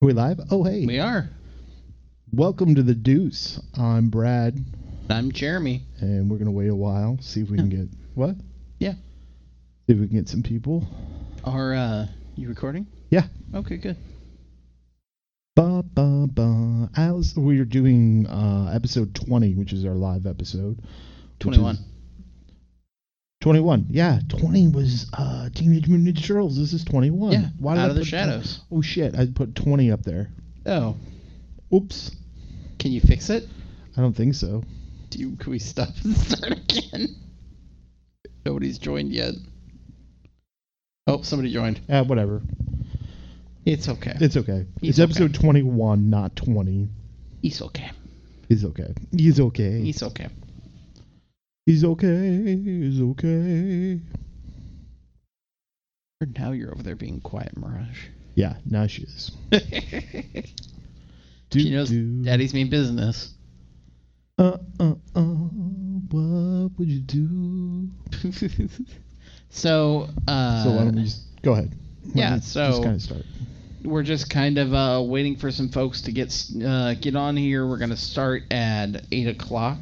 Are we live? Oh, hey. We are. Welcome to The Deuce. I'm Brad. I'm Jeremy. And we're going to wait a while, see if we can get... What? Yeah. See if we can get some people. Are you recording? Yeah. Okay, good. Alice, we're doing episode 20, which is our live episode. 21. 21. Yeah, 20 was Teenage Mutant Ninja Turtles. This is 21. Yeah, Why did Out I of the put Shadows. Oh, shit. I put 20 up there. Oh. Oops. Can you fix it? I don't think so. Can we stop and start again? Nobody's joined yet. Oh, somebody joined. Whatever. It's okay. It's okay. He's It's episode 21, not 20. He's okay. He's okay. He's okay. He's okay. He's okay. He's okay. Now you're over there being quiet, Mirage. Yeah, now she is. She knows Daddy's mean business. What would you do? So why don't we just go ahead? Yeah, Let's so just kind of start. We're just kind of waiting for some folks to get on here. We're gonna start at 8 o'clock.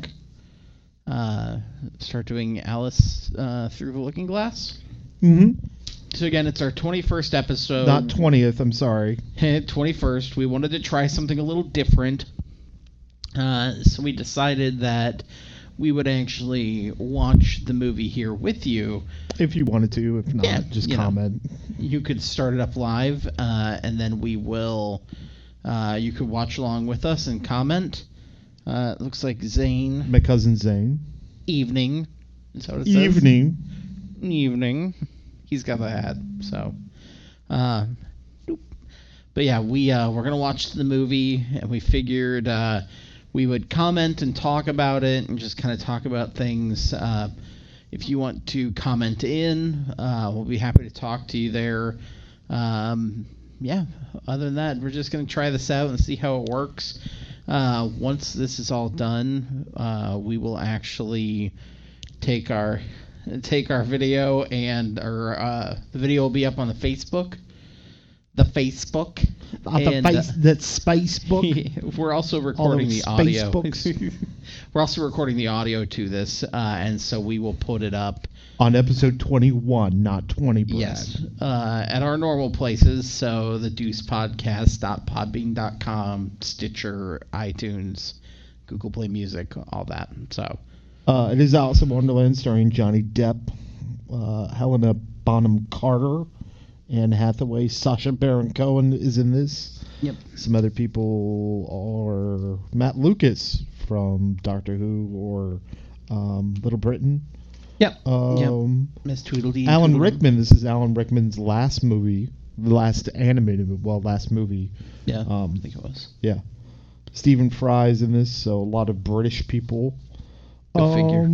Start doing Alice Through the Looking Glass. Mm-hmm. So again, it's our 21st episode. Not 20th. I'm sorry. 21st. We wanted to try something a little different. So we decided that we would actually watch the movie here with you. If you wanted to, if not, just comment. You could start it up live, and then we will. You could watch along with us and comment. It looks like Zane. My cousin Zane. Evening. Is that what it says? Evening. He's got the hat. So. But yeah, we're gonna watch the movie, and we figured we would comment and talk about it, and just kind of talk about things. If you want to comment in, we'll be happy to talk to you there. Yeah. Other than that, we're just gonna try this out and see how it works. Once this is all done, we will actually take our video, and the video will be up on the Facebook. That's Facebook. We're also recording the audio. We're also recording the audio to this, and so we will put it up on episode 21, not 20, Brad. Yes, at our normal places, so the deucepodcast.podbean.com, Stitcher, iTunes, Google Play Music, all that. So it is Alice in Wonderland, starring Johnny Depp, Helena Bonham Carter, Anne Hathaway. Sacha Baron Cohen is in this. Yep. Some other people are Matt Lucas from Doctor Who or Little Britain. Yep. Miss Tweedledee. Alan Rickman. This is Alan Rickman's last movie. The last last movie. Yeah, I think it was. Yeah. Stephen Fry's in this, so a lot of British people. Go figure.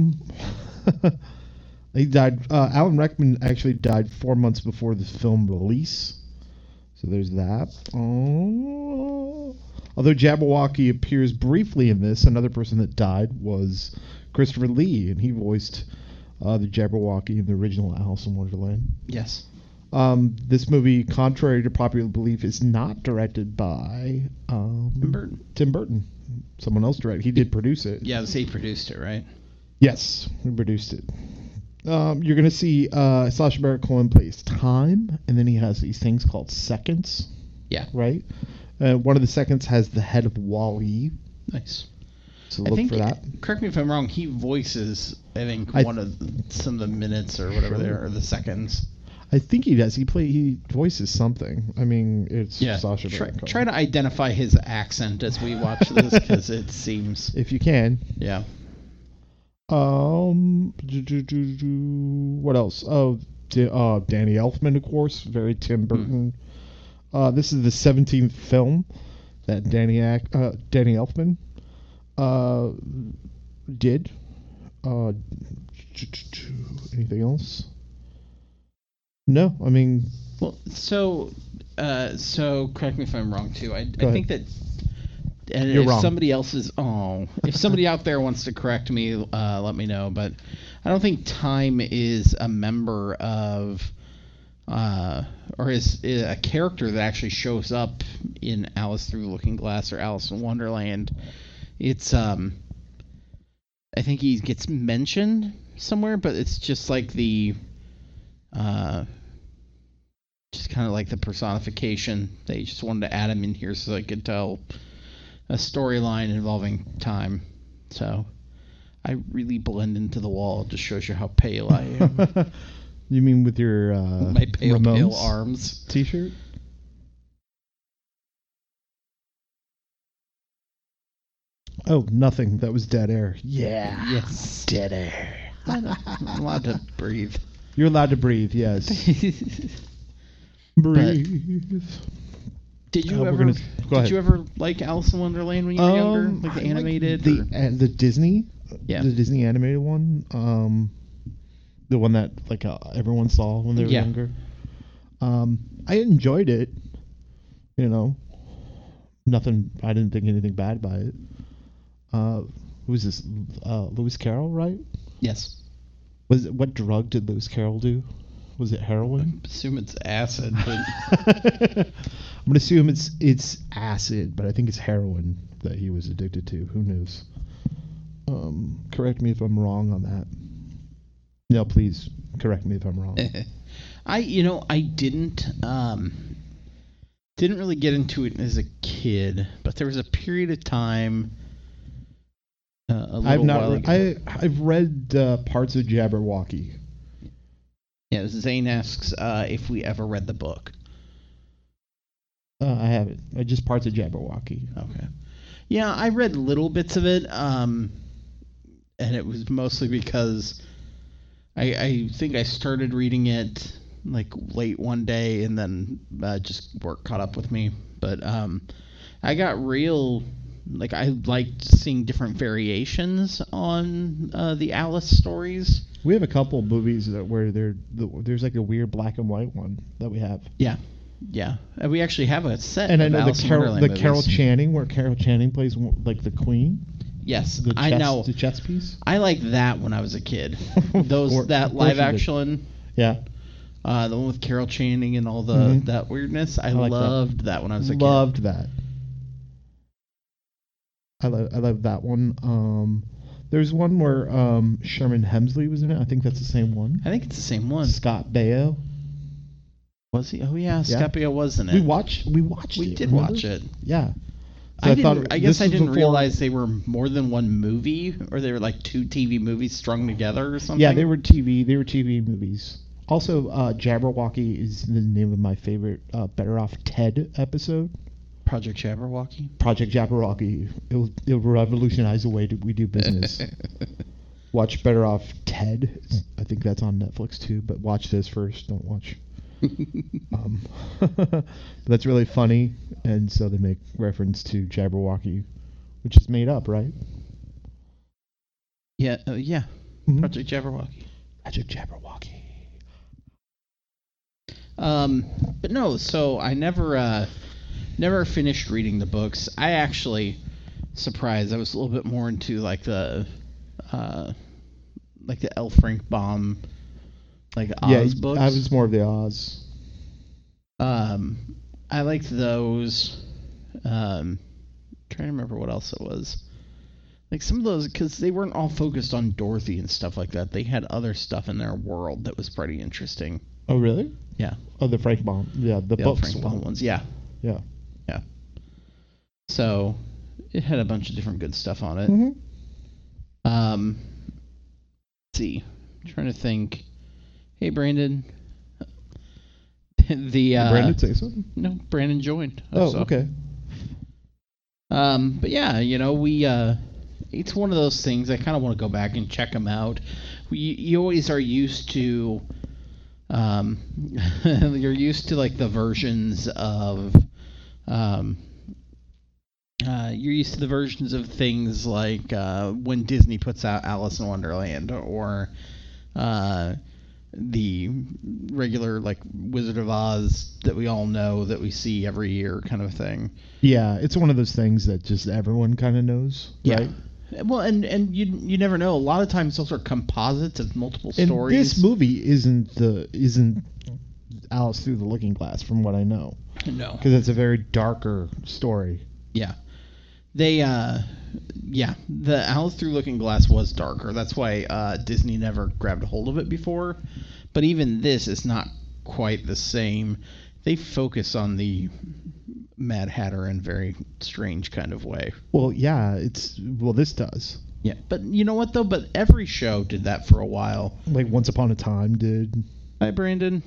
He died. Alan Rickman actually died 4 months before the film release. So there's that. Although Jabberwocky appears briefly in this, another person that died was Christopher Lee, and he voiced the Jabberwocky in the original Alice in Wonderland. Yes. This movie, contrary to popular belief, is not directed by Tim Burton. Someone else directed. He did produce it. Yeah, he produced it, right? Yes, he produced it. You're going to see Sacha Baron Cohen plays time, and then he has these things called seconds. Yeah. Right? One of the seconds has the head of Wall-E. Nice. So look for that. Correct me if I'm wrong, he voices, I think, some of the minutes or whatever there, or the seconds. I think he does. He voices something. I mean, it's Sacha Baron Cohen. Try to identify his accent as we watch this, because it seems... If you can. Yeah. What else? Oh, Danny Elfman, of course. Very Tim Burton. This is the 17th film that Danny Elfman did. Anything else? No, I mean... Well, so correct me if I'm wrong, too. I think that... And You're if wrong. Somebody else is... if somebody out there wants to correct me, let me know. But I don't think Time is a member of or is a character that actually shows up in Alice Through the Looking Glass or Alice in Wonderland. It's I think he gets mentioned somewhere, but it's just like the just kind of like the personification. They just wanted to add him in here so they could tell a storyline involving time. So I really blend into the wall. It just shows you how pale I am. You mean with your My pale Ramones arms t-shirt? Oh, nothing. That was dead air. Yeah. Yes. Dead air. I'm allowed to breathe. You're allowed to breathe, yes. Breathe. Did you we're ever? gonna- go ahead. Did you ever like Alice in Wonderland when you were younger, like the I animated? the Disney, Yeah. the Disney animated one, the one that like everyone saw when they were Yeah. younger. I enjoyed it. You know, nothing. I didn't think anything bad by it. Who was this? Lewis Carroll, right? Yes. What drug did Lewis Carroll do? Was it heroin? I assume it's acid, but I'm gonna assume it's acid, but I think it's heroin that he was addicted to. Who knows? Correct me if I'm wrong on that. No, please correct me if I'm wrong. I didn't really get into it as a kid, but there was a period of time. While ago. I've read parts of Jabberwocky. Yeah, Zane asks if we ever read the book. I haven't. Just parts of Jabberwocky. Okay. Yeah, I read little bits of it, and it was mostly because I think I started reading it like late one day, and then just work caught up with me. But I got real. Like, I liked seeing different variations on the Alice stories. We have a couple movies where there's like a weird black and white one that we have. Yeah. And we actually have a set. And of I know Alice in Wonderland movies. Carol Channing, where Carol Channing plays like the queen. Yes, I know. The chess piece. I liked that when I was a kid. Of That course live you did. action. Yeah. The one with Carol Channing and all the that weirdness. I like loved that when I was a kid. Loved that. I love that one. There's one where Sherman Hemsley was in it. I think that's the same one. I think it's the same one. Scott Baio. Was he? Oh yeah, Scott Baio was in it. We watched it. We did remember? watch it. Yeah. So I guess I didn't before- realize they were more than one movie, or they were like two TV movies strung together or something. Yeah, they were TV movies. Also, Jabberwocky is the name of my favorite Better Off Ted episode. Project Jabberwocky. Project Jabberwocky. It'll revolutionize the way we do business. Watch Better Off Ted. I think that's on Netflix too, but watch this first. Don't watch. That's really funny, and so they make reference to Jabberwocky, which is made up, right? Yeah, Mhm. Project Jabberwocky. Project Jabberwocky. But no, so I never finished reading the books. I actually, surprised, I was a little bit more into like the L. Frank Baum, like Oz books. I was more of the Oz. I liked those. Trying to remember what else it was. Like some of those, because they weren't all focused on Dorothy and stuff like that. They had other stuff in their world that was pretty interesting. Oh, really? Yeah. Oh, the Frank Baum. Yeah, the L. books. Frank Baum ones. Yeah. Yeah. So it had a bunch of different good stuff on it. Mm-hmm. Let's see. I'm trying to think. Hey, Brandon. Brandon say something? No, Brandon joined. Oh, So, okay. But yeah, we it's one of those things. I kind of want to go back and check them out. You always are used to you're used to like the versions of you're used to the versions of things like when Disney puts out Alice in Wonderland, or the regular like Wizard of Oz that we all know, that we see every year, kind of thing. Yeah, it's one of those things that just everyone kind of knows, right? Well, and you never know. A lot of times those are composites of multiple And stories. this movie isn't Alice Through the Looking Glass, from what I know, No. because it's a very darker story. Yeah. The Alice Through Looking Glass was darker. That's why Disney never grabbed a hold of it before. But even this is not quite the same. They focus on the Mad Hatter in a very strange kind of way. Well, yeah, this does. Yeah, but you know what though? But every show did that for a while. Like Once Upon a Time did. Hi, Brandon.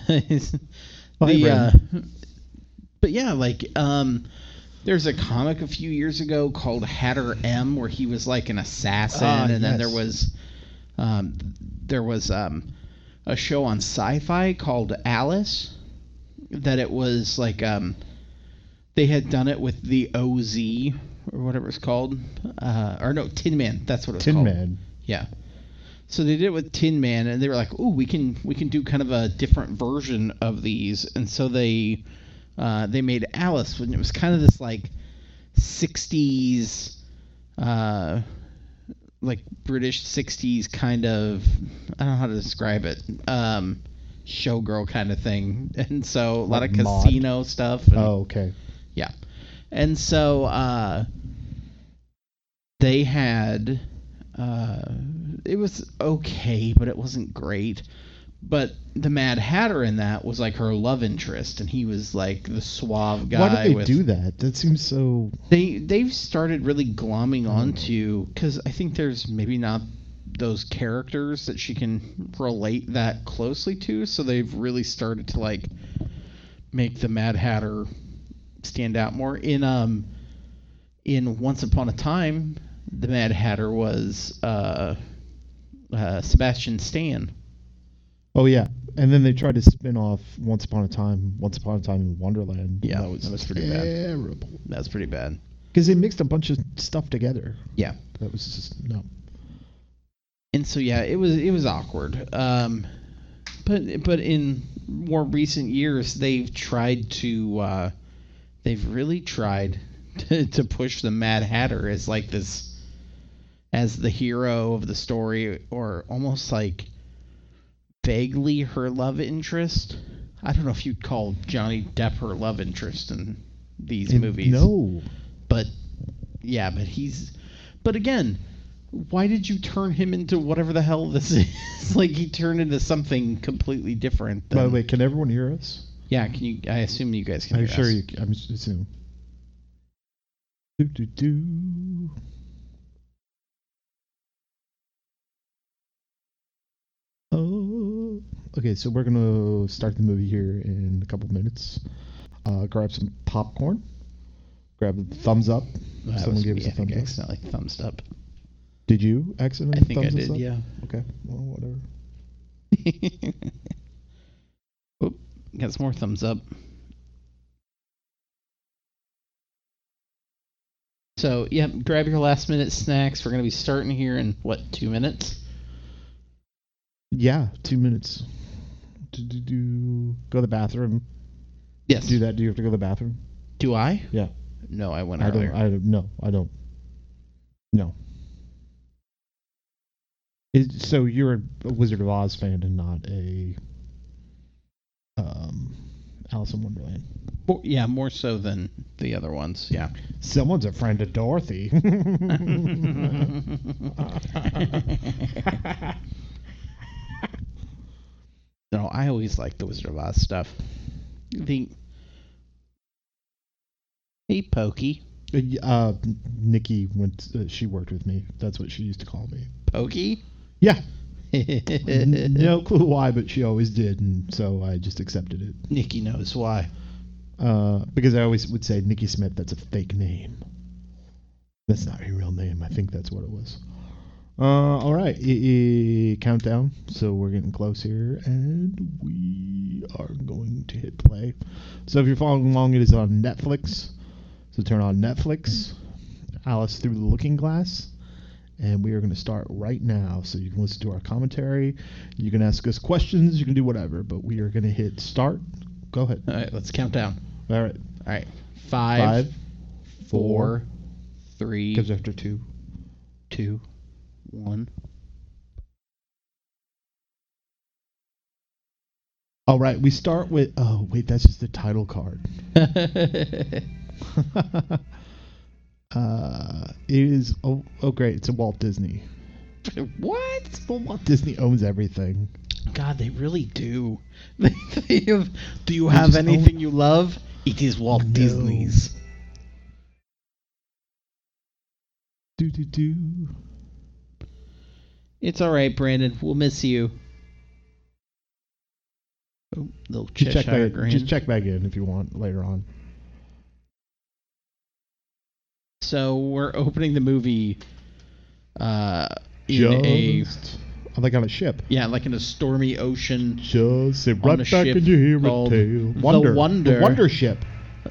Brandon. But yeah, like there's a comic a few years ago called Hatter M, where he was like an assassin, and then there was a show on Sci-Fi called Alice. That it was like they had done it with the OZ or whatever it's called, or no, Tin Man. That's what it's called. Tin Man. Yeah. So they did it with Tin Man, and they were like, "Ooh, we can do kind of a different version of these," and so they made Alice, and it was kind of this like 60s, like British 60s kind of, I don't know how to describe it, showgirl kind of thing, and so a lot of casino stuff. And, okay. Yeah, and so they had. It was okay, but it wasn't great. But the Mad Hatter in that was like her love interest, and he was like the suave guy. Why did they do that? That seems so. They've started really glomming onto, because I think there's maybe not those characters that she can relate that closely to, so they've really started to like make the Mad Hatter stand out more. In Once Upon a Time, the Mad Hatter was Sebastian Stan. Oh yeah, and then they tried to spin off Once Upon a Time in Wonderland. Yeah, that was pretty bad. Terrible. That's pretty bad. Because they mixed a bunch of stuff together. Yeah, that was just no. And so yeah, it was awkward. But in more recent years, they've really tried to push the Mad Hatter as like this, as the hero of the story, or almost like vaguely her love interest. I don't know if you'd call Johnny Depp her love interest in these movies. No. But yeah, but again, why did you turn him into whatever the hell this is? Like, he turned into something completely different. By the way, can everyone hear us? Yeah, can you? I assume you guys can hear us. I'm assuming. Do. Oh, okay. So we're gonna start the movie here in a couple minutes. Grab some popcorn. Grab a thumbs up. Someone gave us a thumbs up. Accidentally thumbs up. Did you accidentally? I think I thumbs did. Up? Yeah. Okay. Well, whatever. Oop, got some more thumbs up. So, yeah, grab your last minute snacks. We're going to be starting here in, 2 minutes? Yeah, 2 minutes. Go to the bathroom. Yes. Do that. Do you have to go to the bathroom? Do I? Yeah. No, I went earlier. I don't. No. So you're a Wizard of Oz fan and not a Alice in Wonderland. Yeah, more so than the other ones. Yeah. Someone's a friend of Dorothy. No, I always liked the Wizard of Oz stuff. Hey, Pokey. Nikki she worked with me. That's what she used to call me. Pokey? Yeah. No clue why, but she always did, and so I just accepted it. Nikki knows why. Because I always would say Nikki Smith, that's a fake name. That's not her real name. I think that's what it was. All right. Countdown. So we're getting close here, and we are going to hit play. So if you're following along, it is on Netflix. So turn on Netflix, Alice Through the Looking Glass, and we are going to start right now. So you can listen to our commentary, you can ask us questions, you can do whatever, but we are going to hit start. Go ahead. All right, let's count down. All right. 5, 4, 3. Comes after 2. 2, 1. All right, we start with. Oh wait, that's just the title card. It is. Oh great, it's a Walt Disney. What? Well, Walt Disney owns everything. God, they really do. They have, do you have just anything you love? It is Walt No. Disney's. Do. It's all right, Brandon. We'll miss you. Oh, little Cheshire grin. Just check back in if you want later on. So we're opening the movie in like on a ship. like in a stormy ocean. Just sit On right a back ship and you hear a called tale. The Wonder. Wonder. The Wonder ship.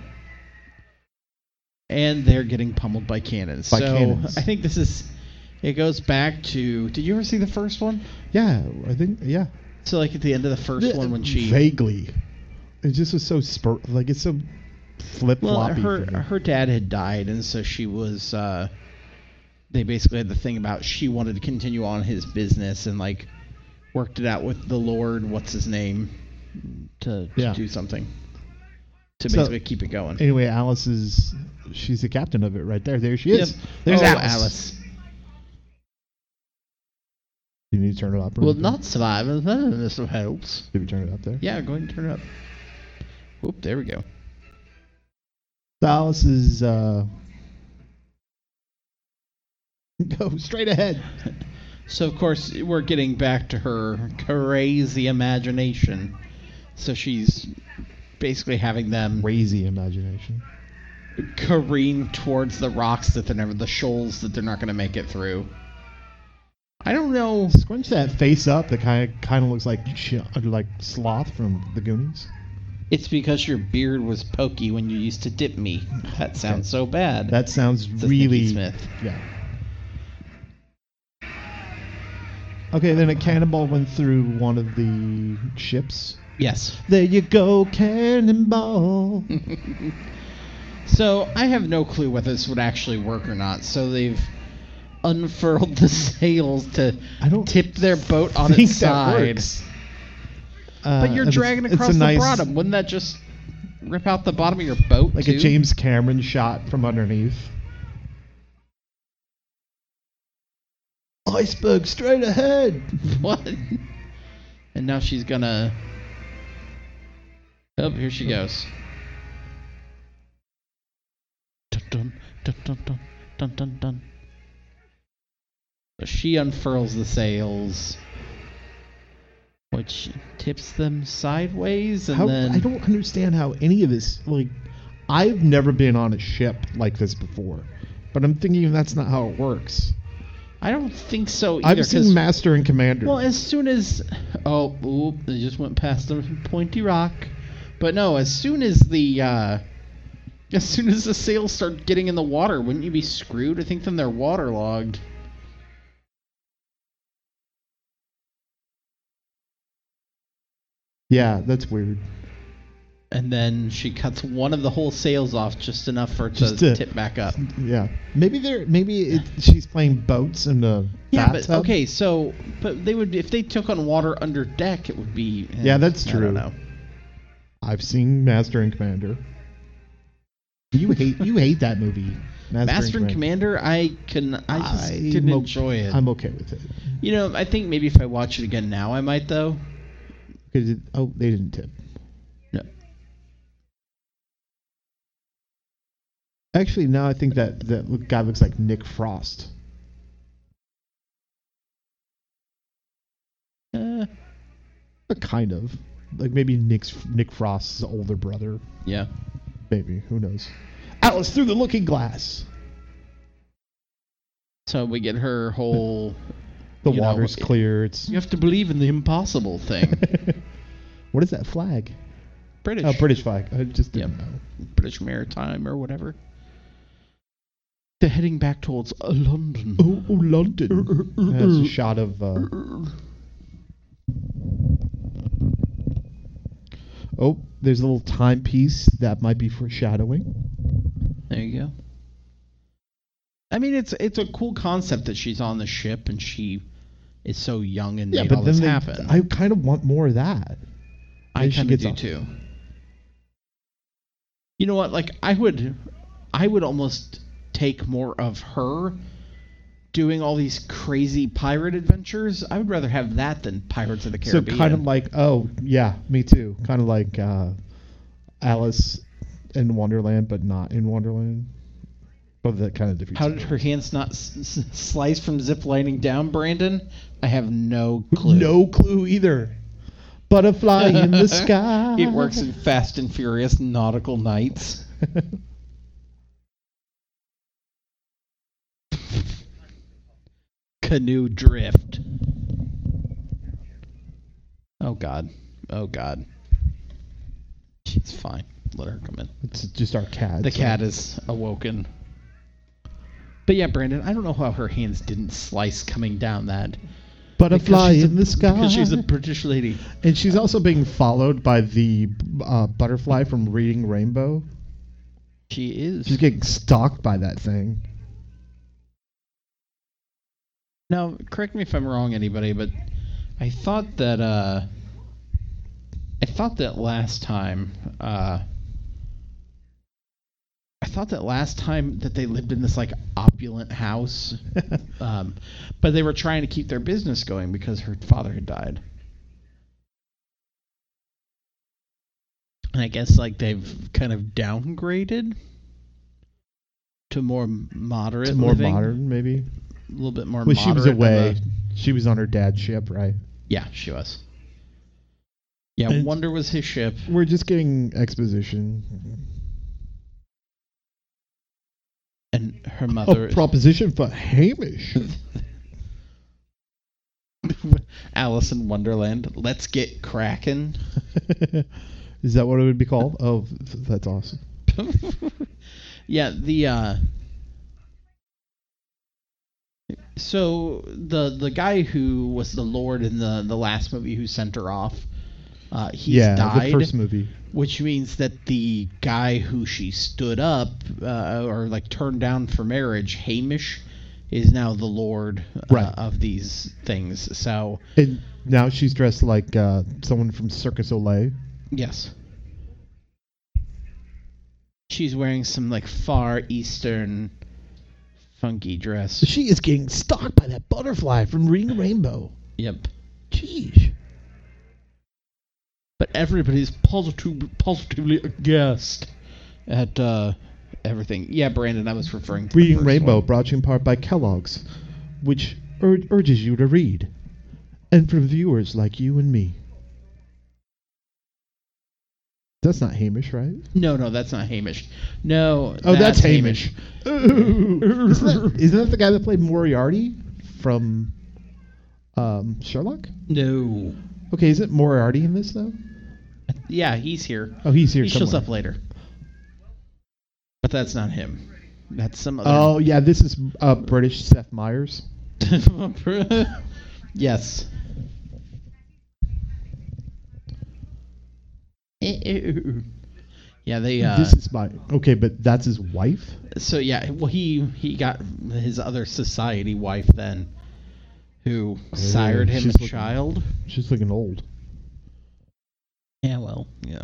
And they're getting pummeled by cannons. By cannons. I think this is. It goes back to. Did you ever see the first one? Yeah, I think. Yeah. So like at the end of the first one when she. Vaguely. It just was so like it's so flip floppy. Her dad had died, and so she was. They basically had the thing about she wanted to continue on his business and like worked it out with the Lord. What's his name? To do something. To basically keep it going. Anyway, she's the captain of it right there. There she is. Yep. There's Alice. You need to turn it up. Will not survive unless it helps. Did we turn it up there? Yeah, go ahead and turn it up. Whoop, there we go. Alice is go straight ahead. So of course we're getting back to her crazy imagination. So she's basically having them crazy imagination careen towards the rocks that the shoals that they're not going to make it through. I don't know. Scrunch that face up. That kind of looks like Sloth from the Goonies. It's because your beard was pokey when you used to dip me. That sounds so bad. That sounds Says really. Nikki Smith. Yeah. Okay, then a cannonball went through one of the ships. Yes. There you go, cannonball. So I have no clue whether this would actually work or not. So they've unfurled the sails to tip their boat on its side. But you're dragging across the bottom. Wouldn't that just rip out the bottom of your boat, like a James Cameron shot from underneath? Iceberg straight ahead. What? And now she's gonna. Oh, here she goes. Dun dun dun dun dun dun dun dun. So she unfurls the sails, which tips them sideways, and then I don't understand how any of this. Like, I've never been on a ship like this before, but I'm thinking that's not how it works. I don't think so either. I've seen Master and Commander. Well, as soon as they just went past the pointy rock, but no, as soon as the sails start getting in the water, wouldn't you be screwed? I think then they're waterlogged. Yeah, that's weird. And then she cuts one of the whole sails off, just enough for it to tip back up. Yeah, she's playing boats in the bathtub. But okay, but they would, if they took on water under deck, it would be. Yeah, that's true. I don't know. I've seen Master and Commander. You hate that movie. Master and Commander, I just didn't enjoy it. I'm okay with it. You know, I think maybe if I watch it again now, I might though. Because they didn't tip. No. Actually, now I think that guy looks like Nick Frost. Kind of. Like maybe Nick Frost's older brother. Yeah. Maybe. Who knows? Alice through the looking glass. So we get her whole... The water's clear. You have to believe in the impossible thing. What is that flag? British. Oh, British flag. I just didn't know. British Maritime or whatever. They're heading back towards London. Oh, London. That's a shot of... Oh, there's a little timepiece that might be foreshadowing. There you go. I mean, it's a cool concept that she's on the ship and she is so young and made all this happen. I kind of want more of that. I Maybe she kind of gets do off. too. You know what? Like I would almost take more of her doing all these crazy pirate adventures. I would rather have that than Pirates of the So Caribbean. kind of like, oh yeah, me too. Kind of like Alice in Wonderland, but not in Wonderland. But that kind of defeats. How did her hands not slice from ziplining down, Brandon? I have no clue. No clue either. Butterfly in the sky. It works in Fast and Furious Nautical Nights. Canoe drift. Oh God. Oh God. She's fine. Let her come in. It's just our cat. The so- cat is awoken. But yeah, Brandon, I don't know how her hands didn't slice coming down that. Butterfly Because she's in the sky. Because she's a British lady. And she's also being followed by the butterfly from Reading Rainbow. She is. She's getting stalked by that thing. Now, correct me if I'm wrong, anybody, but I thought that last time that they lived in this like opulent house, but they were trying to keep their business going because her father had died. And I guess like they've kind of downgraded to more moderate, It's more living. modern, maybe. A little bit more Well, moderate. she was of away. a- She was on her dad's ship, right? Yeah, she was. Yeah, And- Wonder was his ship. We're just getting exposition. And her A mother, proposition for Hamish. Alice in Wonderland. Let's get cracking. Is that what it would be called? Oh, that's awesome. Yeah, so the guy who was the Lord in the last movie who sent her off, he's died. The first movie. Which means that the guy who she stood up or like turned down for marriage, Hamish, is now the Lord Right. of these things. So And now she's dressed like someone from Circus Olay. yes, she's wearing some like Far Eastern funky dress. She is getting stalked by that butterfly from Reading Rainbow. Yep. Jeez. But everybody's positively aghast at everything. Yeah, Brandon, I was referring to the Reading first Rainbow, one. brought to you in part by Kellogg's, which urges you to read. And for viewers like you and me. That's not Hamish, right? No, that's not Hamish. No, Oh, that's Hamish. Isn't that the guy that played Moriarty from Sherlock? No. Okay, isn't Moriarty in this, though? Yeah, he's here. Oh, he's here He shows somewhere. up later. But that's not him. That's some other... Oh, yeah, this is British Seth Meyers. Yes. Yeah, they... This is my... Okay, but that's his wife? So, yeah, well, he got his other society wife then, who sired him she's a looking- child. She's looking old. Yeah, well, yeah.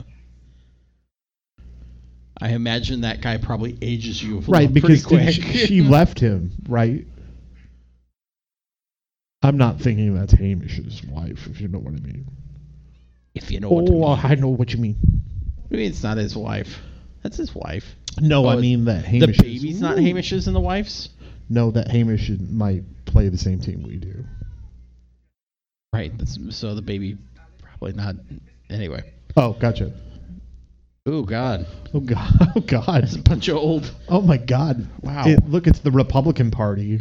I imagine that guy probably ages you Right, pretty because quick. she left him, right? I'm not thinking that's Hamish's wife, if you know what I mean. If you know what I mean. I know what you mean. Maybe it's not his wife. That's his wife. No, Oh, I mean that The Hamish. baby's not Ooh. Hamish's and the wife's? No, that Hamish might play the same team we do. Right. So the baby probably not. Anyway. Oh, gotcha. Oh, God. Oh God. Oh God. It's a bunch of old. Oh my God. Wow. Look, it's the Republican Party.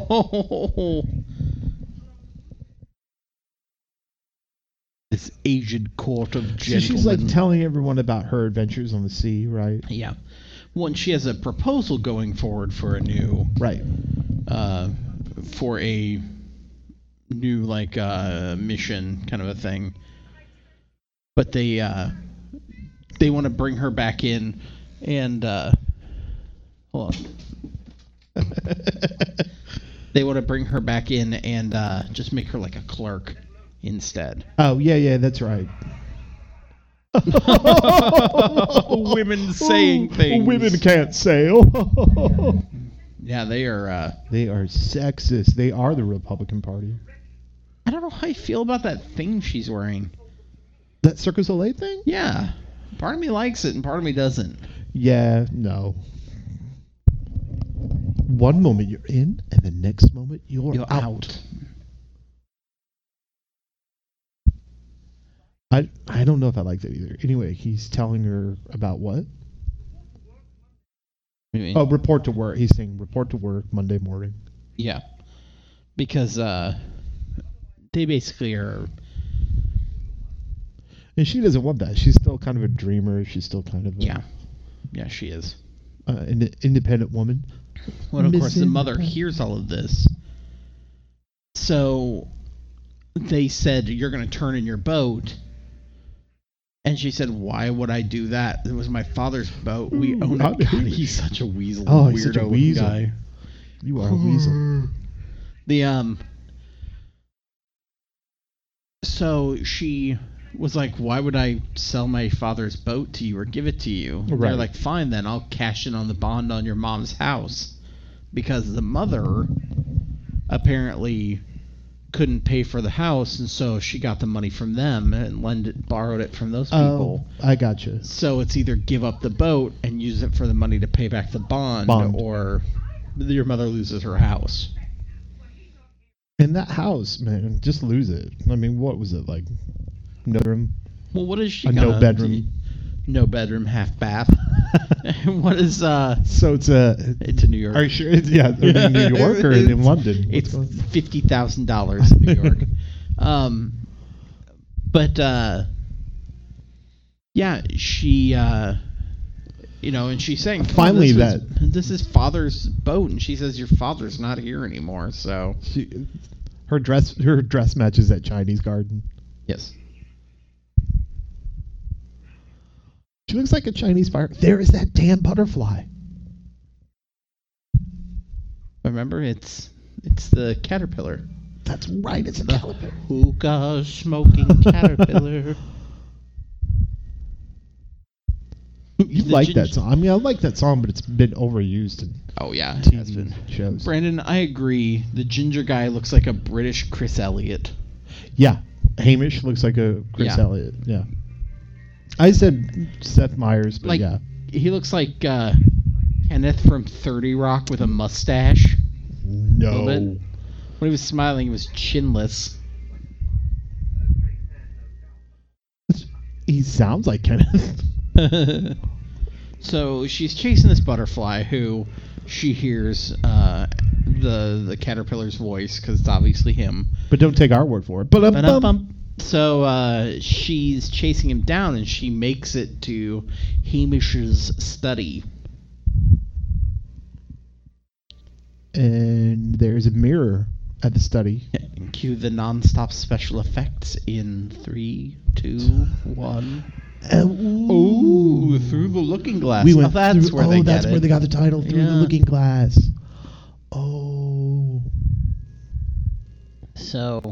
This aged court of So gentlemen. she's like telling everyone about her adventures on the sea, right? Yeah. Well, and she has a proposal going forward for a new, Right. for a new like mission kind of a thing. But they want to bring her back in, and hold on. They want to bring her back in and just make her like a clerk instead. Oh yeah, that's right. Women saying things. Women can't sail. Yeah, they are. They are sexist. They are the Republican Party. I don't know how I feel about that thing she's wearing. That Cirque du Soleil thing? Yeah. Part of me likes it and part of me doesn't. Yeah, no. One moment you're in, and the next moment you're out. I don't know if I like that either. Anyway, he's telling her about what? Oh, report to work. He's saying report to work Monday morning. Yeah. Because they basically are... And she doesn't want that. She's still kind of a dreamer. She's still kind of a... Yeah. Yeah, she is. An independent woman. Well, of course, the mother hears all of this. So they said, you're going to turn in your boat. And she said, why would I do that? It was my father's boat. We own it. God, he's such a weasel. Oh, weirdo he's such a weasel. Guy. You are a weasel. So she was like, why would I sell my father's boat to you or give it to you? Right. They're like, fine, then I'll cash in on the bond on your mom's house. Because the mother apparently couldn't pay for the house, and so she got the money from them and borrowed it from those people. Oh, I gotcha. So it's either give up the boat and use it for the money to pay back the bond. Or your mother loses her house. And that house, man, just lose it. I mean, what was it, like? No bedroom? Well, what is she gonna... no bedroom. No bedroom, half bath. What is... So it's a New York. Are you sure? It's, yeah, in New York or in London? It's $50,000 in New York. Yeah, she... and she's saying, finally this is father's boat, and she says your father's not here anymore. So her dress matches that Chinese garden. Yes, she looks like a Chinese fire. There is that damn butterfly. Remember, it's the caterpillar. That's right, it's a caterpillar. Hookah smoking caterpillar. You like that song? I mean, I like that song, but it's been overused in it has been shows. Brandon, I agree. The ginger guy looks like a British Chris Elliott. Yeah, Hamish looks like a Chris Elliott. Yeah, I said Seth Meyers, but yeah, he looks like Kenneth from 30 Rock with a mustache. No, when he was smiling, he was chinless. He sounds like Kenneth. So she's chasing this butterfly who she hears the caterpillar's voice because it's obviously him. But don't take our word for it. So she's chasing him down and she makes it to Hamish's study. And there's a mirror at the study. And cue the non-stop special effects in 3, 2, 1. Ooh, through the looking glass. That's where they got the title, Through the Looking Glass. Oh. So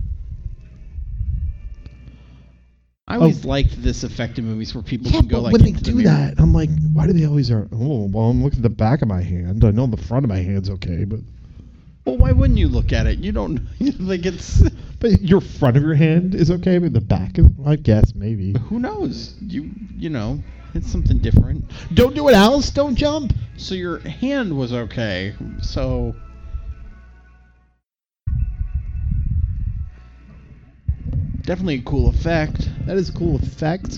I always liked this effect in movies where people can go like when they do that, I'm like, why do they always are? Oh, well, I'm looking at the back of my hand. I know the front of my hand's okay, but well, why wouldn't you look at it? You don't like it's. But your front of your hand is okay, but the back of, I guess, maybe. Who knows? You know, it's something different. Don't do it, Alice. Don't jump. So your hand was okay. So definitely a cool effect. That is a cool effect.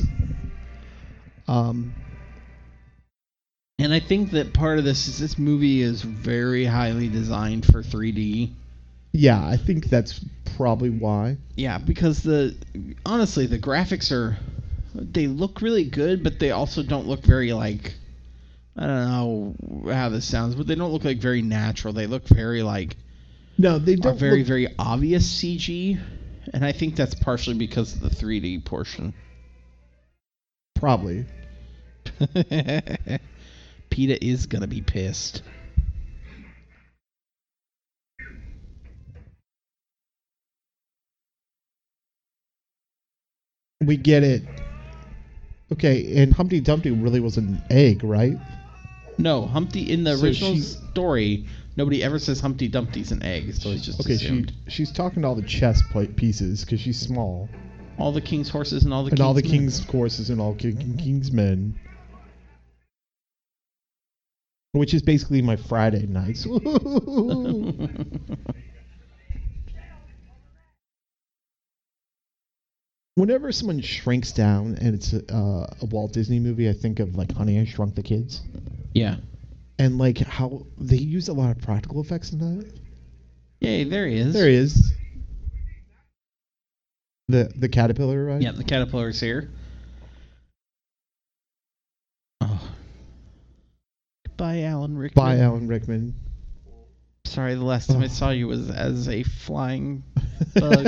And I think that part of this is this movie is very highly designed for 3D. Yeah, I think that's probably why. Yeah, because honestly, the graphics they look really good, but they also don't look very like, I don't know how this sounds, but they don't look like very natural. They look very like, no, they don't very, very obvious CG. And I think that's partially because of the 3D portion. Probably. PETA is going to be pissed. We get it. Okay, and Humpty Dumpty really was an egg, right? No, Humpty in the So original she- story, nobody ever says Humpty Dumpty's an egg, so it's just Okay, assumed. she's talking to all the chess pieces because she's small, All the king's horses and all the and king's all the men. king's horses and all king's men, which is basically my Friday nights. Whenever someone shrinks down and it's a Walt Disney movie, I think of like Honey, I Shrunk the Kids, Yeah. and like how they use a lot of practical effects in that. Yay, there he is. There he is. The caterpillar, right? Yeah, the caterpillar's here. Oh. Goodbye, Alan Rickman. By Alan Rickman. Sorry, the last time I Oh. saw you was as a flying bug.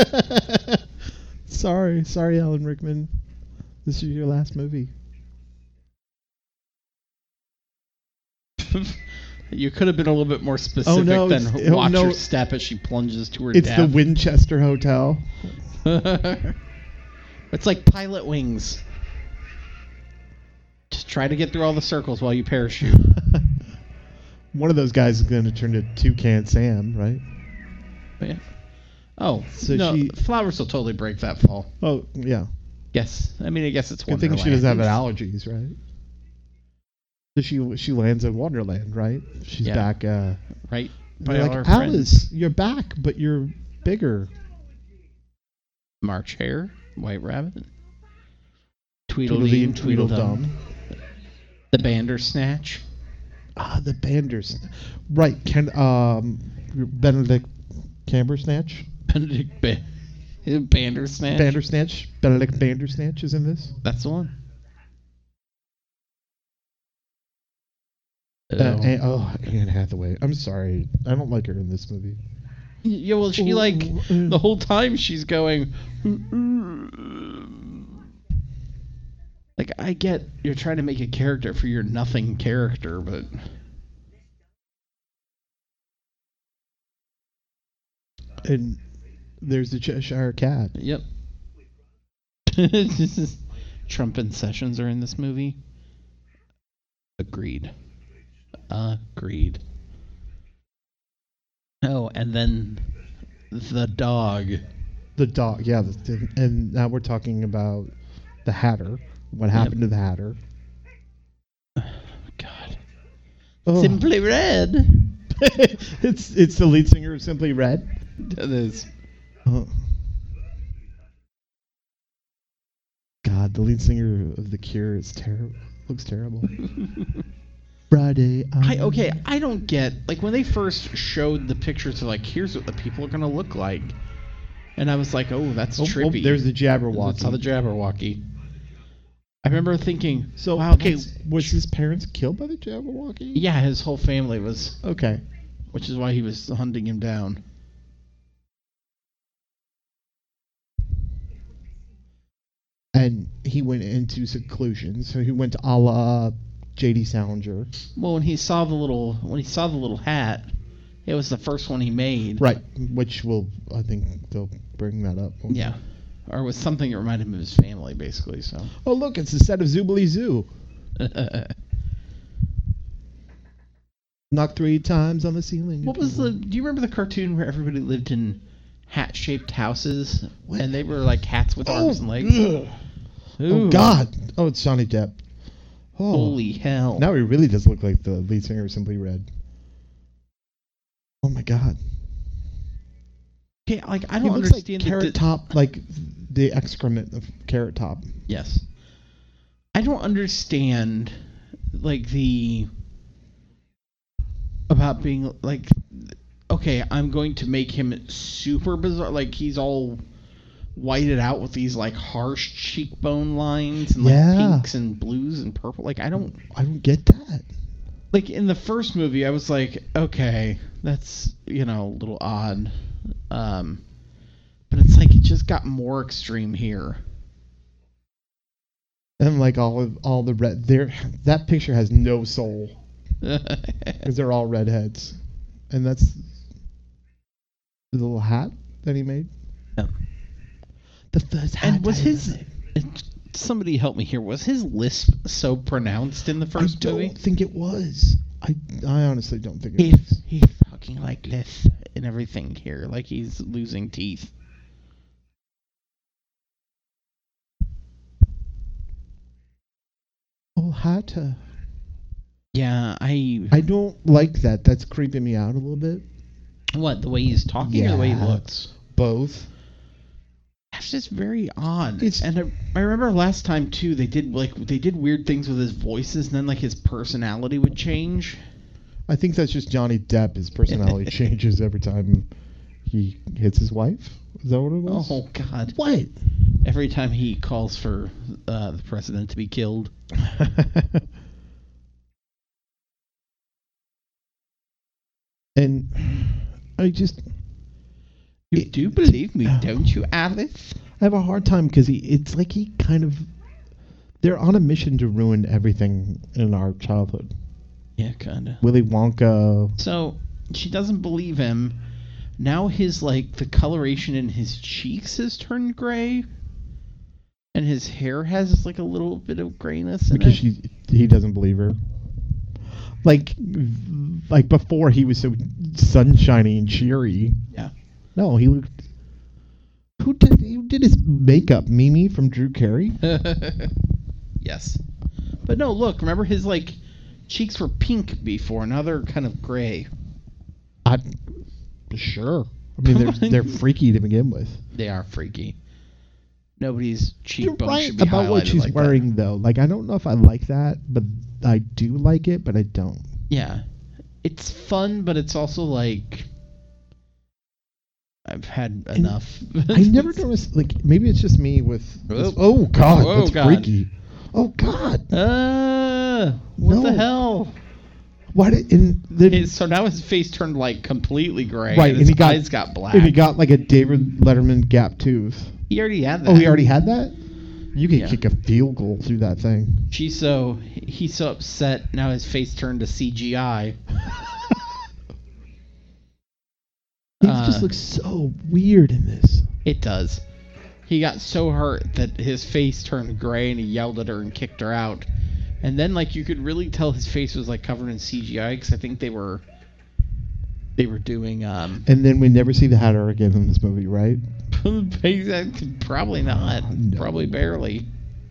Sorry, Alan Rickman. This is your last movie. You could have been a little bit more specific Oh, no, than it's- oh, watch no. her step as she plunges to her It's the death. Winchester Hotel. It's like Pilot Wings. Just try to get through all the circles while you parachute. One of those guys is going to turn to Toucan Sam, right? Yeah. Oh, So no, she- flowers will totally break that fall. Oh, yeah. Yes, I mean, I guess it's Good thing Wonderland. she doesn't have allergies, right? So she lands in Wonderland, right? She's Yeah. back. Right? They're By all like, our friends. Alice, you're back, but you're bigger. March Hare, White Rabbit, Tweedledee and Tweedledum, the Bandersnatch. Ah, the Banders. Right. Benedict Cumbersnatch? Bandersnatch. Bandersnatch? Benedict Bandersnatch is in this? That's the one. Anne Hathaway. I'm sorry. I don't like her in this movie. Yeah, well, she the whole time she's going. Like, I get you're trying to make a character for your nothing character, but And there's the Cheshire Cat. yep. Trump and Sessions are in this movie. Agreed. Oh, and then the dog. The dog, yeah. And now we're talking about the Hatter. What happened to the Hatter? God. Oh. Simply Red. it's the lead singer of Simply Red. That is. Oh. God, the lead singer of The Cure is terrible. Looks terrible. Friday. I don't get, like, when they first showed the pictures of, like, here's what the people are going to look like. And I was like, oh, that's trippy. there's the Jabberwocky. That's how the Jabberwocky. I remember thinking, So, wow, okay, that's- was his parents killed by the Jabberwocky? yeah, his whole family was, Okay. which is why he was hunting him down. And he went into seclusion, so he went a la J.D. Salinger. Well, when he saw the little hat, it was the first one he made. Right, which I think they'll bring that up. Yeah. Or it was something that reminded him of his family, basically, so. Oh, look, it's the set of Zoobly Zoo. Knock 3 times on the ceiling. What was do you remember the cartoon where everybody lived in hat-shaped houses? What? And they were like hats with arms and legs? ugh. Oh, Ooh. God. Oh, it's Johnny Depp. Oh. Holy hell. Now he really does look like the lead singer of Simply Red. Oh, my God. Okay, like, I He don't looks understand like Carrot Top, like the excrement of Carrot Top. Yes. I don't understand, like, about being, like, okay, I'm going to make him super bizarre. Like, he's all whited out with these, like, harsh cheekbone lines and, like, Yeah. pinks and blues and purple. Like, I don't get that. like, in the first movie, I was like, okay, that's, a little odd. But it's like it just got more extreme here. And like all the red that picture has no soul because they're all redheads, and that's the little hat that he made. Yeah. The first hat. And was I his ever made. somebody help me here. Was his lisp so pronounced in the first I movie? don't think it was. I honestly don't think it was. He's talking like this and everything here, like he's losing teeth. Oh, Hatta. Yeah, I don't like that. That's creeping me out a little bit. What, the way he's talking or the way he looks? Both. That's just very odd. It's- And I remember last time too, they did weird things with his voices, and then like his personality would change. I think that's just Johnny Depp. His personality changes every time he hits his wife. Is that what it was? Oh God! What? Every time he calls for the president to be killed. And I just... You do believe me, don't you, Alice? I have a hard time because it's like he kind of... They're on a mission to ruin everything in our childhood. Yeah, kinda. Willy Wonka. So she doesn't believe him. Now the coloration in his cheeks has turned gray, and his hair has like a little bit of grayness in Because it. he doesn't believe her. Like before he was so sunshiny and cheery. Yeah. No, he looked... Who did his makeup? Mimi from Drew Carey? Yes. But no, look, remember his cheeks were pink before, now they're kind of gray. Sure. I mean, they're freaky to begin with. They are freaky. Nobody's You're cheekbones right should be about what highlighted she's like wearing, though. Like, I don't know if I like that, but I do like it, but I don't. that. Yeah. It's fun, but it's also like... I've had enough. I never noticed, maybe it's just me with... Oh. Oh, God, Oh, that's God. freaky. Oh, God. What the No. hell? Why did... So now his face turned completely gray. Right, and and his eyes got black. And he got, a David Letterman gap tooth. He already had that. Oh, he already had that? You can Yeah. kick a field goal through that thing. He's so upset now his face turned to CGI. He just looks so weird in this. It does. He got so hurt that his face turned gray and he yelled at her and kicked her out. And then you could really tell his face was covered in CGI because I think they were doing And then we never see the Hatter again in this movie, right? probably not. No. Probably barely.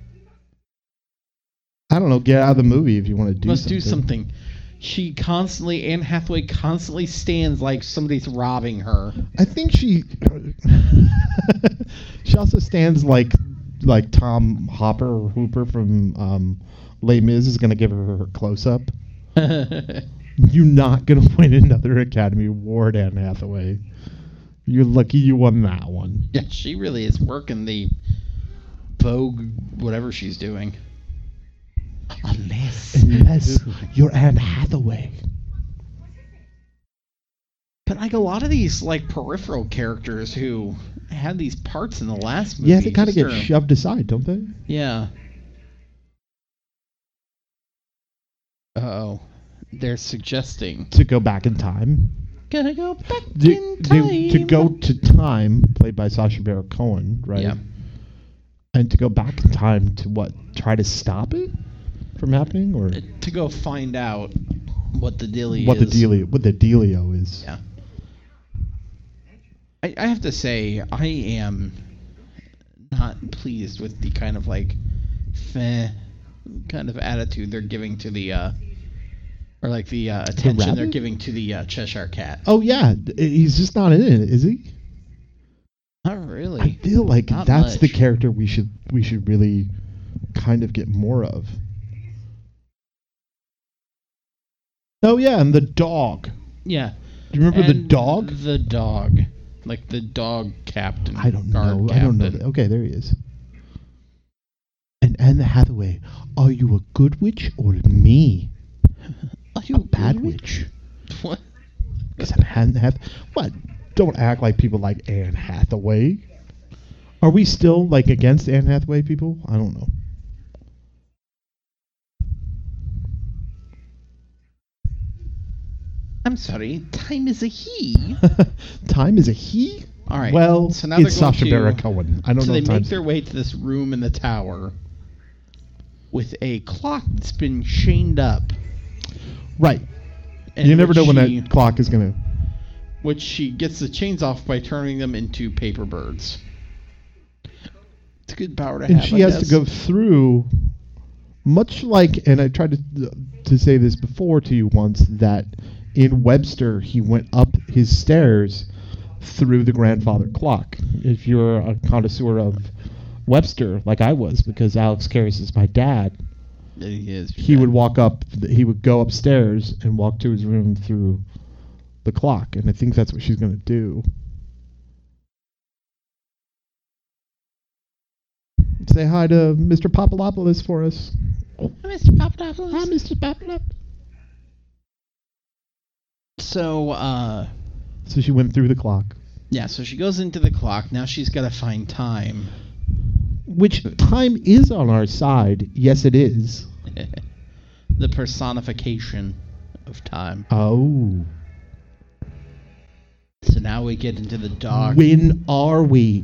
I don't know. Get out of the movie if you want to do Must something. do something. Anne Hathaway constantly stands like somebody's robbing her. I think she also stands like Tom Hopper or Hooper from Les Mis is going to give her close up. You're not going to win another Academy Award, Anne Hathaway. You're lucky you won that one. Yeah, she really is working the Vogue, whatever she's doing. Unless you're Anne Hathaway. But a lot of these peripheral characters who had these parts in the last movie. Yeah, they kind of just get are- shoved aside, don't they? Yeah. Uh-oh. They're suggesting. To go back in time. Gonna go back in time. To go to time, played by Sacha Baron Cohen, right? Yeah. And to go back in time to what? Try to stop it from happening, or To go find out what the dealio what is. the dealio is? Yeah. I have to say, I am not pleased with the kind of kind of attitude they're giving to the attention they're rabbit? giving to the Cheshire Cat. Oh yeah, he's just not in it, is he? Not really. I feel like Not that's the much. character we should really kind of get more of. Oh yeah, and the dog. Yeah. Do you remember the And dog? The dog. The dog captain. I don't guard know. I don't know. captain. Okay, there he is. And Anne Hathaway, are you a good witch or me? Are you A bad witch? What? Because I'm Anne Hathaway. What? Don't act like people like Anne Hathaway. Are we still against Anne Hathaway people? I don't know. I'm sorry. Time is a he. Time is a he? All right. Well, so now it's they're going Sacha Baron Cohen. I don't so know. they if make time's- their way to this room in the tower. with a clock that's been chained up. Right. And You never know when she- that clock is going to... Which she gets the chains off by turning them into paper birds. It's a good power to have. And she has to go through, much like, and I tried to say this before to you once, that in Webster, he went up his stairs through the grandfather clock. If you're a connoisseur of Webster, like I was, because Alex Karras is my dad, he would go upstairs and walk to his room through the clock, and I think that's what she's going to do. Say hi to Mr. Papalopoulos for us. Hi, Mr. Papadopoulos. Hi, Mr. Papalopoulos. So she went through the clock. Yeah, so she goes into the clock. Now she's got to find time. Which time is on our side. Yes, it is. The personification of time. Oh. So now we get into the dark. When are we?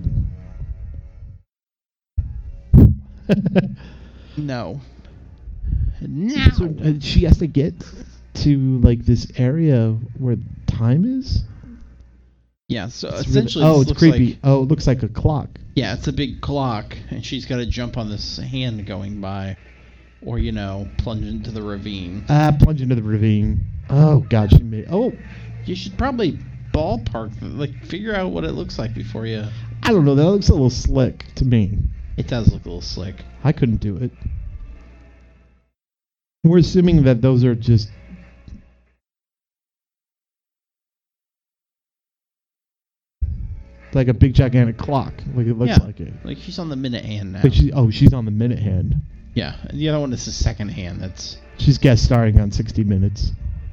No. Now. So, she has to get to like this area where time is. Yeah, so It's essentially really, this it's looks creepy. like, Oh, it looks like a clock. yeah, it's a big clock, and she's got to jump on this hand going by, or, plunge into the ravine. Plunge into the ravine. Oh God, she made. Oh, You should probably ballpark, figure out what it looks like before you... I don't know. That looks a little slick to me. It does look a little slick. I couldn't do it. We're assuming that those are just... like a big gigantic clock. Like it looks like it. Like she's on the minute hand now. But she's on the minute hand. Yeah, and the other one is the second hand. That's... She's guest starring on 60 Minutes.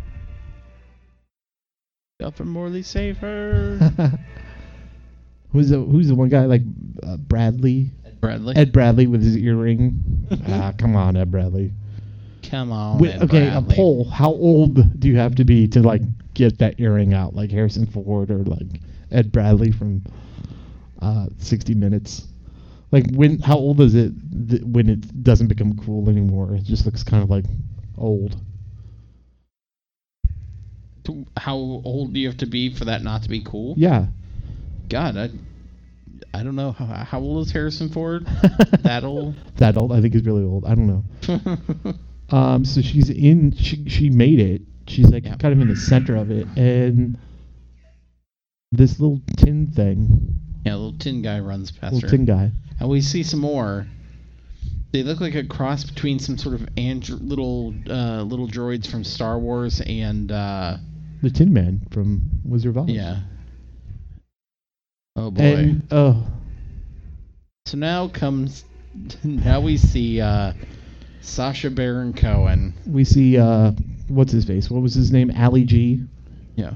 Up and Morley, save her. Who's the one guy like Bradley? Bradley. Ed Bradley with his earring. Come on, Ed Bradley. Come on, Ed Okay, Bradley. a poll. How old do you have to be to like get that earring out, like Harrison Ford or like Ed Bradley from 60 Minutes? Like how old is it when it doesn't become cool anymore? It just looks kind of like old. How old do you have to be for that not to be cool? Yeah. God, I don't know. How old is Harrison Ford? That old? That old? I think he's really old. I don't know. So she's in. She made it. She's like kind of in the center of it, and this little tin thing. Yeah, a little tin guy runs past Little her. tin guy. And we see some more. They look like a cross between some sort of little droids from Star Wars and the Tin Man from Wizard of Oz. yeah. Oh boy. And So now we see Sacha Baron Cohen. we see what's his face? What was his name? Ali G. Yeah.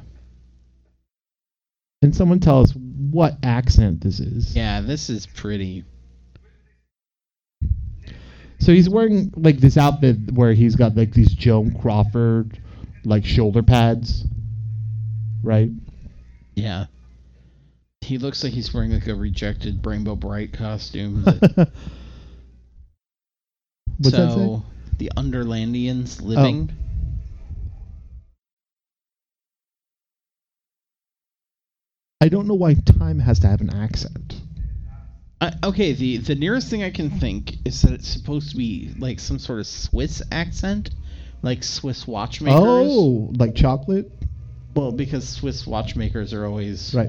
And someone tell us what accent this is. Yeah, this is pretty. So he's wearing like this outfit where he's got like these Joan Crawford like shoulder pads, right? Yeah. He looks like he's wearing like a rejected Rainbow Bright costume. What's that say? The Underlandians living. I don't know why time has to have an accent. Okay, the nearest thing I can think is that it's supposed to be like some sort of Swiss accent, like Swiss watchmakers. Oh, like chocolate? Well, because Swiss watchmakers are always Right.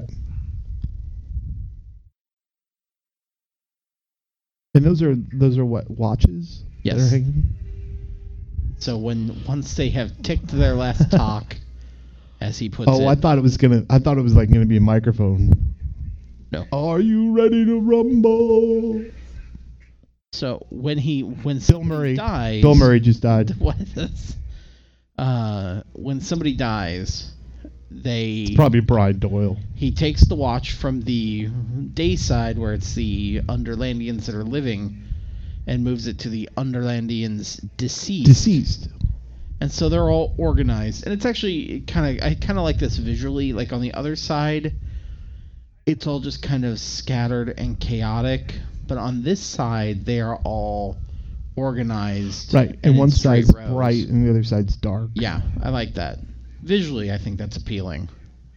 And those are what, watches? that Yes. are hanging? So once they have ticked their last talk, as he puts it. I thought it was like gonna be a microphone. No. Are you ready to rumble? So when Bill somebody Murray dies, Bill Murray just died. What is this? When somebody dies, It's probably Brian Doyle. he takes the watch from the day side where it's the Underlandians that are living, and moves it to the Underlandians deceased. And so they're all organized, and it's actually I kind of like this visually. Like on the other side, it's all just kind of scattered and chaotic, but on this side, they are all organized. Right, and one straight side's rows. bright and the other side's dark. Yeah, I like that. Visually, I think that's appealing.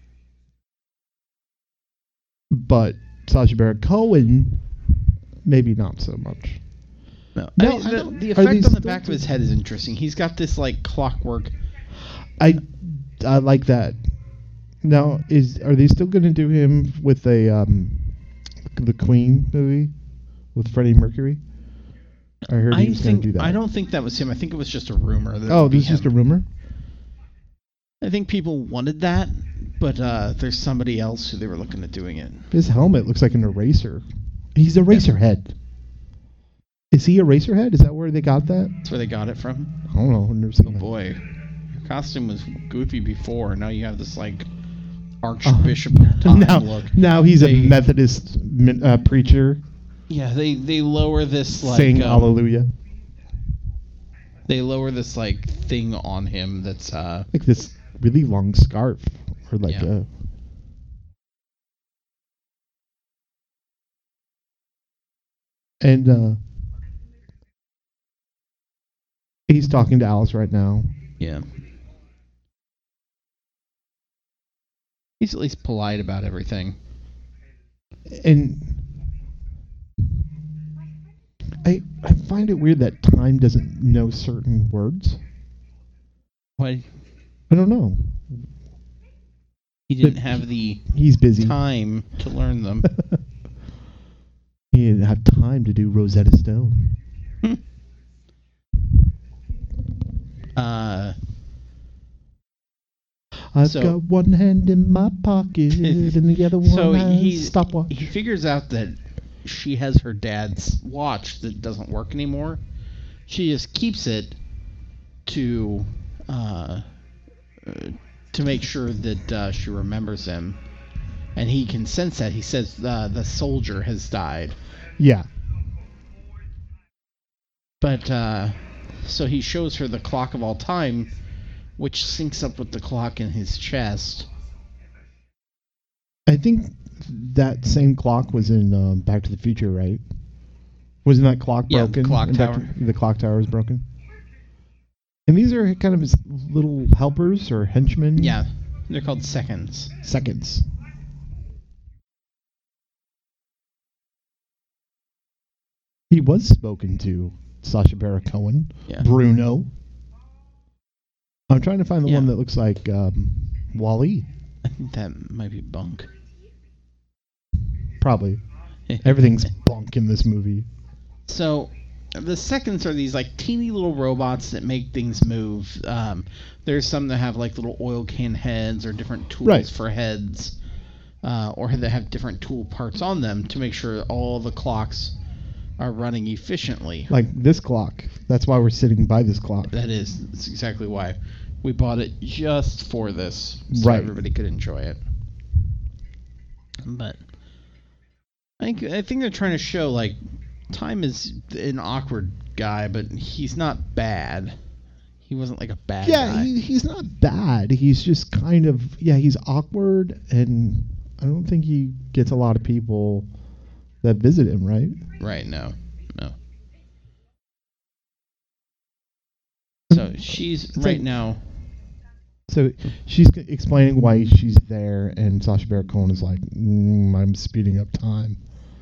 But Sacha Baron Cohen, maybe not so much. No, No, I mean, I don't- the are effect they on the still back of his head is interesting. He's got this like clockwork. I like that. Now, are they still going to do him with the Queen movie with Freddie Mercury? I heard he was going to do that. I don't think that was him. I think it was just a rumor. That Oh, would be this is just a him. rumor? I think people wanted that, but there's somebody else who they were looking at doing it. His helmet looks like an eraser. He's a Eraserhead. Is he a Eraserhead? Is that where they got that? That's where they got it from. I don't know. I've never seen Oh that. boy, your costume was goofy before. Now you have this like Archbishop of Time look. Now he's They- a Methodist preacher Yeah, they lower this like saying hallelujah. they lower this like thing on him that's Like this really long scarf. Or like Yeah. a... And he's talking to Alice right now. yeah. He's at least polite about everything. And I find it weird that Time doesn't know certain words. Why I don't know. he didn't have the He's busy. time to learn them. He didn't have time to do Rosetta Stone. I've So- got one hand in my pocket and the other one So has stopwatch. he figures out that she has her dad's watch that doesn't work anymore. She just keeps it to make sure that she remembers him, and he can sense that. He says the soldier has died, Yeah. but so he shows her the clock of all time, which syncs up with the clock in his chest. I think that same clock was in Back to the Future, right? Wasn't that clock Yeah, the broken? clock in Back tower. the clock tower was broken. And these are kind of his little helpers or henchmen. Yeah, they're called seconds. Seconds. He was spoken to, Sacha Baron Cohen. Yeah. Bruno. I'm trying to find the Yeah. one that looks like Wall-E. I think that might be Bunk. Probably. Everything's bunk in this movie. So, the seconds are these like teeny little robots that make things move. There's some that have like little oil can heads or different tools Right. for heads, or that have different tool parts on them to make sure all the clocks are running efficiently. Like this clock. That's why we're sitting by this clock. That's exactly why we bought it just for this, so Right. everybody could enjoy it. But I think they're trying to show like Time is an awkward guy, but he's not bad. He wasn't like a bad Yeah, guy. he's not bad. He's just kind of, he's awkward, and I don't think he gets a lot of people that visit him, right? Right? No. So she's It's right like- now. So she's explaining why she's there, and Sacha Baron Cohen is like, I'm speeding up time.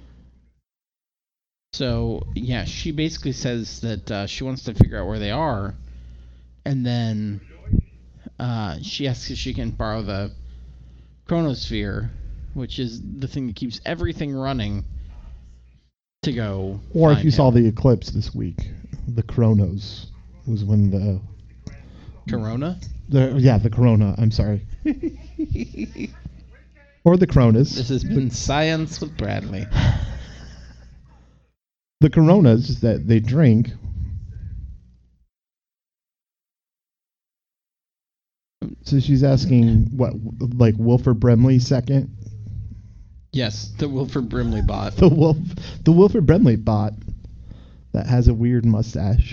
So yeah, she basically says that she wants to figure out where they are, and then she asks if she can borrow the chronosphere, which is the thing that keeps everything running, to go. Or if find you him. saw the eclipse this week, the Chronos was when the Corona. the Corona. I'm sorry, or the Cronus. This has been Science with Bradley. The Coronas that they drink. So she's asking what, like Wilford Brimley second? Yes, the Wilford Brimley bot. The Wilford Brimley bot that has a weird mustache.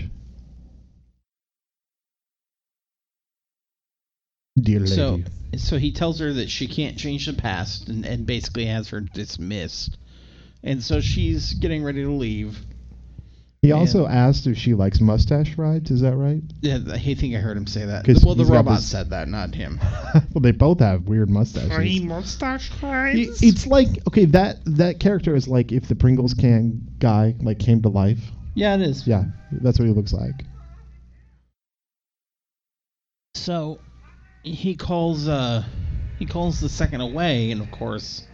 Dear lady. So he tells her that she can't change the past, and basically has her dismissed. And so she's getting ready to leave. He also asked if she likes mustache rides. Is that right? Yeah, I think I heard him say that. 'Cause Well, the he's got robot this- said that, not him. Well, they both have weird mustaches. mustache It's like, okay, that character is like if the Pringles can guy like came to life. Yeah, it is. Yeah, that's what he looks like. So he calls the second away, and of course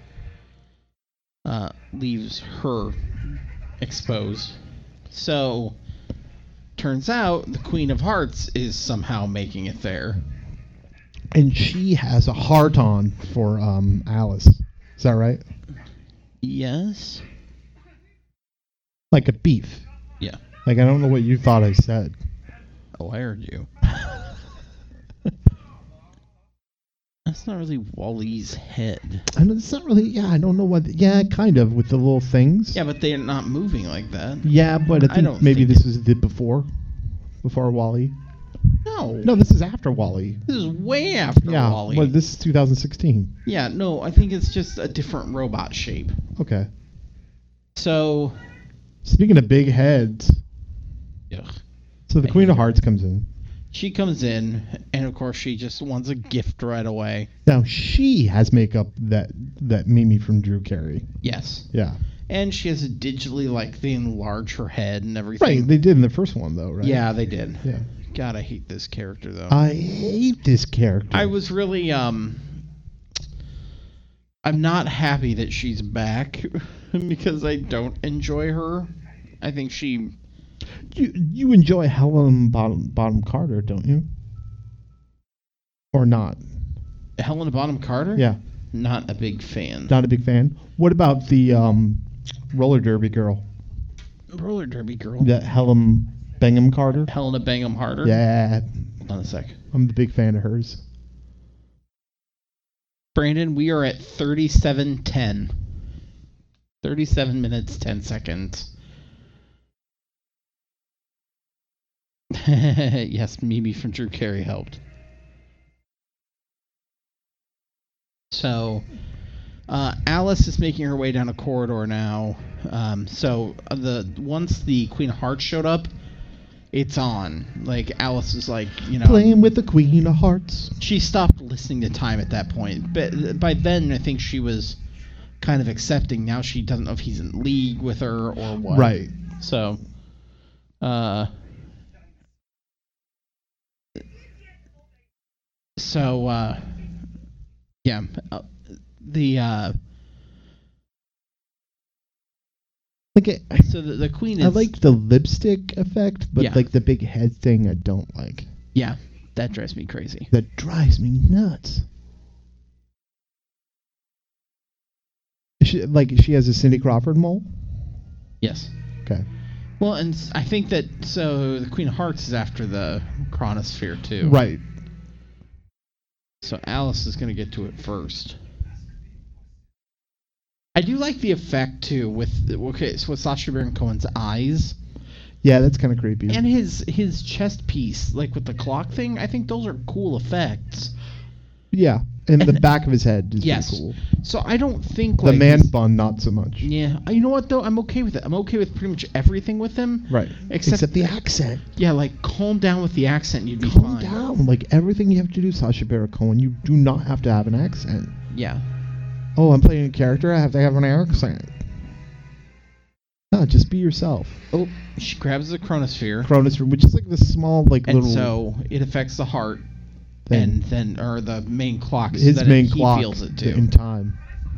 leaves her exposed. So turns out the Queen of Hearts is somehow making it there. And she has a heart on for Alice. Is that right? Yes. Like a beef. Yeah. Like, I don't know what you thought I said. Oh, I heard you. That's not really Wally's head. I know it's not really. Yeah, I don't know what. Yeah, kind of with the little things. Yeah, but they're not moving like that. Yeah, but I think don't maybe think this is the before Wally. No. No, this is after Wally. This is way after Yeah, Wally. well, this is 2016. Yeah, no, I think it's just a different robot shape. Okay. So, Speaking of big heads, ugh. so the I Queen hate of her. Hearts comes in. She comes in, and of course she just wants a gift right away. Now she has makeup that Mimi from Drew Carey. Yes. Yeah. And she has to digitally, like, they enlarge her head and everything. Right. They did in the first one though, right? Yeah, they did. Yeah. God, I hate this character, though. I hate this character. I was really, I'm not happy that she's back because I don't enjoy her. I think she... You enjoy Helen Bottom Carter, don't you? Or not? Helena Bonham Carter? Yeah. Not a big fan. Not a big fan. What about the roller derby girl? Roller derby girl. That Helen Bingham Carter? Helena Bingham Carter? Yeah. Hold on a sec. I'm the big fan of hers. Brandon, we are at 37:10. 37 minutes, 10 seconds. Yes, Mimi from Drew Carey helped. So, Alice is making her way down a corridor now. Once the Queen of Hearts showed up, it's on. Like, Alice is like, Playing with the Queen of Hearts. she stopped listening to time at that point. But by then, I think she was kind of accepting. Now she doesn't know if he's in league with her or what. Right. So, yeah, the queen is... I like the lipstick effect, but Yeah. like the big head thing I don't like. Yeah, that drives me crazy. That drives me nuts. She has a Cindy Crawford mole? Yes. Okay. Well, and I think that, so the Queen of Hearts is after the Chronosphere, too. Right. So Alice is going to get to it first. I do like the effect, too, with Sacha Baron Cohen's eyes. Yeah, that's kind of creepy. And his chest piece, like with the clock thing. I think those are cool effects. Yeah, and the back of his head is Yes. pretty cool. So I don't think, The like... man bun, not so much. Yeah. You know what, though? I'm okay with it. I'm okay with pretty much everything with him. Right. Except the accent. Yeah, like, calm down with the accent, you'd be Calm fine. down. Like, everything you have to do, Sacha Baron Cohen, you do not have to have an accent. Yeah. Oh, I'm playing a character, I have to have an accent. No, just be yourself. Oh, she grabs the Chronosphere. Chronosphere, which is like this small, like, And little so it affects the heart, thing. and then, or the main clock, so His that main he clock feels it too. in time.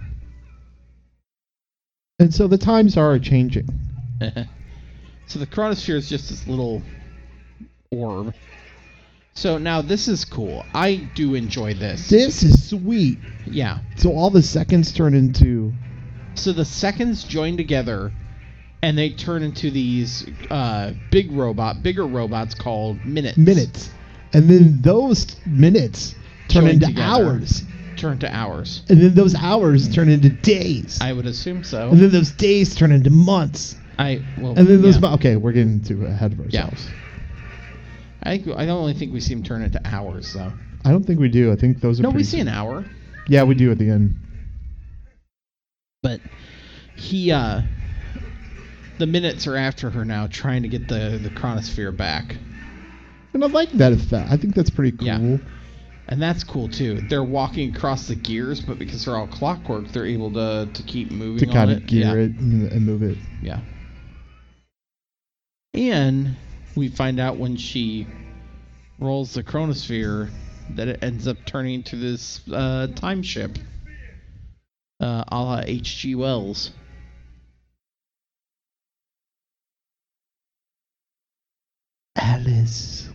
And so the times are changing. So the Chronosphere is just this little orb. So now this is cool. I do enjoy this. This is sweet. Yeah. So all the seconds turn into... So the seconds join together, and they turn into these bigger robots called minutes. minutes. And then those minutes turn Join into together. hours. Turn to hours. And then those hours turn into days. I would assume so. And then those days turn into months. And then those... yeah. Okay, we're getting too ahead of ourselves. I don't only think we see him turn into hours, though. I don't think we do. I think those are No, we pretty see an hour. Yeah, we do at the end. But he the minutes are after her now, trying to get the chronosphere back. And I like that effect. I think that's pretty cool. Yeah. And that's cool too. They're walking across the gears, but because they're all clockwork, they're able to keep moving To kind on of gear it and move it. Yeah. And we find out when she rolls the chronosphere that it ends up turning into this time ship, a la H.G. Wells. Alice.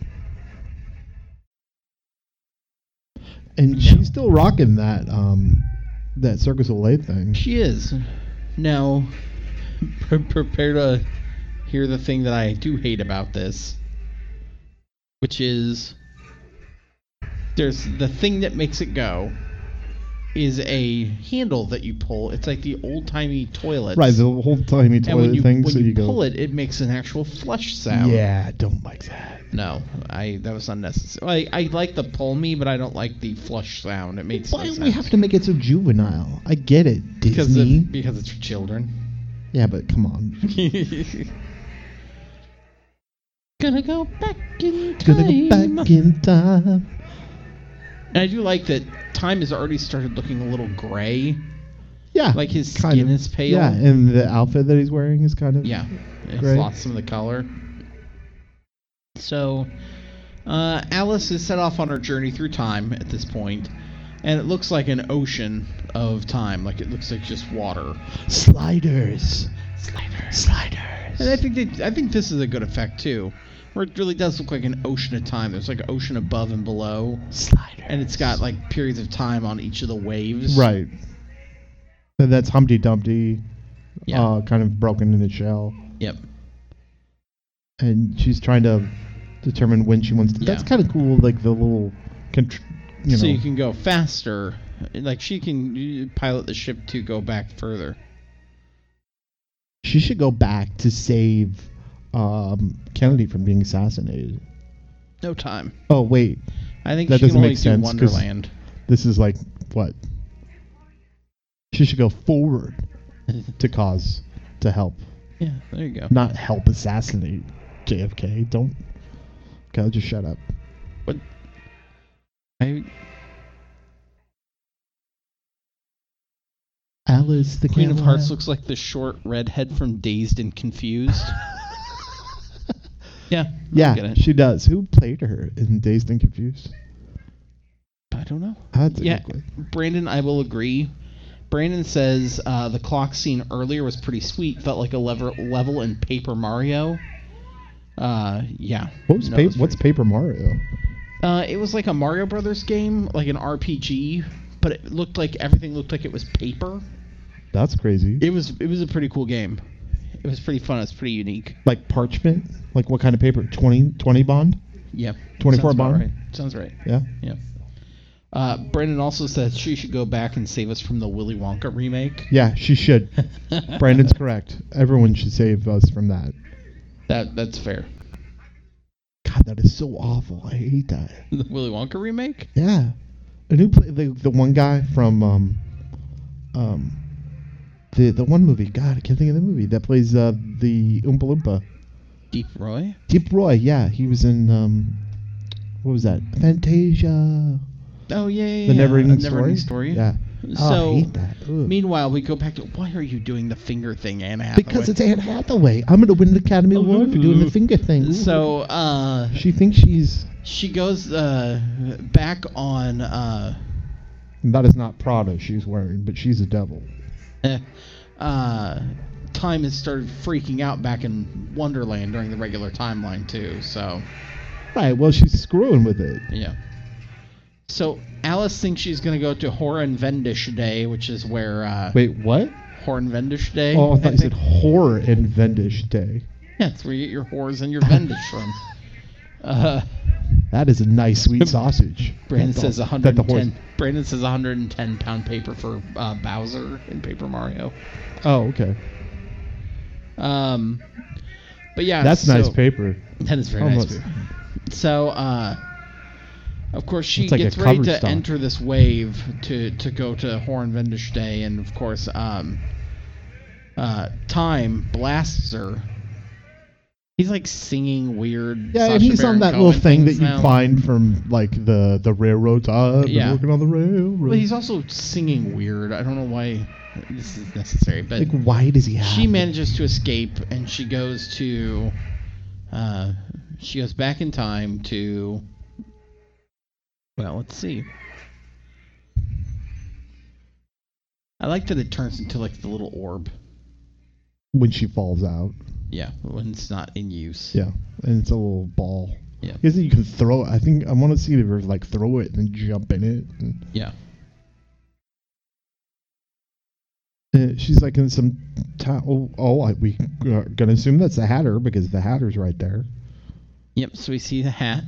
And she's still rocking that Circus Olay thing. She is. Now, prepare to hear the thing that I do hate about this, which is there's the thing that makes it go is a handle that you pull. It's like the old-timey toilet. Right, the whole timey toilet thing. When so you go, pull it, it makes an actual flush sound. Yeah, I don't like that. No, that was unnecessary. I like the pull me, but I don't like the flush sound. It makes Why no do sense. we have to make it so juvenile? I get it, Disney. Because it's for children. Yeah, but come on. Gonna go back in time. Gonna go back in time. And I do like that time has already started looking a little gray. Yeah. Like his kind skin of. is pale. Yeah, and the outfit that he's wearing is kind of It's gray. lost some of the color. So, Alice is set off on her journey through time at this point, and it looks like an ocean of time. Like it looks like just water. Sliders. And I think this is a good effect too, where it really does look like an ocean of time. There's like an ocean above and below, Sliders. and it's got like periods of time on each of the waves. Right. And that's Humpty Dumpty, Yeah. kind of broken in its shell. Yep. And she's trying to determine when she wants to. Yeah. That's kind of cool, like the little, So you can go faster. Like she can pilot the ship to go back further. She should go back to save Kennedy from being assassinated. No time. Oh, wait. I think That she can doesn't only make do sense, 'cause Wonderland. This is like, what? She should go forward to help. Yeah, there you go. Not help assassinate JFK. Don't. Okay, I'll just shut up. What? Alice, the Queen of Candlelight. Hearts looks like the short redhead from Dazed and Confused. Yeah. I get Yeah, it. she does. Who played her in Dazed and Confused? I don't know. That's Yeah, Brandon, I will agree. Brandon says the clock scene earlier was pretty sweet. Felt like a level in Paper Mario. Yeah. What's Paper Mario? It was like a Mario Brothers game, like an RPG, but it looked like everything looked like it was paper. That's crazy. It was a pretty cool game. It was pretty fun. It's pretty unique. Like parchment? Like what kind of paper? 20 bond? Yeah. 24 Sounds about bond? right. Sounds right. Yeah. Yeah. Brandon also says she should go back and save us from the Willy Wonka remake. Yeah, she should. Brandon's correct. Everyone should save us from that. That's fair. God, that is so awful. I hate that. The Willy Wonka remake? Yeah. And who played the one guy from the one movie? God, I can't think of the movie that plays the Oompa Loompa. Deep Roy? Deep Roy. Yeah, he was in what was that? Fantasia. Oh yeah. The Never-Ending Story. Yeah. So, I hate that. Ugh. meanwhile, we go back to why are you doing the finger thing, Anne Hathaway? Because it's Anne Hathaway. I'm gonna win the Academy Award for doing the finger thing. Ooh. So She thinks she's. she goes back on That is not Prada she's wearing, but she's a devil. time has started freaking out back in Wonderland during the regular timeline too. So Right. Well, she's screwing with it. yeah. So Alice thinks she's gonna go to Horenvendish Day, which is where Wait, what? Horenvendish Day. Oh, I thought you think. said Horror and Vendish Day. Yeah, that's where you get your whores and your Vendish from. That is a nice sweet sausage. Brandon That says the- that the 110. horse- Brandon says 110 pound paper for Bowser in Paper Mario. Oh, okay. But yeah, That's so, nice paper. That is very Almost. nice paper. So, of course, she It's like a gets ready cover to stock. enter this wave to go to Horenvendish Day, and of course, Time blasts her. He's like singing weird. Yeah, Sacha and he's on Baron that little Cohen thing that things you now. find from like the railroads. I've been working on the railroad. But he's also singing weird. I don't know why this is necessary, but like, why does he have? she manages to escape, and she goes to. She goes back in time to. Well, let's see. I like that it turns into like the little orb. When she falls out. Yeah, when it's not in use. Yeah, and it's a little ball. Yeah. I guess you can throw it. I think I want to see her like throw it and then jump in it. And Yeah. she's like in some. We are gonna assume that's the Hatter because the Hatter's right there. Yep. So we see the hat.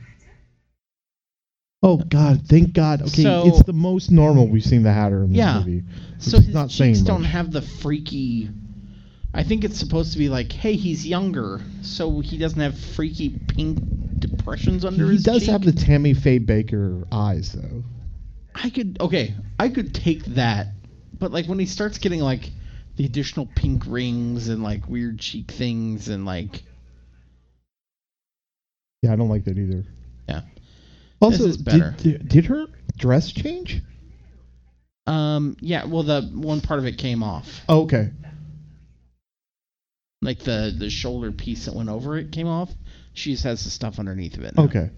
Oh God! Thank God. Okay, So- it's the most normal we've seen the Hatter in this Yeah. movie. So It's his not saying cheeks don't much. have the freaky. I think it's supposed to be like, hey, he's younger, so he doesn't have freaky pink depressions under He his does cheek. have the Tammy Faye Baker eyes, though. I could take that, but like when he starts getting like the additional pink rings and like weird cheek things and like Yeah, I don't like that either. yeah. Also, is better. Did her dress change? Yeah, well the one part of it came off. Oh, okay. Like the shoulder piece that went over it came off. She just has the stuff underneath of it now. Okay.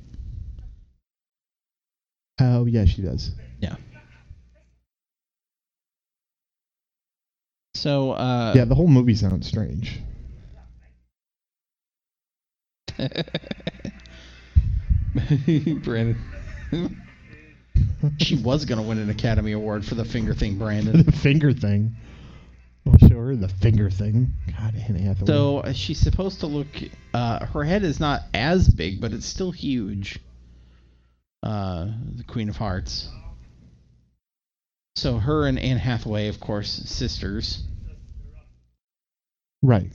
Oh, yeah, she does. Yeah. So Yeah, the whole movie sounds strange. Brandon. She was gonna win an Academy Award for the finger thing, Brandon. The finger thing. I'll show her the finger thing. God, Anne Hathaway. So she's supposed to look. Her head is not as big, but it's still huge. The Queen of Hearts. So her and Anne Hathaway, of course, sisters, Right.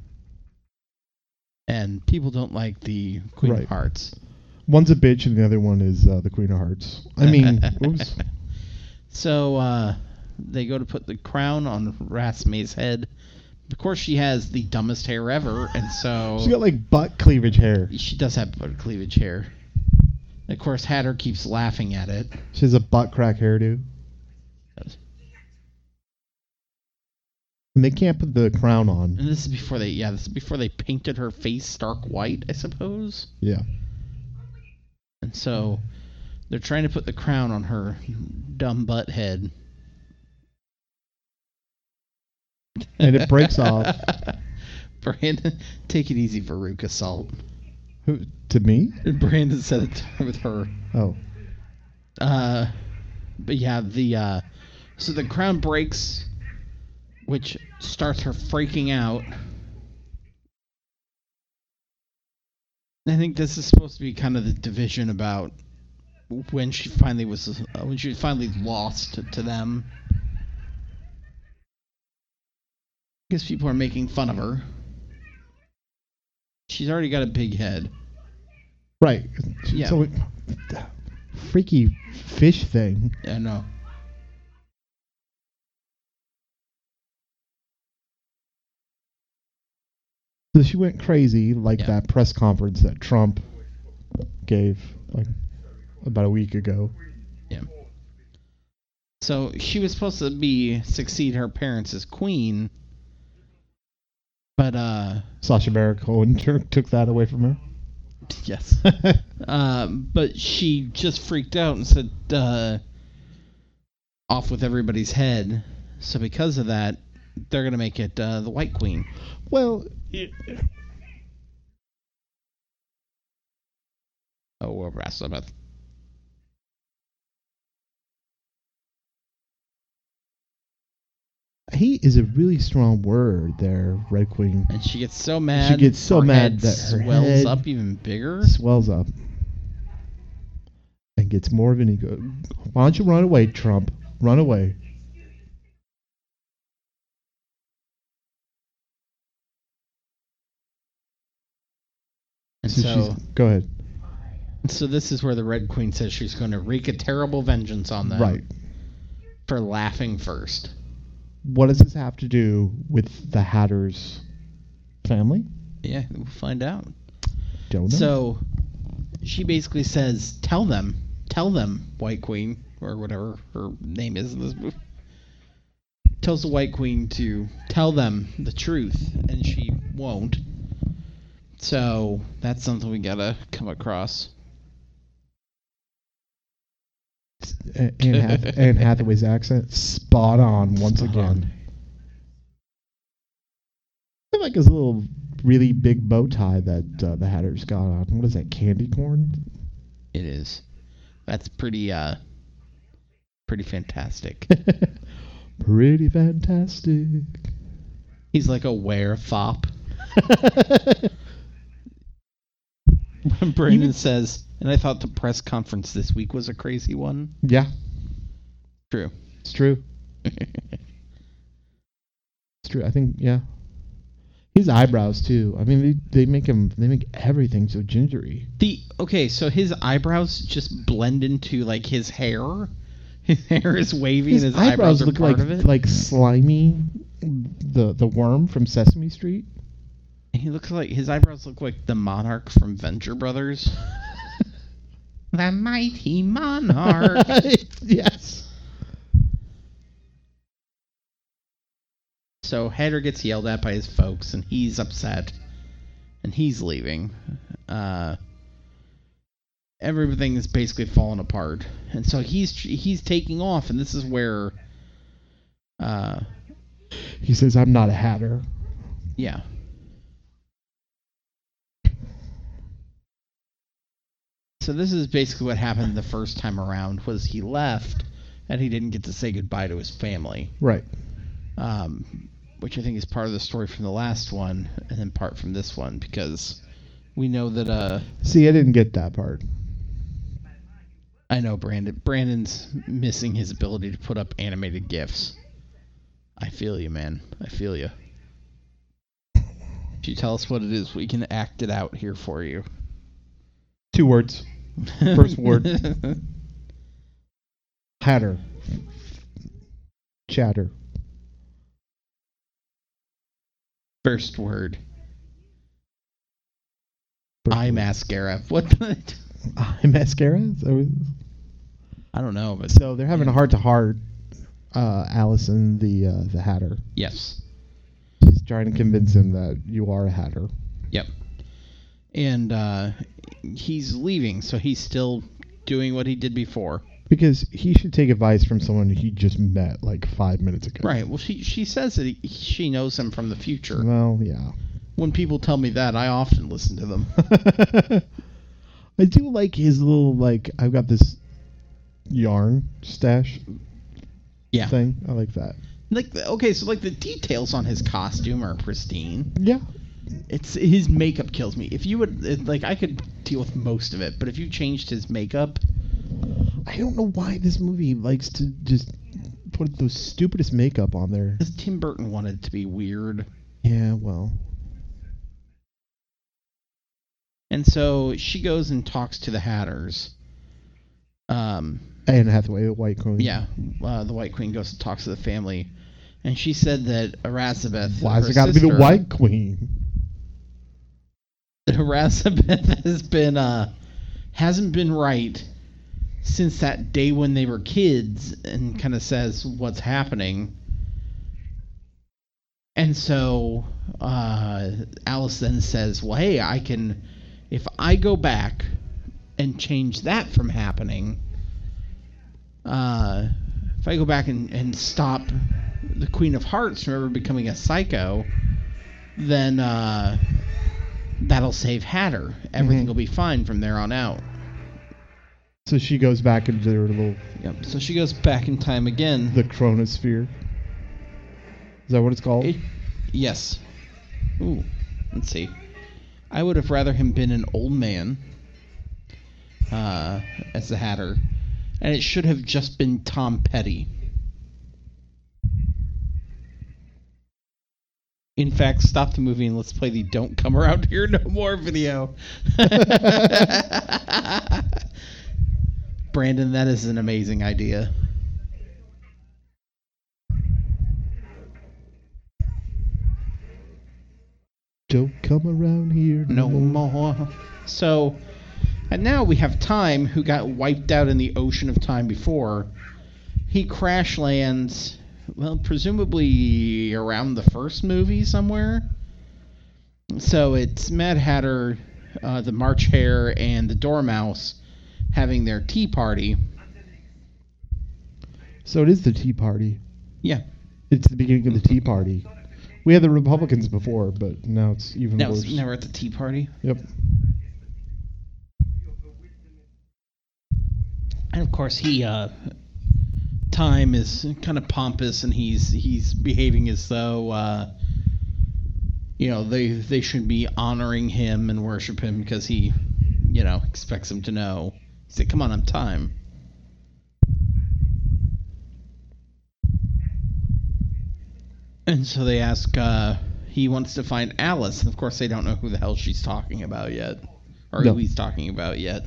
and people don't like the Queen Right. of Hearts. One's a bitch and the other one is the Queen of Hearts. I mean, oops. So they go to put the crown on Rasme's head. Of course, she has the dumbest hair ever, and so She's got like butt cleavage hair. she does have butt cleavage hair. Of course, Hatter keeps laughing at it. She has a butt crack hairdo. And they can't put the crown on. And this is before they painted her face stark white, I suppose. Yeah. And so they're trying to put the crown on her dumb butt head. And it breaks off. Brandon, take it easy, Veruca Salt. Who, to me? Brandon said it with her. Oh. But yeah, so the crown breaks, which starts her freaking out. I think this is supposed to be kind of the division about when she finally lost to them. Because people are making fun of her. She's already got a big head. Right. Yeah. So, freaky fish thing. I know. So she went crazy like Yeah. that press conference that Trump gave like about a week ago. Yeah. So she was supposed to succeed her parents as queen, but Sacha Baron Cohen took that away from her. yes. But she just freaked out and said, off with everybody's head. So because of that, they're gonna make it the White Queen. Well, Or Rasabeth. hate is a really strong word there, Red Queen. And she gets so mad. She gets so her mad head that her swells head up even bigger. swells up and gets more of an ego. Why don't you run away, Trump? Run away. And go ahead. so this is where the Red Queen says she's going to wreak a terrible vengeance on them. Right. For laughing first. what does this have to do with the Hatter's family? Yeah, we'll find out. Don't know. So she basically says, tell them, White Queen, or whatever her name is in this movie. Tells the White Queen to tell them the truth, and she won't. So that's something we gotta come across. Anne Hathaway's accent, spot on once Spot again. on. I like his little really big bow tie that the Hatter's got on. What is that, candy corn? It is. That's pretty fantastic. Pretty fantastic. He's like a were-fop. Brandon says, and I thought the press conference this week was a crazy one. Yeah, True. it's true. It's true. I think, yeah. His eyebrows too. I mean, they make everything so gingery. So his eyebrows just blend into like his hair. His hair is wavy and his eyebrows are look part like of it. like Slimy, the worm from Sesame Street. He looks like his eyebrows look like the monarch from Venture Brothers. The mighty monarch. Yes. So Hatter gets yelled at by his folks, and he's upset, and he's leaving. Everything is basically falling apart, and so he's taking off, and this is where, He says, "I'm not a Hatter." yeah. So this is basically what happened the first time around, was he left, and he didn't get to say goodbye to his family. Right. Which I think is part of the story from the last one, and then part from this one, because we know that, See, I didn't get that part. I know Brandon's missing his ability to put up animated GIFs. I feel you, man. I feel you. If you tell us what it is, we can act it out here for you. 2 words. First word. Hatter. Chatter. First word. First Eye word. mascara. What the... Eye mascara? I don't know, but... So they're having a heart-to-heart, Allison, the Hatter. Yes. She's trying to convince him that you are a Hatter. Yep. And he's leaving, so he's still doing what he did before. Because he should take advice from someone he just met like 5 minutes ago. Right. Well, she says that she knows him from the future. Well, yeah. When people tell me that, I often listen to them. I do like his little, like, I've got this yarn stash Yeah. thing. I like that. Like, okay, so like the details on his costume are pristine. Yeah. It's his makeup kills me. If you would, like, I could deal with most of it, but if you changed his makeup, I don't know why this movie likes to just put the stupidest makeup on there. because Tim Burton wanted it to be weird. Yeah, well. And so she goes and talks to the Hatters. Anne Hathaway, the White Queen. Yeah, the White Queen goes and talks to the family, and she said that Erasabeth, Why's her it got to be the sister, White Queen? that Erasabeth hasn't been right since that day when they were kids, and kind of says what's happening. And so Alice then says, well, hey, if I go back and change that from happening, if I go back and stop the Queen of Hearts from ever becoming a psycho, then that'll save Hatter. Everything will be fine from there on out. So she goes back into her little, Yep. So she goes back in time again. the chronosphere. Is that what it's called? Yes. Ooh. Let's see. I would have rather him been an old man as the Hatter, and it should have just been Tom Petty. In fact, stop the movie and let's play the "Don't Come Around Here No More" video. Brandon, that is an amazing idea. Don't come around here no more. So, and now we have Time, who got wiped out in the ocean of time before. He crash lands, well, presumably around the first movie somewhere. So it's Mad Hatter, the March Hare, and the Dormouse having their tea party. So it is the Tea Party. Yeah. It's the beginning of the Tea Party. We had the Republicans before, but now it's even Now worse. we're at the tea party. Yep. And of course, Time is kind of pompous, and he's behaving as though, they should be honoring him and worship him because he, expects them to know. He said, "Come on, I'm Time." And so they ask, he wants to find Alice, and of course they don't know who the hell she's talking about yet, or No. who he's talking about yet.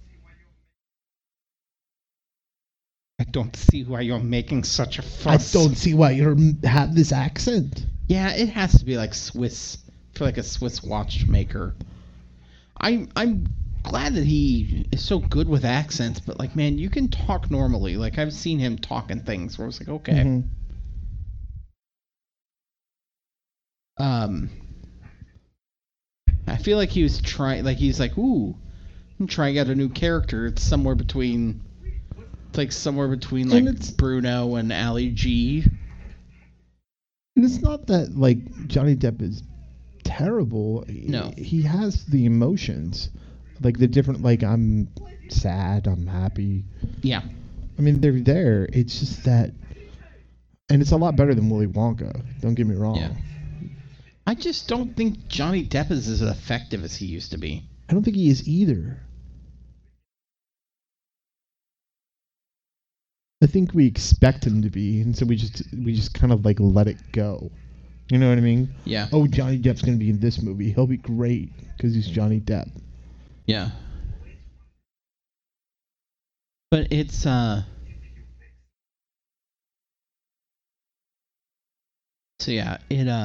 I don't see why you're making such a fuss. I don't see why you have this accent. Yeah, it has to be like Swiss, for like a Swiss watchmaker. I'm glad that he is so good with accents, but like, man, you can talk normally. Like, I've seen him talking things where I was like, okay. Mm-hmm. I feel like he was trying, like, he's like, ooh, I'm trying out a new character. It's somewhere between like Bruno and Ali G. And it's not that like Johnny Depp is terrible. No. He has the emotions. Like the different, like, I'm sad, I'm happy. Yeah. I mean, they're there. It's just that, and it's a lot better than Willy Wonka. Don't get me wrong. Yeah. I just don't think Johnny Depp is as effective as he used to be. I don't think he is either. I think we expect him to be, and so we just kind of like let it go. You know what I mean? Yeah. Oh, Johnny Depp's gonna be in this movie. He'll be great because he's Johnny Depp. Yeah. But it's so yeah,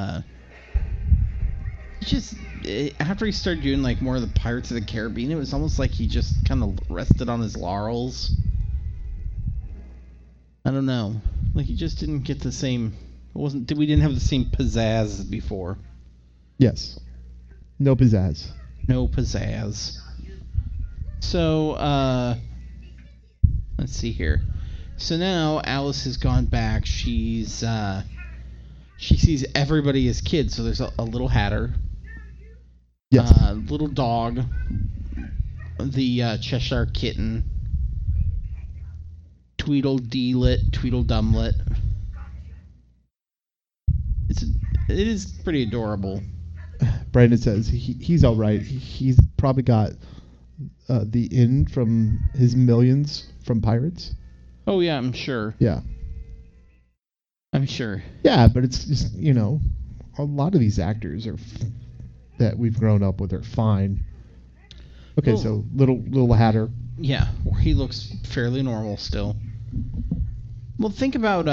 after he started doing like more of the Pirates of the Caribbean, it was almost like he just kind of rested on his laurels. I don't know. Like, he just didn't get the same. We didn't have the same pizzazz as before. Yes. No pizzazz. No pizzazz. So, let's see here. So now Alice has gone back. She sees everybody as kids. So there's a little Hatter. Yes. Little dog. The Cheshire Kitten. Tweedledee-lit, Tweedledumlet. It is pretty adorable. Brandon says he's all right. He's probably got the in from his millions from Pirates. Oh yeah, I'm sure. Yeah. I'm sure. Yeah, but it's just, a lot of these actors that we've grown up with are fine. Okay, Well, so little Hatter. Yeah, he looks fairly normal still. Well, think about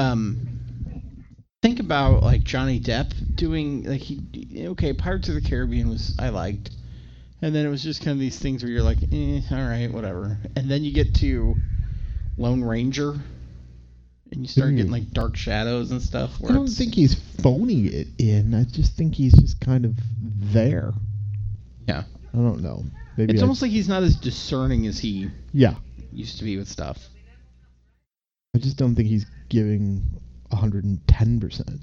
like Johnny Depp doing like Pirates of the Caribbean I liked, and then it was just kind of these things where you're like, all right, whatever, and then you get to Lone Ranger, and you start getting like Dark Shadows and stuff. I don't think he's phoning it in. I just think he's just kind of there. Yeah. I don't know. Maybe It's almost like he's not as discerning as he yeah. used to be with stuff. I just don't think he's giving 110%.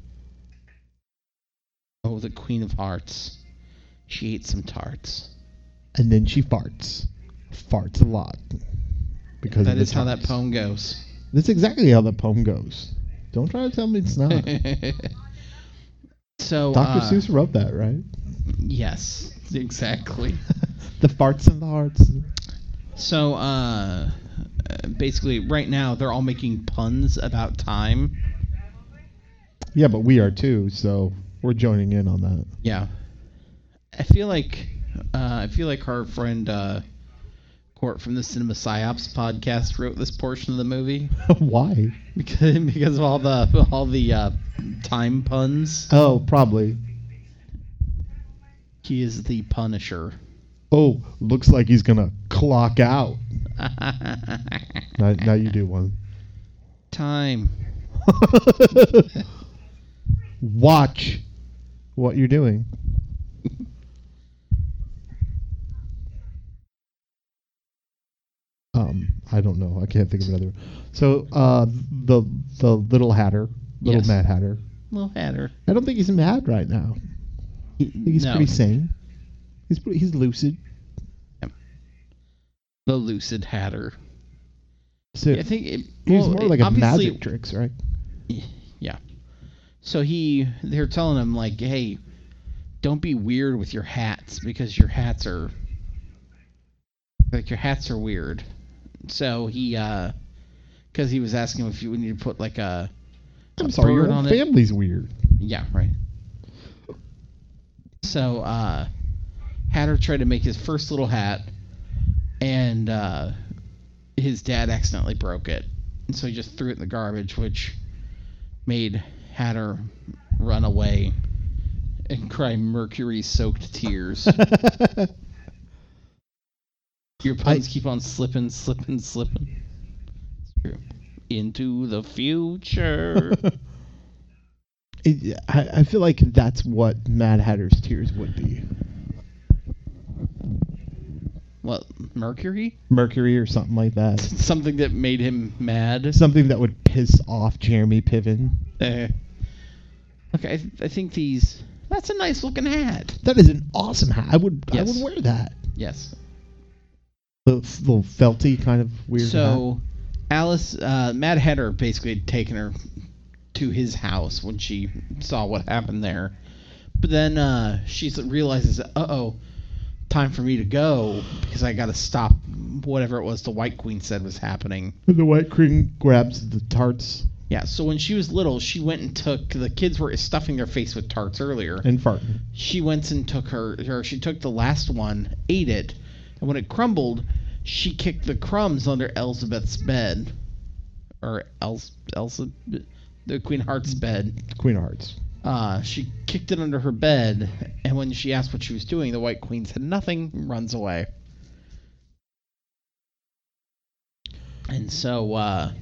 Oh, the Queen of Hearts. She ate some tarts. And then she farts. Farts a lot. Because That of the is how that tarts. poem goes. That's exactly how the poem goes. Don't try to tell me it's not. So Dr. Seuss wrote that, right? Yes, exactly. The farts and the hearts. So basically right now they're all making puns about time. Yeah, but we are too, so we're joining in on that. Yeah. I feel like our friend Court from the Cinema Psyops podcast wrote this portion of the movie Why? because of all the time puns. Oh, probably. He is the Punisher. Oh, looks like he's gonna clock out. Now you do one. Time. Watch what you're doing. I don't know. I can't think of another. So, the little Hatter, little Yes. Mad Hatter. Little Hatter. I don't think he's mad right now. I think he's No. pretty sane. He's lucid. The Lucid Hatter. So I think it, he's more like a obviously- magic tricks, right? Yeah. So they're telling him like, hey, don't be weird with your hats because your hats are weird. So because he was asking him if you would need to put like a I'm sorry, your bird whole on it. family's weird. Yeah, right. So Hatter tried to make his first little hat, and his dad accidentally broke it, and so he just threw it in the garbage, which made Hatter run away and cry mercury-soaked tears. Your puns keep on slipping. It's true. Into the future. I feel like that's what Mad Hatter's tears would be. What, Mercury? Mercury or something like that. Something that made him mad. Something that would piss off Jeremy Piven. Okay, I think that's a nice looking hat. That is an awesome hat. I would Yes. wear that. Yes. The little felty kind of weird hat. So, Alice, Mad Hatter basically had taken her to his house when she saw what happened there. But then she realizes, time for me to go because I got to stop whatever it was the White Queen said was happening. The White Queen grabs the tarts Yeah, so when she was little, she went and took, the kids were stuffing their face with tarts earlier. and farting. She went and took she took the last one, ate it, and when it crumbled, she kicked the crumbs under Elizabeth's bed. Or Elsa, the Queen Heart's bed. Queen of Hearts. She kicked it under her bed, and when she asked what she was doing, the White Queen said nothing, runs away. And so,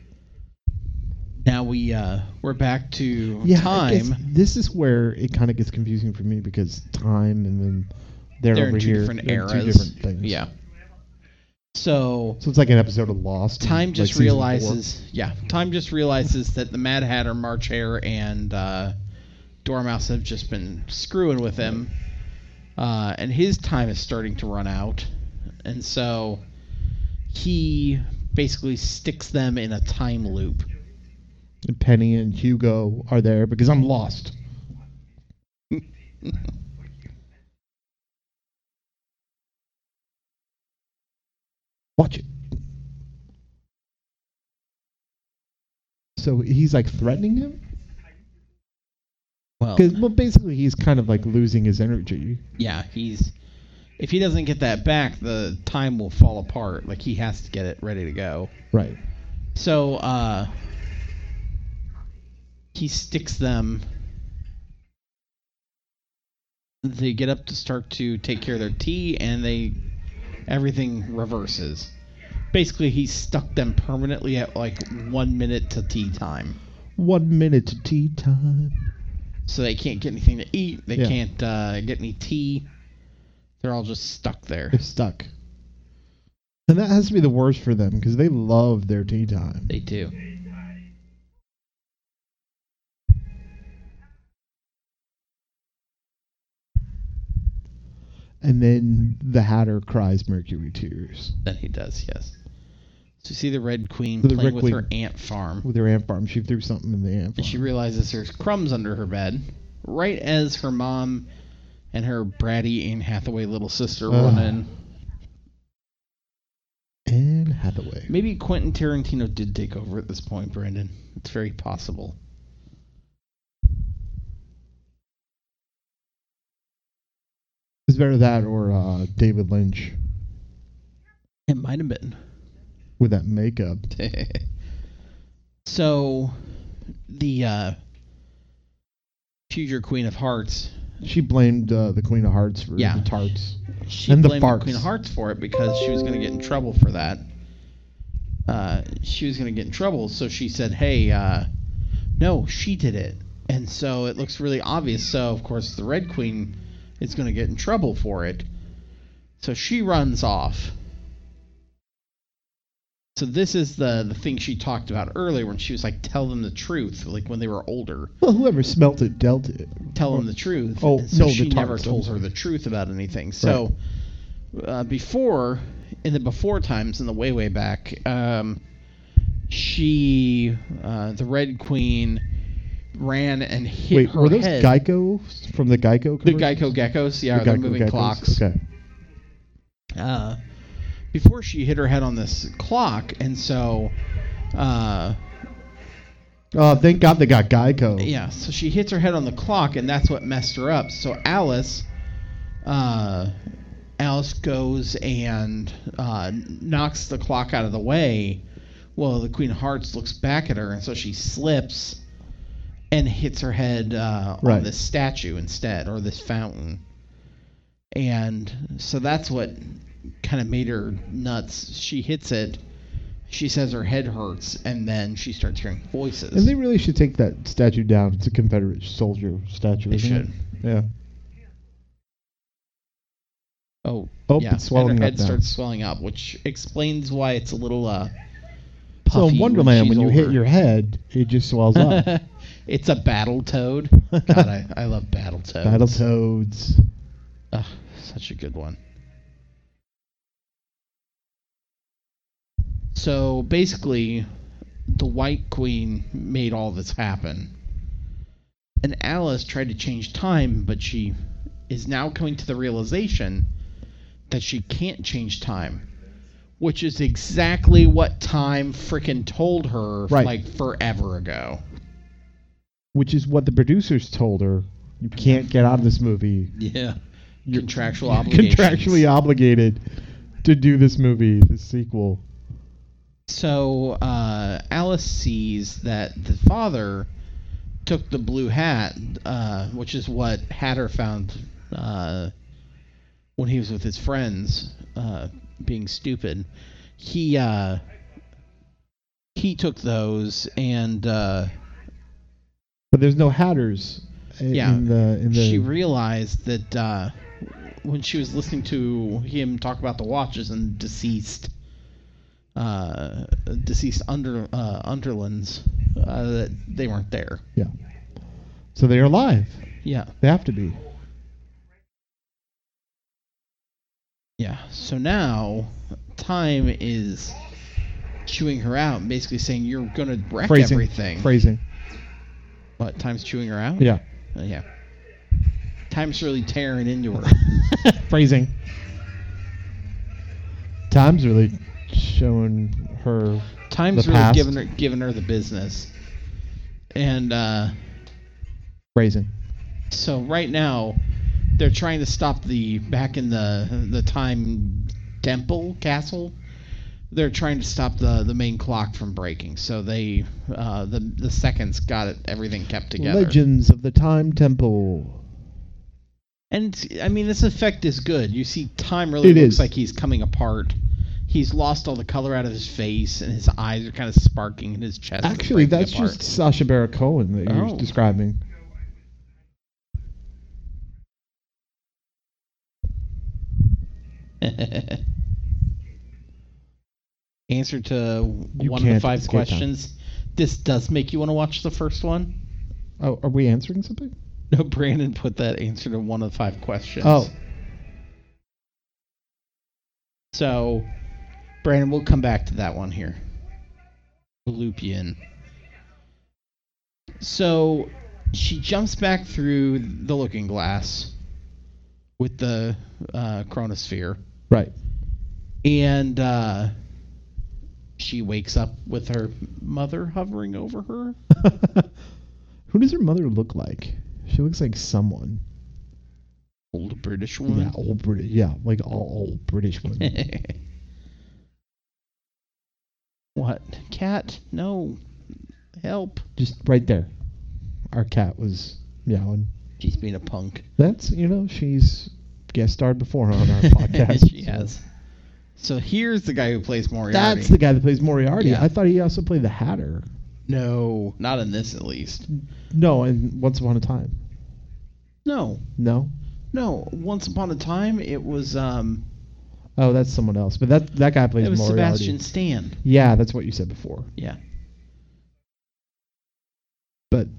now we're back to I guess time. this is where it kind of gets confusing for me because time and then they're They're over in two here. different they're in eras. two different things. Yeah. So So it's like an episode of Lost. time like just season realizes, time just realizes that the Mad Hatter, March Hare, and Dormouse have just been screwing with him, and his time is starting to run out, and so he basically sticks them in a time loop. 4. And Penny and Hugo are there because I'm lost. Watch it. So he's like threatening him? Well, Well, basically he's kind of like losing his energy. yeah, if he doesn't get that back, the time will fall apart. Like he has to get it ready to go. Right. So, he sticks them. They get up to start to take care of their tea, and everything reverses. Basically, he stuck them permanently at like 1 minute to tea time. 1 minute to tea time. So they can't get anything to eat. They Yeah. can't get any tea. They're all just stuck there. They're stuck. And that has to be the worst for them because they love their tea time. They do. And then the Hatter cries Mercury tears. Then he does, yes. So you see the Red Queen So the playing Red with her Queen- ant farm. With her ant farm, she threw something in the ant farm. And she realizes there's crumbs under her bed, right as her mom and her bratty Anne Hathaway little sister run in. Anne Hathaway. Maybe Quentin Tarantino did take over at this point, Brandon. It's very possible. It's better that or David Lynch It might have been. with that makeup. So, the future Queen of Hearts She blamed the Queen of Hearts for Yeah. the tarts. She And the blamed the farts. Queen of Hearts for it because she was going to get in trouble for that. She was going to get in trouble, so she said, hey, no, she did it. And so it looks really obvious. So, of course, the Red Queen is going to get in trouble for it. So she runs off. So this is the thing she talked about earlier when she was like, tell them the truth, like when they were older. Well, whoever smelt it dealt it. Tell them the truth. Oh, And so no, she the never tarts, told I'm her sorry. the truth about anything. So before, in the before times, in the way back, she, the Red Queen, ran and hit Wait, her were those head. Geico from the Geico The commercials? Geico Geckos, yeah, The they're Geico moving Geckos? clocks. Okay. Before she hit her head on this clock, and so, Oh, thank God they got Geico. yeah, so she hits her head on the clock, and that's what messed her up. So Alice goes and knocks the clock out of the way. Well, the Queen of Hearts looks back at her, and so she slips and hits her head on Right. this statue instead, or this fountain. And so that's what kind of made her nuts. She hits it. She says her head hurts, and then she starts hearing voices. And they really should take that statue down. It's a Confederate soldier statue. They isn't should. it? Yeah. Oh, Oh, yeah. it's swelling and her up head now. starts swelling up, which explains why it's a little So puffy in Wonderland, when you hit older. your head, it just swells up. It's a battle toad. God, I love battle toads. Battletoads. Ugh, such a good one. So basically, the White Queen made all this happen. And Alice tried to change time, but she is now coming to the realization that she can't change time. Which is exactly what time frickin' told her Right. like forever ago. Which is what the producers told her. You can't get out of this movie. Yeah. You're Contractual obligations. contractually obligated to do this movie, this sequel. So Alice sees that the father took the blue hat, which is what Hatter found when he was with his friends, being stupid. He took those, and But there's no Hatters Yeah, in the she realized that when she was listening to him talk about the watches and deceased underlings, that they weren't there. Yeah. So they're alive. Yeah. They have to be. Yeah. So now time is chewing her out and basically saying you're going to wreck everything. Phrasing. What? Time's chewing her out? Yeah. Yeah. Time's really tearing into her. Phrasing. Time's really showing her Time's the really past. giving her the business. And Phrasing. so right now they're trying to stop back in the time temple castle. They're trying to stop the main clock from breaking. So they the seconds got everything kept together. Legends of the Time Temple. And I mean, this effect is good. You see, time really It looks is. like he's coming apart. He's lost all the color out of his face, and his eyes are kind of sparking, and his chest. Actually, is breaking that's apart. just Sacha Baron Cohen that you're Oh. describing. Answer to You one of the can't 5 escape time. questions. This does make you want to watch the first one. Oh, are we answering something? No, Brandon put that answer to one of the 5 questions. Oh, So, Brandon, we'll come back to that one here. We'll loop you in. So, she jumps back through the looking glass with the chronosphere, right. and she wakes up with her mother hovering over her. Who does her mother look like? She looks like someone. Old British Yeah, woman. old British. Yeah, like all old British women. What? Cat? No. Help. Just right there. Our cat was meowing. She's being a punk. That's, she's guest starred before on our podcast. She has. So here's the guy who plays Moriarty. That's the guy that plays Moriarty. Yeah. I thought he also played the Hatter. No, not in this at least. No, in Once Upon a Time. No. No? No, Once Upon a Time, it was Oh, that's someone else. But that guy plays it was Moriarty. Sebastian Stan. Yeah, that's what you said before. Yeah. But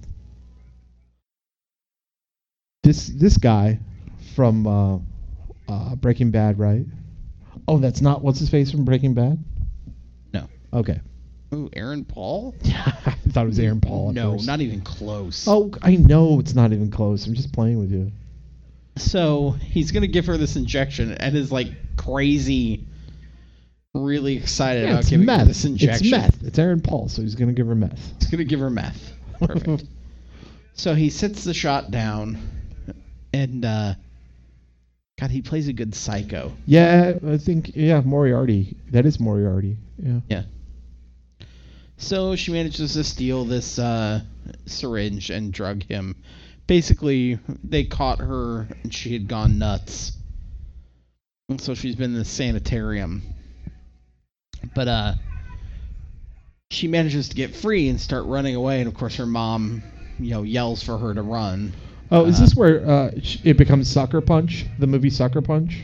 this guy from Breaking Bad, right? Oh, that's not what's his face from Breaking Bad? No. Okay. Ooh, Aaron Paul? I thought it was Aaron Paul. No, first. not even close. Oh, I know it's not even close. I'm just playing with you. So he's gonna give her this injection and is like crazy, really excited about it's giving meth. her this injection. It's meth. It's Aaron Paul, so he's gonna give her meth. He's gonna give her meth. Perfect. So he sits the shot down, and God, he plays a good psycho. Yeah, I think Moriarty. That is Moriarty. Yeah. Yeah. So she manages to steal this syringe and drug him. Basically, they caught her and she had gone nuts. And so she's been in the sanitarium. But she manages to get free and start running away. And of course, her mom, yells for her to run. Oh, is this where it becomes Sucker Punch? The movie Sucker Punch?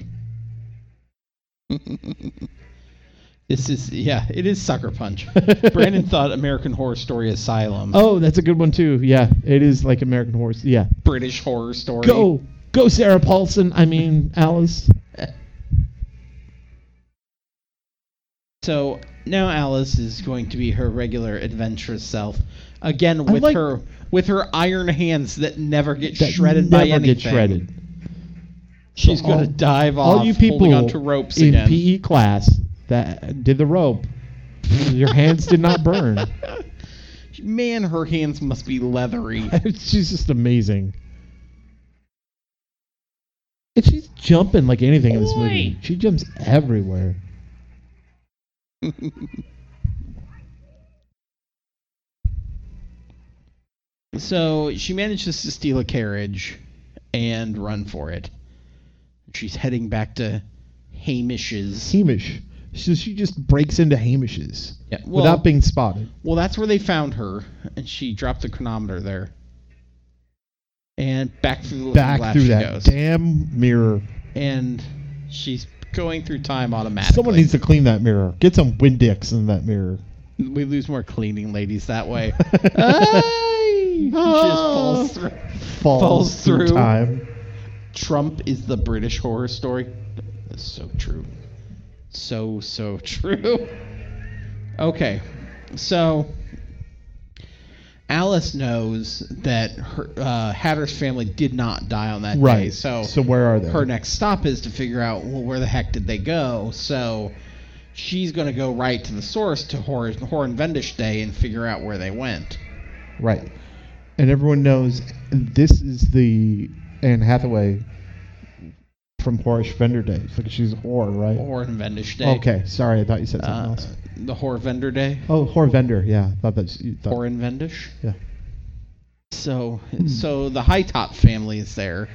It is Sucker Punch. Brandon thought American Horror Story Asylum. Oh, that's a good one too. Yeah, it is like American Horror. Yeah. British Horror Story. Go, Sarah Paulson. I mean, Alice. So now Alice is going to be her regular adventurous self again with her iron hands that never get shredded by anything. Get shredded. She's going to dive off, all you people holding onto ropes in again. PE class that did the rope, your hands did not burn. Man, her hands must be leathery. She's just amazing. And she's jumping like anything in this movie. She jumps everywhere. So she manages to steal a carriage and run for it. She's heading back to Hamish's. Hamish. So she just breaks into Hamish's without being spotted. Well, that's where they found her, and she dropped the chronometer there. And back through the glass she that goes. Damn mirror. And she's going through time automatically. Someone needs to clean that mirror. Get some Windex in that mirror. We lose more cleaning ladies that way. She just falls through time. Trump is the British Horror Story. That's so true. So true. Okay, so Alice knows that her Hatter's family did not die on that day. So where are they? Her next stop is to figure out, well, where the heck did they go? So she's going to go right to the source, to Horror Vendish Day, and figure out where they went. Right. And everyone knows this is the Anne Hathaway from Horror Vendor Day. It's like she's a whore, right? Horror Vendish Day. Okay, sorry, I thought you said something else. The Horror Vendor Day. Oh, Horror Vendor, yeah. I thought that's Horror Vendish. Yeah. So the High Top family is there.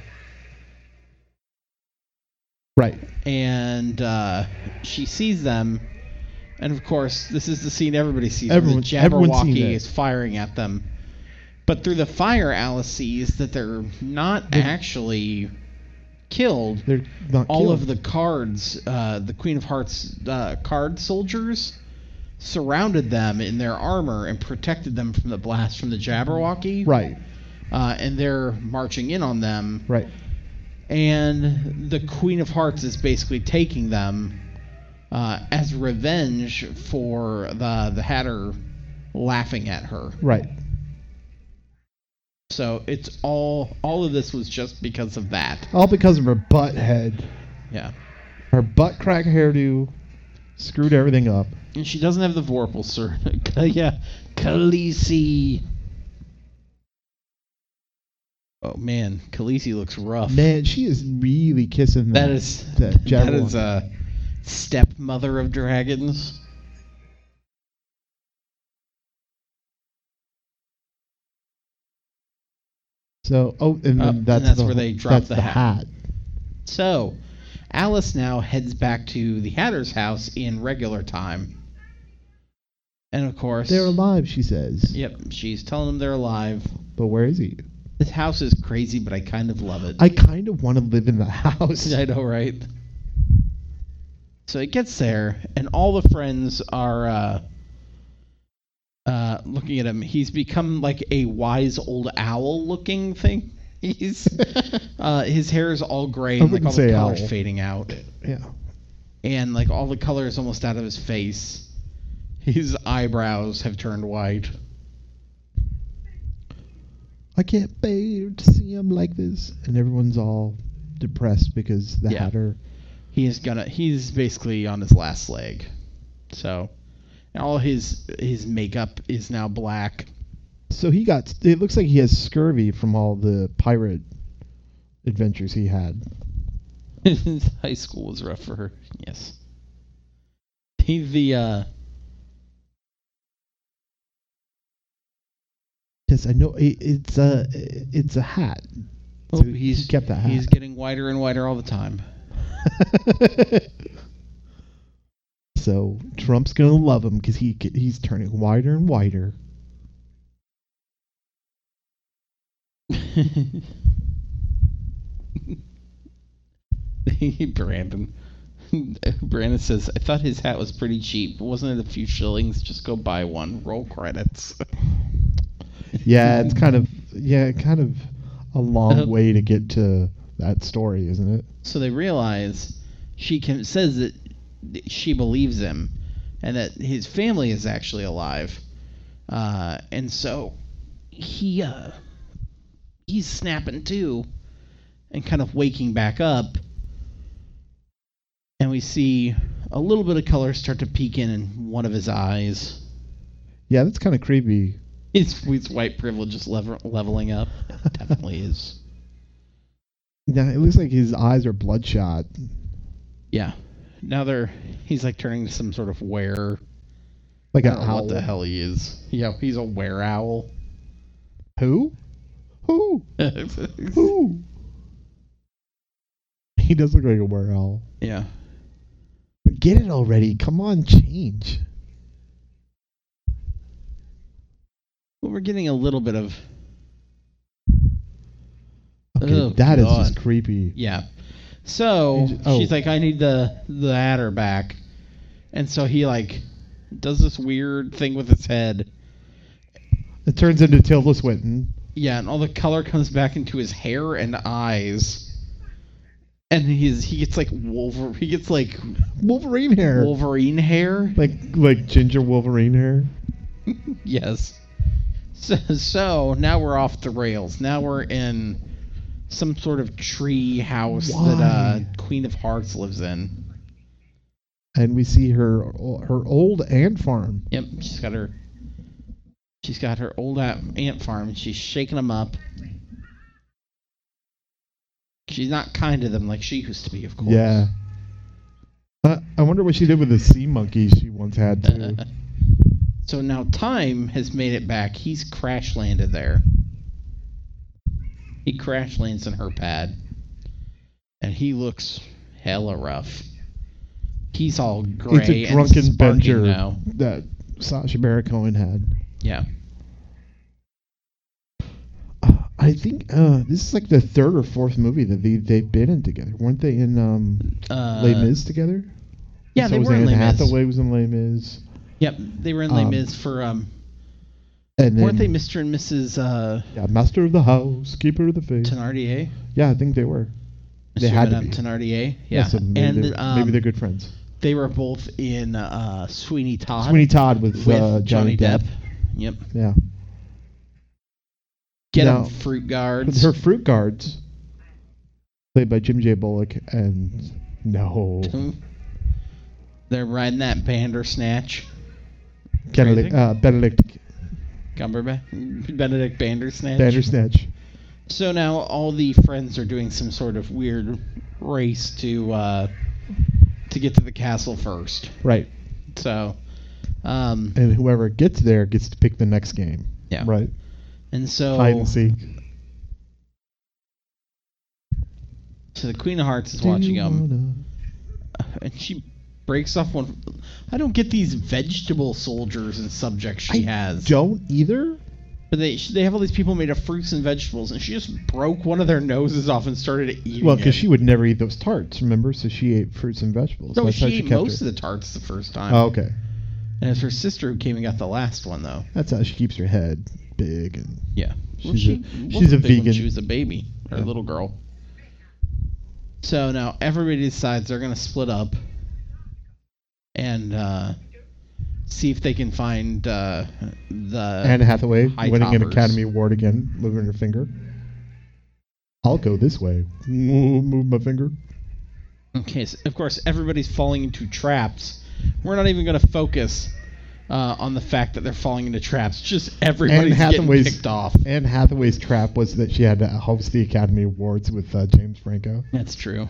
Right. And she sees them, and of course, this is the scene everybody sees. Everyone's the seen Jabberwocky that. is firing at them. But through the fire, Alice sees that they're not actually killed. They're not all killed. of the cards, the Queen of Hearts card soldiers, surrounded them in their armor and protected them from the blast from the Jabberwocky. Right. And they're marching in on them. Right. And the Queen of Hearts is basically taking them as revenge for the Hatter laughing at her. Right. So it's all of this was just because of that. All because of her butt head. Yeah. Her butt crack hairdo screwed everything up. And she doesn't have the Vorpal, sir. Yeah. Khaleesi. Oh man, Khaleesi looks rough. Man, she is really kissing that that is a stepmother of dragons. So, and then that's where they drop that's the the hat. hat. So, Alice now heads back to the Hatter's house in regular time. And of course... They're alive, she says. Yep, she's telling them they're alive. But where is he? This house is crazy, but I kind of love it. I kind of want to live in the house. I know, right? So it gets there, and all the friends are looking at him. He's become like a wise old owl-looking thing. He's his hair is all gray, and like all the color's fading out. Yeah. And like all the color is almost out of his face. His eyebrows have turned white. I can't bear to see him like this. And everyone's all depressed because the Hatter... He's basically on his last leg. So, and all his makeup is now black. So it looks like he has scurvy from all the pirate adventures he had. High school was rough for her. Yes. Yes, I know. It's a hat. So he kept that hat. He's getting whiter and whiter all the time. So Trump's gonna love him because he's turning whiter and whiter. Brandon says, I thought his hat was pretty cheap. Wasn't it a few shillings? Just go buy one. Roll credits. Yeah, it's kind of a long way to get to that story, isn't it? So they realize says that she believes him and that his family is actually alive. And so he's snapping to and kind of waking back up. And we see a little bit of color start to peek in one of his eyes. Yeah, that's kind of creepy. His white privilege is leveling up. It definitely is. Yeah, it looks like his eyes are bloodshot. Yeah. Now he's like turning to some sort of were. Like I an don't know owl. what the hell he is. Yeah, he's a were owl. Who? Who? Who? He does look like a were owl. Yeah. Get it already. Come on, change. Well, we're getting a little bit of... Okay, that is just creepy. Yeah. So, she's like, I need the adder back. And so he, like, does this weird thing with his head. It turns into Tilda Swinton. Yeah, and all the color comes back into his hair and eyes. And he gets like Wolverine hair. Wolverine hair? Like ginger Wolverine hair. Yes. So now we're off the rails. Now we're in some sort of tree house that Queen of Hearts lives in. And we see her old ant farm. Yep, she's got her old ant farm, and she's shaking them up. She's not kind to them like she used to be, of course. Yeah. I wonder what she did with the sea monkeys she once had, too. So now Time has made it back. He's crash landed there. He crash lands in her pad. And he looks hella rough. He's all gray it's a drunken and sparking bender now. that Sacha Baron Cohen had. Yeah. I think this is like the third or fourth movie that they've been in together. Weren't they in Les Mis together? Yeah, so they were in Les Mis. Hathaway was in Les Mis. Yep, they were in Les Mis for and then, weren't they Mr. and Mrs. Yeah, Master of the House, Keeper of the Faith. Thenardier? Yeah, I think they were. Mr. They had to be. Thenardier. Yeah, so maybe they're good friends. They were both in Sweeney Todd. Sweeney Todd with Johnny Depp. Yep. Yeah. Get them, Fruit Guards. Her Fruit Guards, played by Jim J. Bullock, and they're riding that Bandersnatch. Benedict Cumberbatch. Benedict Bandersnatch. Bandersnatch. So now all the friends are doing some sort of weird race to get to the castle first. Right. So. And whoever gets there gets to pick the next game. Yeah. Right. And so hide and seek. So the Queen of Hearts is Do watching you them, and she breaks off one. I don't get these vegetable soldiers and subjects she has. Don't either. But they have all these people made of fruits and vegetables, and she just broke one of their noses off and started eating Well, it. because she would never eat those tarts, remember? So she ate fruits and vegetables. No, That's how she ate kept most her. of the tarts the first time. Oh, okay. And it was her sister who came and got the last one, though. That's how she keeps her head big and Yeah. Well, she's wasn't a big when vegan. She was a baby, or a Yeah. little girl. So now everybody decides they're going to split up and see if they can find the Anne Hathaway high winning an toppers. Academy Award again, moving her finger. I'll go this way. Move my finger. Okay, so of course everybody's falling into traps. We're not even going to focus on the fact that they're falling into traps. Just everybody's getting picked off. Anne Hathaway's trap was that she had to host the Academy Awards with James Franco. That's true.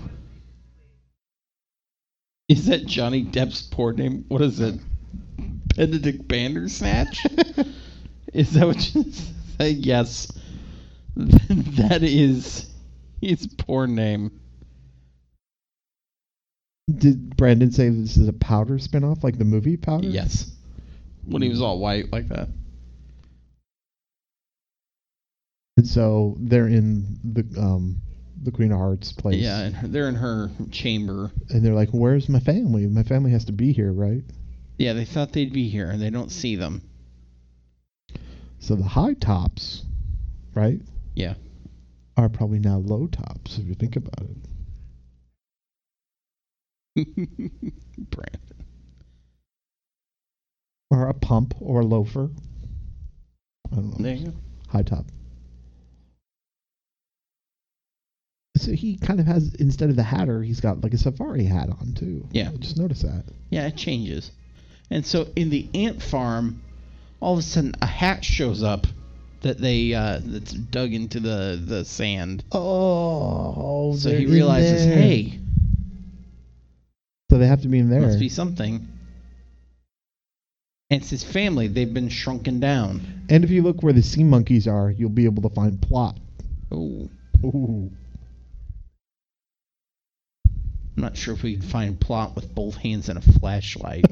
Is that Johnny Depp's poor name? What is it? Benedict Bandersnatch? Is that what you say? Yes. That is his poor name. Did Brandon say this is a Powder spinoff, like the movie Powder? Yes. When he was all white like that. And so they're in the Queen of Hearts place. Yeah, and they're in her chamber. And they're like, "Where's my family? My family has to be here, right?" Yeah, they thought they'd be here, and they don't see them. So the high tops, right? Yeah. Are probably now low tops if you think about it. Brandon. Or a pump or a loafer. I don't know. There you go. High top. So he kind of has, instead of the Hatter, he's got like a safari hat on too. Yeah. I just noticed that. Yeah, it changes. And so in the ant farm, all of a sudden a hat shows up that that's dug into the sand. Oh, So he realizes, hey, so they have to be in there. must be something. And it's his family. They've been shrunken down. And if you look where the sea monkeys are, you'll be able to find Plot. Oh, Ooh. I'm not sure if we can find Plot with both hands and a flashlight.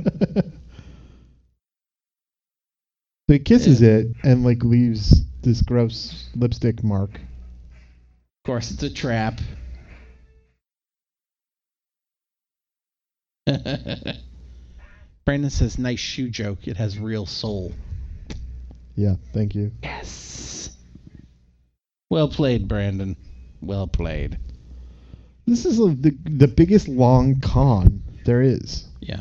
So he kisses it and like leaves this gross lipstick mark. Of course, it's a trap. Brandon says, nice shoe joke. It has real soul. Yeah, thank you. Yes. Well played, Brandon. Well played. This is the biggest long con there is. Yeah.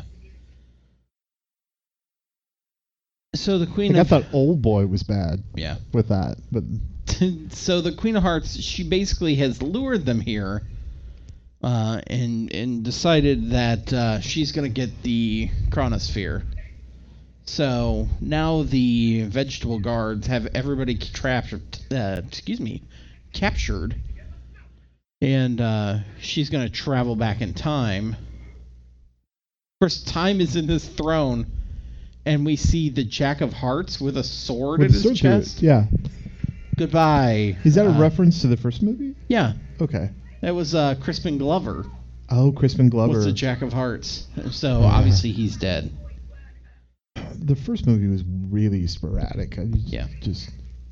So the Queen I of thought Old Boy was bad yeah. with that, but So the Queen of Hearts, she basically has lured them here, and decided that she's gonna get the chronosphere. So now the vegetable guards have everybody captured, and she's gonna travel back in time. Of course, time is in his throne, and we see the Jack of Hearts with a sword with in his sword through it, chest. yeah. Goodbye. Is that a reference to the first movie? Yeah, Okay. that was Crispin Glover. Oh, Crispin Glover. Was the Jack of Hearts. So obviously he's dead. The first movie was really sporadic. Just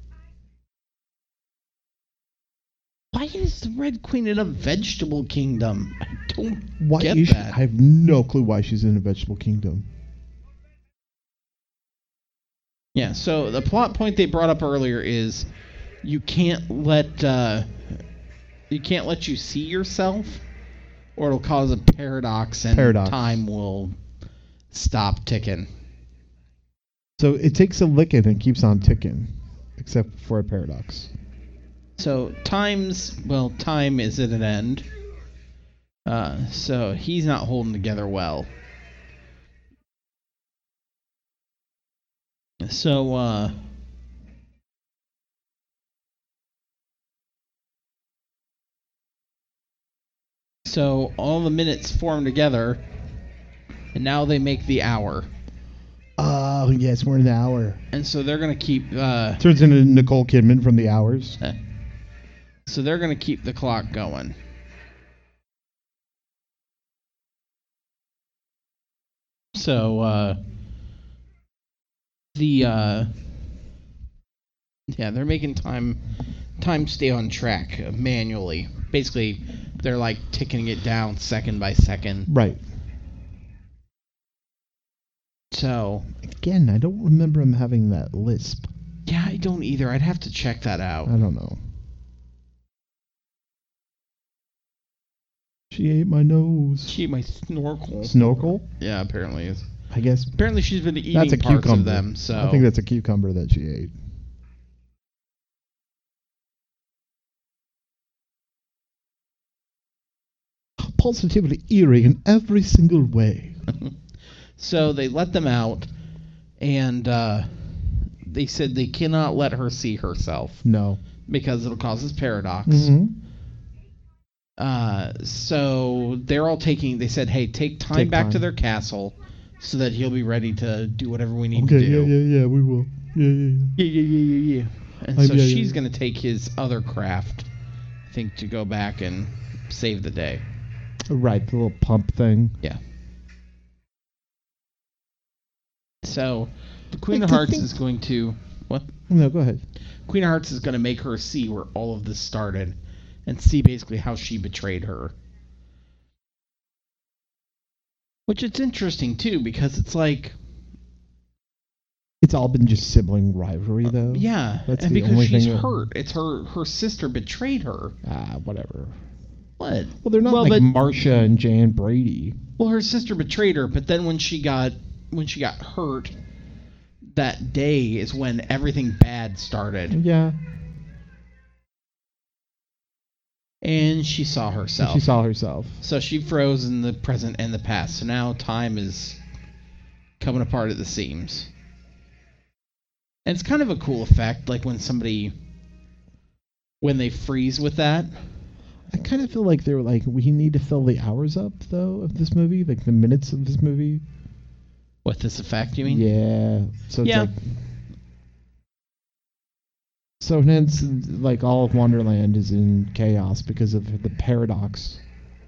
Why is the Red Queen in a vegetable kingdom? I don't why get is that. I have no clue why she's in a vegetable kingdom. Yeah, so the plot point they brought up earlier is you can't let you see yourself, or it'll cause a paradox and time will stop ticking. So it takes a licking and keeps on ticking, except for a paradox. So time is at an end. So he's not holding together well. So all the minutes form together, and now they make the hour. Oh, yes, we're in the hour. And so they're going to keep... Turns into Nicole Kidman from The Hours. So they're going to keep the clock going. So they're making time stay on track manually. Basically, they're like ticking it down second by second. Right. So again, I don't remember him having that lisp. Yeah, I don't either. I'd have to check that out. I don't know. She ate my nose. She ate my snorkel. Snorkel? Yeah, apparently. I guess. Apparently she's been eating that's a parts cucumber. of them, so... I think that's a cucumber that she ate. Positively eerie in every single way. So they let them out, and they said they cannot let her see herself. No. Because it'll cause this paradox. Mm-hmm. So they're all they said, hey, take time back to their castle so that he'll be ready to do whatever we need to do. Yeah, we will. Yeah. And so she's going to take his other craft, I think, to go back and save the day. Right, the little pump thing. Yeah. So the Queen of Hearts is going to... What? No, go ahead. Queen of Hearts is going to make her see where all of this started and see basically how she betrayed her. Which it's interesting, too, because it's like... It's all been just sibling rivalry, though. Yeah, that's and the because only she's thing hurt. It's her sister betrayed her. Whatever. What? Well, they're not like Marcia and Jan Brady. Well, her sister betrayed her, but then when she got hurt, that day is when everything bad started. Yeah. And she saw herself. So she froze in the present and the past. So now time is coming apart at the seams. And it's kind of a cool effect, like when they freeze with that. I kind of feel like they were like, we need to fill the hours up, though, of this movie, like the minutes of this movie. With this effect, you mean? Yeah. So it's like... So hence, like, all of Wonderland is in chaos because of the paradox.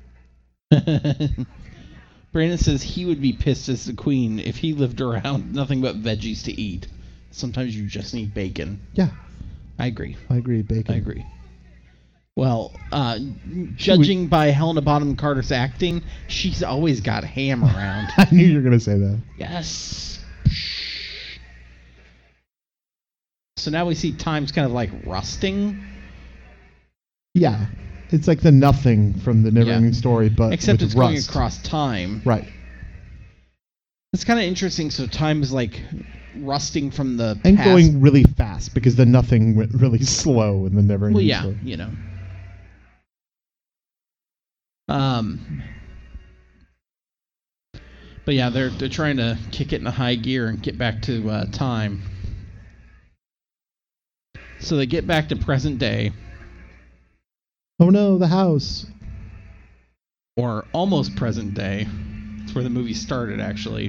Brandon says he would be pissed as the queen if he lived around nothing but veggies to eat. Sometimes you just need bacon. Yeah. I agree. Bacon. I agree. Well, judging by Helena Bonham Carter's acting, she's always got ham around. I knew you were going to say that. Yes. So now we see time's kind of like rusting. Yeah. It's like the nothing from the Neverending Story, but except it's rust. going across time. Right. It's kind of interesting. So time is like rusting from the and past. Going really fast because the nothing went really slow in the Neverending Story. You know. But yeah, they're trying to kick it in a high gear and get back to time. So they get back to present day. Oh no, the house. Or almost present day. That's where the movie started, actually.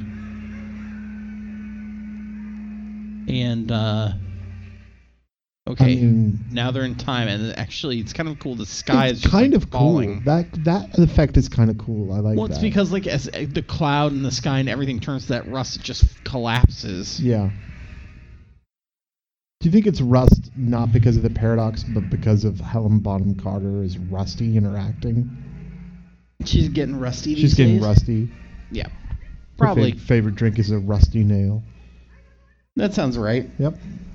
And okay, now they're in time, and actually, it's kind of cool. The sky is just kind of falling. Cool. That effect is kind of cool. I like that. Well, it's because like as the cloud and the sky and everything turns to that rust, it just collapses. Yeah. Do you think it's rust not because of the paradox, but because of Helena Bonham Carter is rusty in her acting? She's getting rusty. She's getting rusty. Yeah, probably. Her favorite drink is a rusty nail. That sounds right. Yep.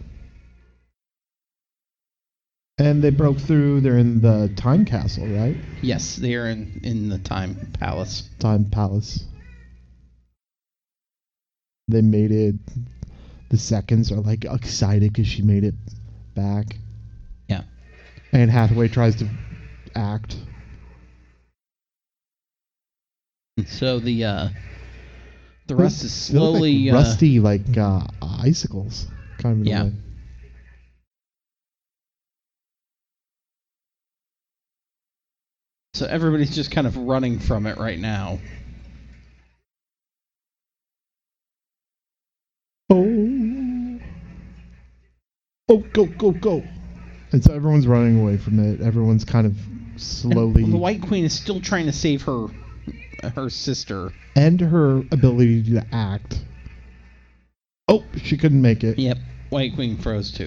And they broke through. They're in the time castle, right? Yes, they are in the time palace. Time palace. They made it. The seconds are like excited because she made it back. Yeah. Anne Hathaway tries to act. So the rust is slowly like rusty, like icicles, kind of. Yeah. So everybody's just kind of running from it right now. Oh, go. And so everyone's running away from it. Everyone's kind of slowly... And the White Queen is still trying to save her her sister. And her ability to act. Oh, she couldn't make it. Yep, White Queen froze too.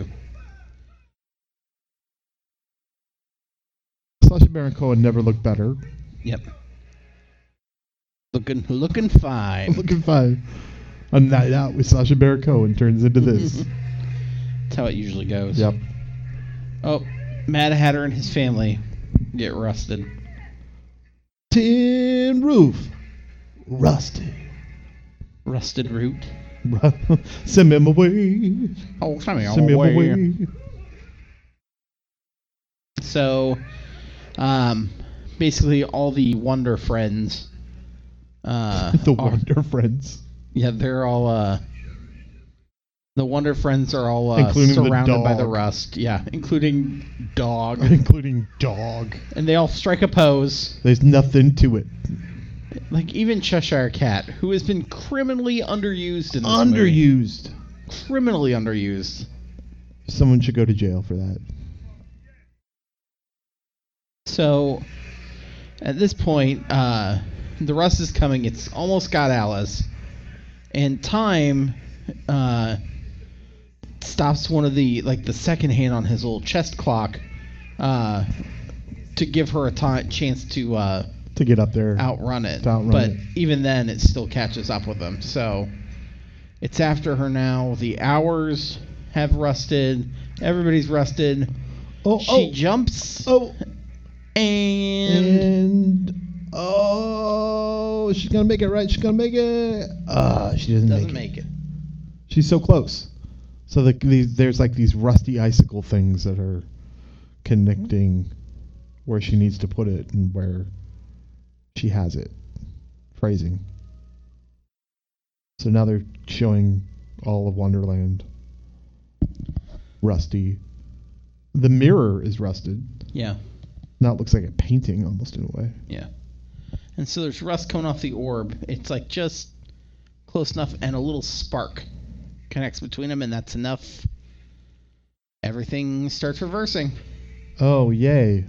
Sacha Baron Cohen never looked better. Yep. Looking fine. Looking fine. A night out with Sacha Baron Cohen turns into this. That's how it usually goes. Yep. Oh, Mad Hatter and his family get rusted. Tin roof. Rusty. Rusted root. Send him away. Oh, send Send me away. So, basically all the Wonder Friends. Wonder Friends. Yeah, they're all. The Wonder Friends are all including surrounded the by the dog. rust. Yeah, including Dog. Including Dog. And they all strike a pose. There's nothing to it. Like even Cheshire Cat, who has been criminally underused in this movie. Underused. Criminally underused. Someone should go to jail for that. So, at this point, the rust is coming. It's almost got Alice. And Time stops one of the second hand on his little chest clock to give her a chance to get up there. outrun it. But even then, it still catches up with them. So, it's after her now. The hours have rusted. Everybody's rusted. She jumps. And she's gonna make it, right? She's gonna make it. She doesn't make it. She's so close. So there's like these rusty icicle things that are connecting where she needs to put it and where she has it. Phrasing. So now they're showing all of Wonderland. Rusty. The mirror is rusted. Yeah. Now it looks like a painting almost in a way. Yeah. And so there's rust coming off the orb. It's like just close enough, and a little spark connects between them, and that's enough. Everything starts reversing. Oh, yay.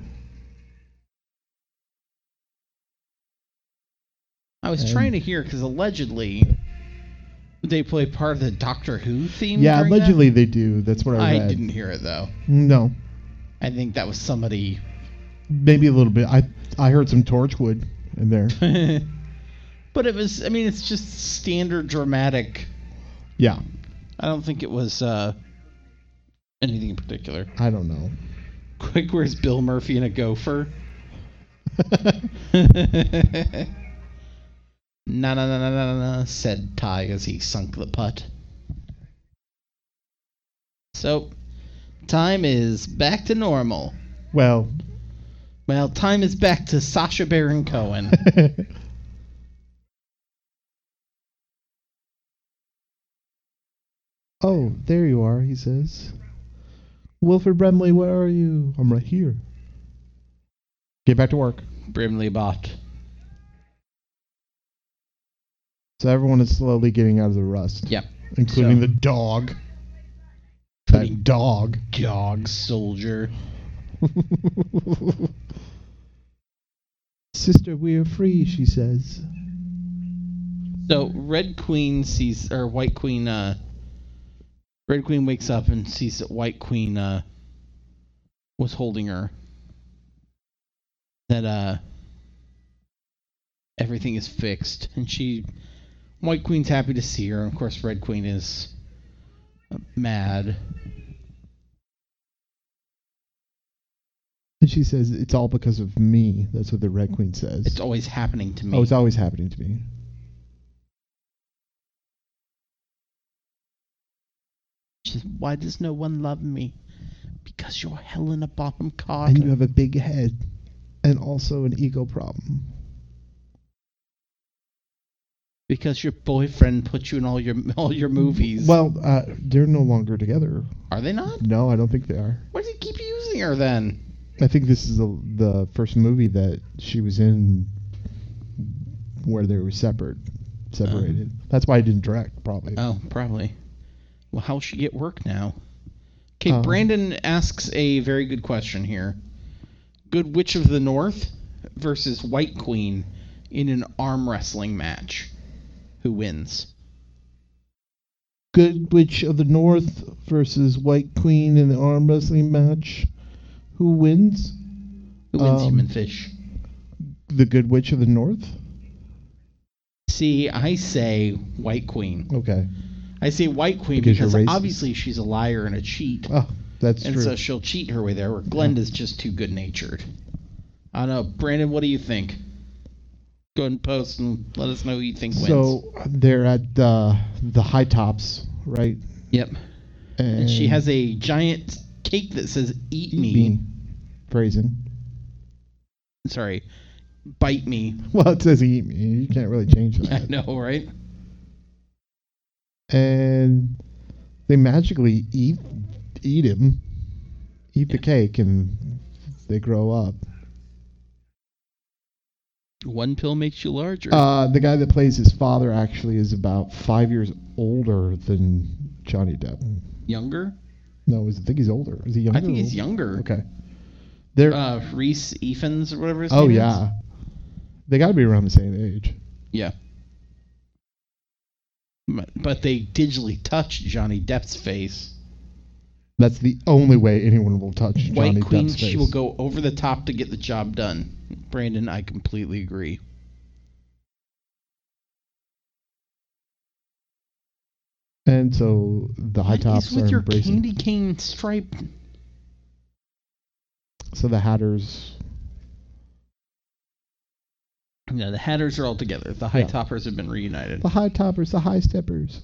I was trying to hear, because allegedly they play part of the Doctor Who theme. Yeah, during allegedly that. they do. That's what I read. I didn't hear it, though. No. I think that was somebody... Maybe a little bit. I heard some Torchwood in there. But it was, I mean, it's just standard dramatic. Yeah. I don't think it was anything in particular. I don't know. Quick, where's Bill Murphy in a gopher? Na, said Ty as he sunk the putt. So, time is back to normal. Well, time is back to Sacha Baron Cohen. Oh, there you are, he says. Wilford Brimley, where are you? I'm right here. Get back to work. Brimley bot. So everyone is slowly getting out of the rust. Yep. Including the dog. That dog. Dog soldier. Sister, we are free, she says. So Red Queen sees, or White Queen, Red Queen wakes up and sees that White Queen was holding her. That everything is fixed, and White Queen's happy to see her. Of course, Red Queen is mad. And she says, it's all because of me. That's what the Red Queen says. It's always happening to me. Oh, it's always happening to me. She says, why does no one love me? Because you're Helena Bonham Carter. And you have a big head. And also an ego problem. Because your boyfriend put you in all your movies. Well, they're no longer together. Are they not? No, I don't think they are. Why does he keep using her then? I think this is the first movie that she was in where they were separated. That's why I didn't direct, probably. Oh, probably. Well, how'll she get work now? Okay, Brandon asks a very good question here. Good Witch of the North versus White Queen in an arm wrestling match. Who wins? Good Witch of the North versus White Queen in the arm wrestling match. Who wins? Who wins, Human Fish? The Good Witch of the North? See, I say White Queen. Okay. I say White Queen because obviously she's a liar and a cheat. Oh, that's true. And so she'll cheat her way there, where Glenda's just too good-natured. I don't know. Brandon, what do you think? Go ahead and post and let us know who you think wins. So they're at the High Tops, right? Yep. And she has a giant cake that says "Eat me." Phrasing. Sorry, bite me. Well, it says "Eat me." You can't really change that. I know, right? And they magically eat him, the cake, and they grow up. One pill makes you larger. The guy that plays his father actually is about 5 years older than Johnny Depp. Younger? No, I think he's older. Is he younger? I think he's younger. Okay. Reese Ifans or whatever his name is. Oh, yeah. They got to be around the same age. Yeah. But they digitally touch Johnny Depp's face. That's the only way anyone will touch Johnny White Queen, Depp's face. She will go over the top to get the job done. Brandon, I completely agree. And so the High Tops are with your embracing. candy cane stripe? So the Hatters. No, the Hatters are all together. The High Toppers have been reunited. The High Toppers, the High Steppers.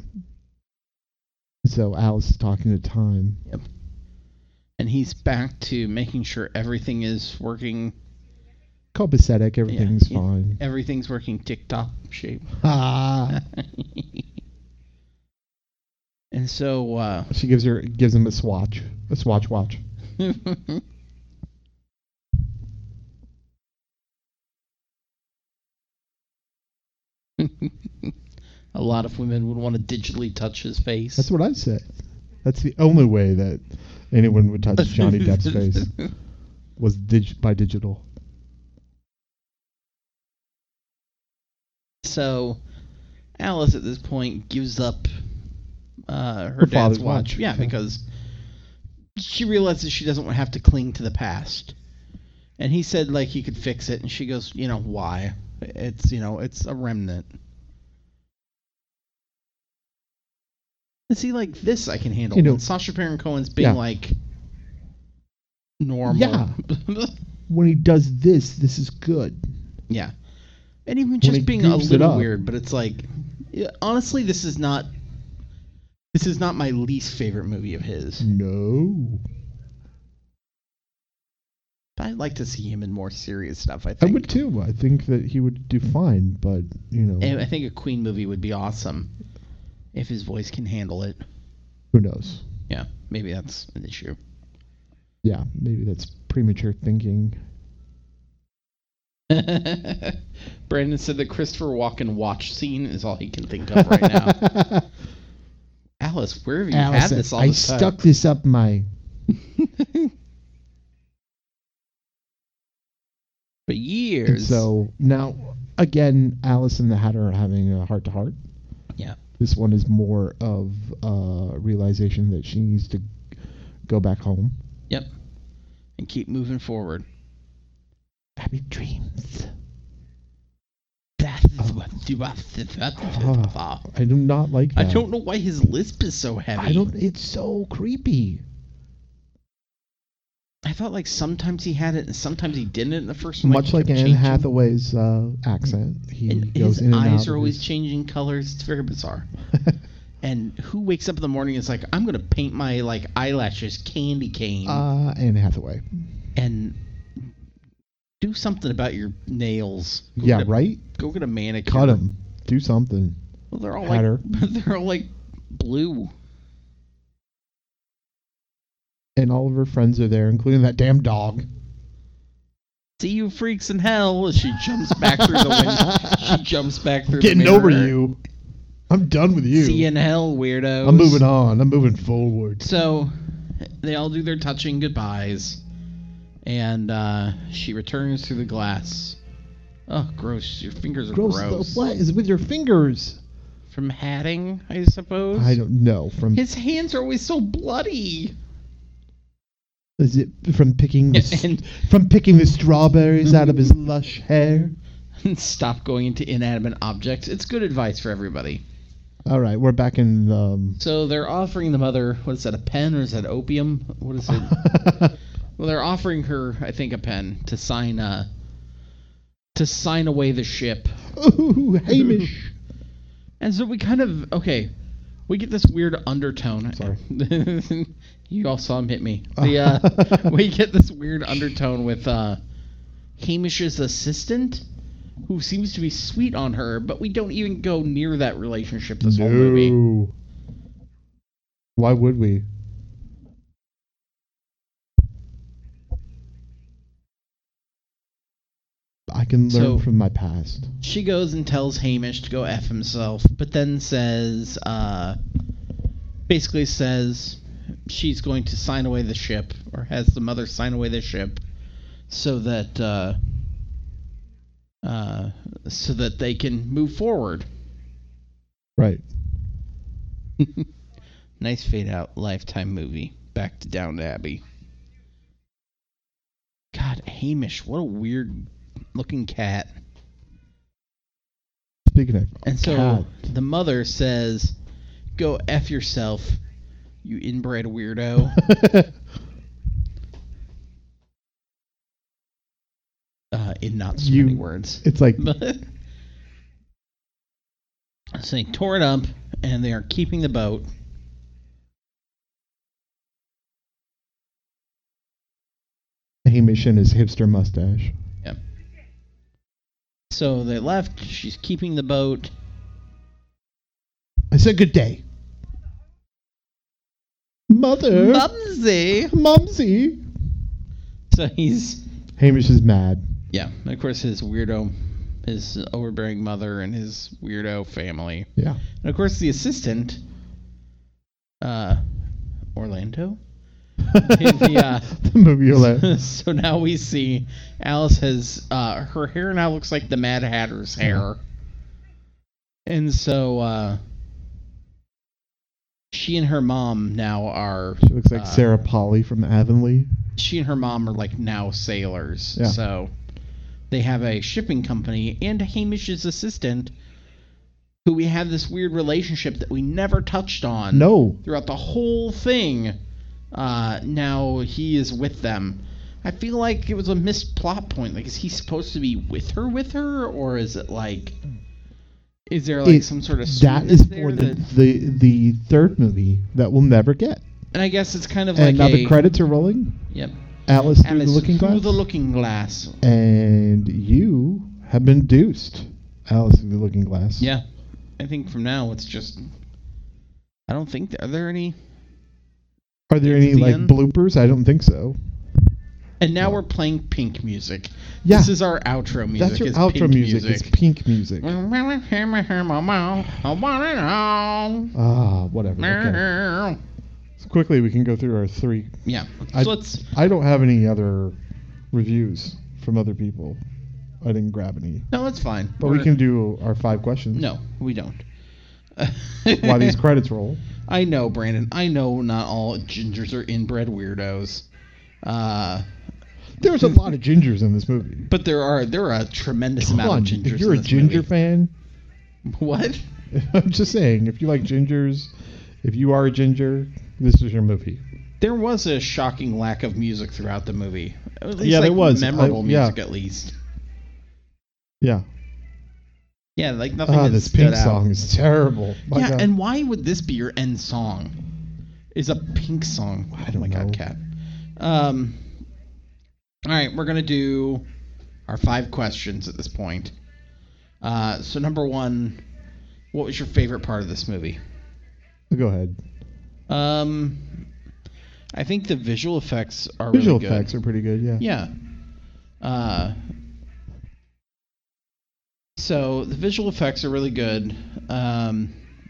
So Alice is talking to Time. Yep. And he's back to making sure everything is working. Copacetic, everything's fine. Everything's working TikTok shape. Ah. And so she gives him a swatch watch. A lot of women would want to digitally touch his face. That's what I said. That's the only way that anyone would touch Johnny Depp's face was by digital. So Alice at this point gives up her dad's watch. Yeah, because she realizes she doesn't have to cling to the past. And he said like he could fix it, and she goes, why? It's it's a remnant. And see, like this I can handle. And Sacha Baron Cohen's being like normal. Yeah. When he does this is good. Yeah. And even just being a little weird, but it's like, honestly, this is not my least favorite movie of his. No. But I'd like to see him in more serious stuff, I think. I would too. I think that he would do fine, but, And I think a Queen movie would be awesome if his voice can handle it. Who knows? Yeah, maybe that's an issue. Yeah, maybe that's premature thinking. Brandon said the Christopher Walken watch scene is all he can think of right now. Alice, where have you had this all this time? I stuck this up my... For years. And so now, again, Alice and the Hatter are having a heart-to-heart. Yeah. This one is more of a realization that she needs to go back home. Yep. And keep moving forward. Happy dreams. I do not like that. I don't know why his lisp is so heavy. It's so creepy. I thought like sometimes he had it and sometimes he didn't in the first one. Much like Anne Hathaway's accent. His eyes are always changing colors. It's very bizarre. And who wakes up in the morning and is like, I'm going to paint my like eyelashes candy cane. Anne Hathaway. And do something about your nails. Right? Go get a manicure. Cut them. Do something. Well, they're all like blue. And all of her friends are there, including that damn dog. See you freaks in hell as she jumps back through the window. She jumps back through the mirror. Getting over you. I'm done with you. See you in hell, weirdos. I'm moving on. I'm moving forward. So, they all do their touching goodbyes. And she returns through the glass Oh, gross! Your fingers are Gross. gross. What is with your fingers? From hatting, I suppose. I don't know. From His hands are always so bloody. is it from picking the And- from picking the strawberries out of his lush hair? Stop going into inanimate objects. It's good advice for everybody. All right, we're back in. So they're offering the mother, what is that, a pen or is that opium? What is it? Well, they're offering her, I think, a pen to sign away the ship. Ooh, Hamish. And so we we get this weird undertone. Sorry. You all saw him hit me. We get this weird undertone with Hamish's assistant, who seems to be sweet on her, but we don't even go near that relationship this whole movie. No. Why would we? I can learn from my past. She goes and tells Hamish to go F himself, but then basically says she's going to sign away the ship, or has the mother sign away the ship, so that they can move forward. Right. Nice fade out Lifetime movie. Back to Downton Abbey. God, Hamish, what a weird looking cat. Speaking of And so cat, the mother says, "Go F yourself, you inbred weirdo." In not so many words. it's like So they tore it up, and they are keeping the boat. Hamish and his hipster mustache. Yeah. So they left. She's keeping the boat. I said good day. Mother. Mumsy. So he's... Hamish is mad. Yeah, and of course his overbearing mother and his weirdo family. Yeah. And of course the assistant, Orlando? The movie Orlando. So now we see Alice has, her hair now looks like the Mad Hatter's hair. And so, she and her mom now are... She looks like Sarah Polly from Avonlea. She and her mom are like now sailors. Yeah. So they have a shipping company, and Hamish's assistant, who we had this weird relationship that we never touched on. No. Throughout the whole thing. Now he is with them. I feel like it was a missed plot point. Like, is he supposed to be with her, or is it like... Is there like some sort of that is there for the third movie that we'll never get. And I guess it's kind of And like now the credits are rolling. Yep. Alice through the Looking through Glass. the Looking Glass. And you have been deuced. Alice through the Looking Glass. Yeah. I think from now it's just... I don't think... Are there any... Are there any like bloopers? I don't think so. And now we're playing Pink music. Yeah. This is our outro music. That's your It's outro Pink music. It's Pink music. Whatever. Okay. So quickly we can go through our three. Yeah. I don't have any other reviews from other people. I didn't grab any. No, that's fine. But we can do our 5 questions. No, we don't. While these credits roll. I know, Brandon. I know not all gingers are inbred weirdos. There's a lot of gingers in this movie. But there are a tremendous amount of gingers. If you're in a this ginger movie. fan. What? I'm just saying, if you like gingers, if you are a ginger, this is your movie. There was a shocking lack of music throughout the movie. At least, Yeah, there was. memorable music, yeah. at least. Yeah. Yeah, like nothing. That This stood Pink out. song is terrible. My Yeah, God. and why would this be your end song? Is a Pink song? I don't oh my know. God, Cat. All right, we're gonna do our 5 questions at this point. So number 1, what was your favorite part of this movie? Go ahead. I think the visual effects are Visual really good. effects are pretty good, yeah. Yeah. So the visual effects are really good.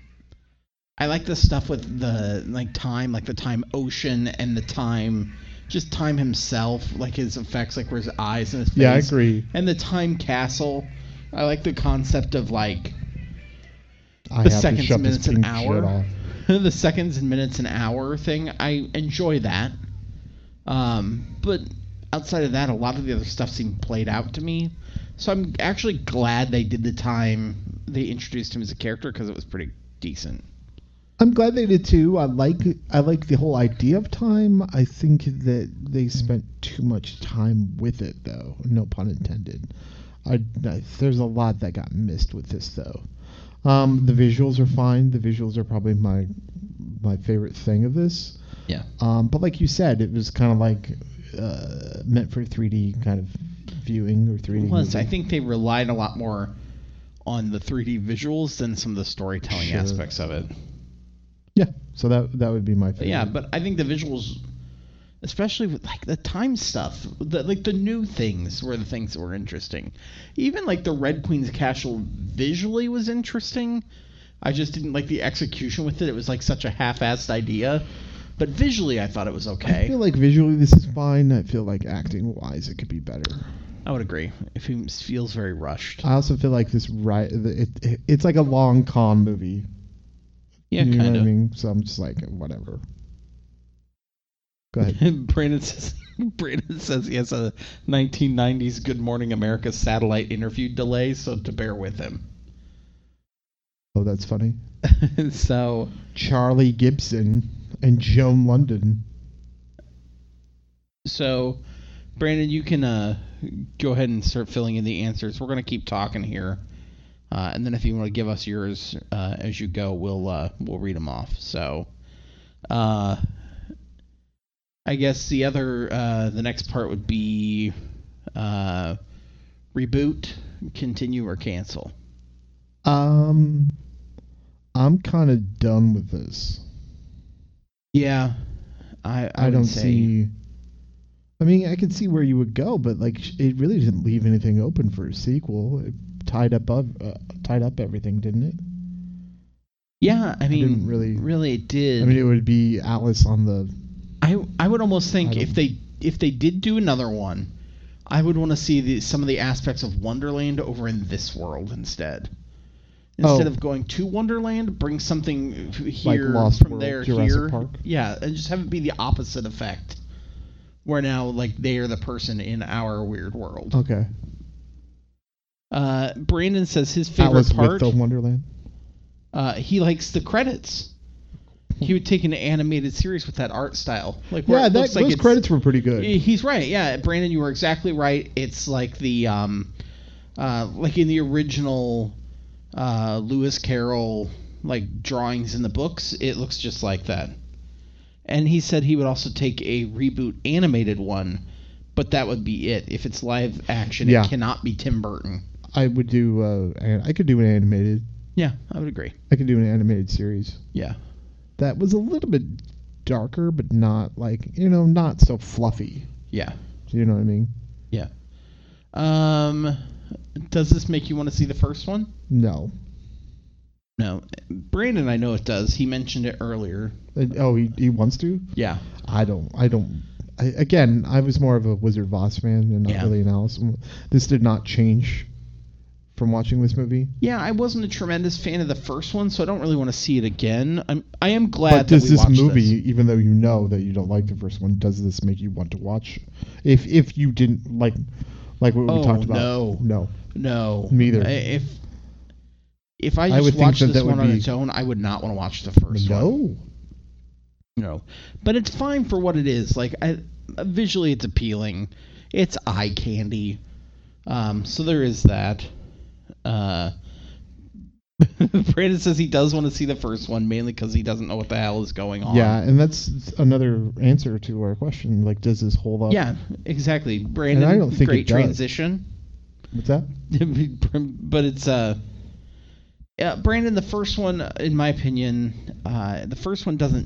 I like the stuff with the time, like the time ocean and the time just Time himself, like his effects, like where his eyes and his face. Yeah, I agree. And the Time Castle. I like the concept of like I the have to seconds, shut this minutes, and pink shit hour. off. The seconds and minutes an hour thing. I enjoy that. But outside of that, a lot of the other stuff seemed played out to me. So I'm actually glad they did the time they introduced him as a character because it was pretty decent. I'm glad they did too. I like the whole idea of time. I think that they spent too much time with it, though. No pun intended. There's a lot that got missed with this, though. The visuals are fine. The visuals are probably my favorite thing of this. Yeah. But like you said, it was kind of like meant for 3D kind of viewing or 3D. It was. movie. I think they relied a lot more on the 3D visuals than some of the storytelling Sure. aspects of it. Yeah. So that would be my favorite. But yeah, but I think the visuals, especially with like the time stuff, the new things were the things that were interesting. Even like the Red Queen's Castle visually was interesting. I just didn't like the execution with it. It was like such a half-assed idea. But visually, I thought it was okay. I feel like visually this is fine. I feel like acting-wise it could be better. I would agree. It feels very rushed. I also feel like it's like a long con movie. Yeah, you know kind what of. I mean? So I'm just like, whatever. Go ahead. Brandon says he has a 1990s Good Morning America satellite interview delay, so to bear with him. Oh, that's funny. So Charlie Gibson and Joan London. So, Brandon, you can go ahead and start filling in the answers. We're going to keep talking here. And then if you want to give us yours as you go, we'll read them off. So, I guess the next part would be reboot, continue, or cancel. I'm kind of done with this. Yeah, I don't say, see. I mean, I could see where you would go, but like it really didn't leave anything open for a sequel. It tied up everything, didn't it? Yeah, I mean, didn't really it did. I mean, it would be Alice on the. I would almost think if they did do another one, I would want to see some of the aspects of Wonderland over in this world instead. Instead of going to Wonderland, bring something here like Lost from World, there Jurassic here. Park? Yeah, and just have it be the opposite effect. Where now like they are the person in our weird world. Okay. Brandon says his favorite Alice part. with the Wonderland. He likes the credits. He would take an animated series with that art style. Like Yeah, those credits were pretty good. He's right. Yeah, Brandon, you were exactly right. It's like the like in the original Lewis Carroll like drawings in the books. It looks just like that. And he said he would also take a reboot animated one, but that would be it. If it's live action, Yeah. It cannot be Tim Burton. I would do. I could do an animated. Yeah, I would agree. I could do an animated series. Yeah. That was a little bit darker, but not like not so fluffy. Yeah. Do you know what I mean? Yeah. Does this make you want to see the first one? No. No. Brandon, I know it does. He mentioned it earlier. Oh, he wants to? Yeah. I don't. Again, I was more of a Wizard of Oz fan and not really an Alice. This did not change from watching this movie. Yeah, I wasn't a tremendous fan of the first one, so I don't really want to see it again. I am glad But that does we this watched movie, this. even though you know that you don't like the first one, does this make you want to watch? If you didn't like what we talked about. No. Me either. If I I would just think watched that this that one would on be- its own, I would not want to watch the first one. No. But it's fine for what it is. Like visually it's appealing. It's eye candy. So there is that. Brandon says he does want to see the first one, mainly because he doesn't know what the hell is going on. Yeah, and that's another answer to our question. Like, does this hold up? Yeah, exactly. Brandon, And I don't think great it does. transition. What's that? But it's Brandon, the first one, in my opinion, the first one doesn't.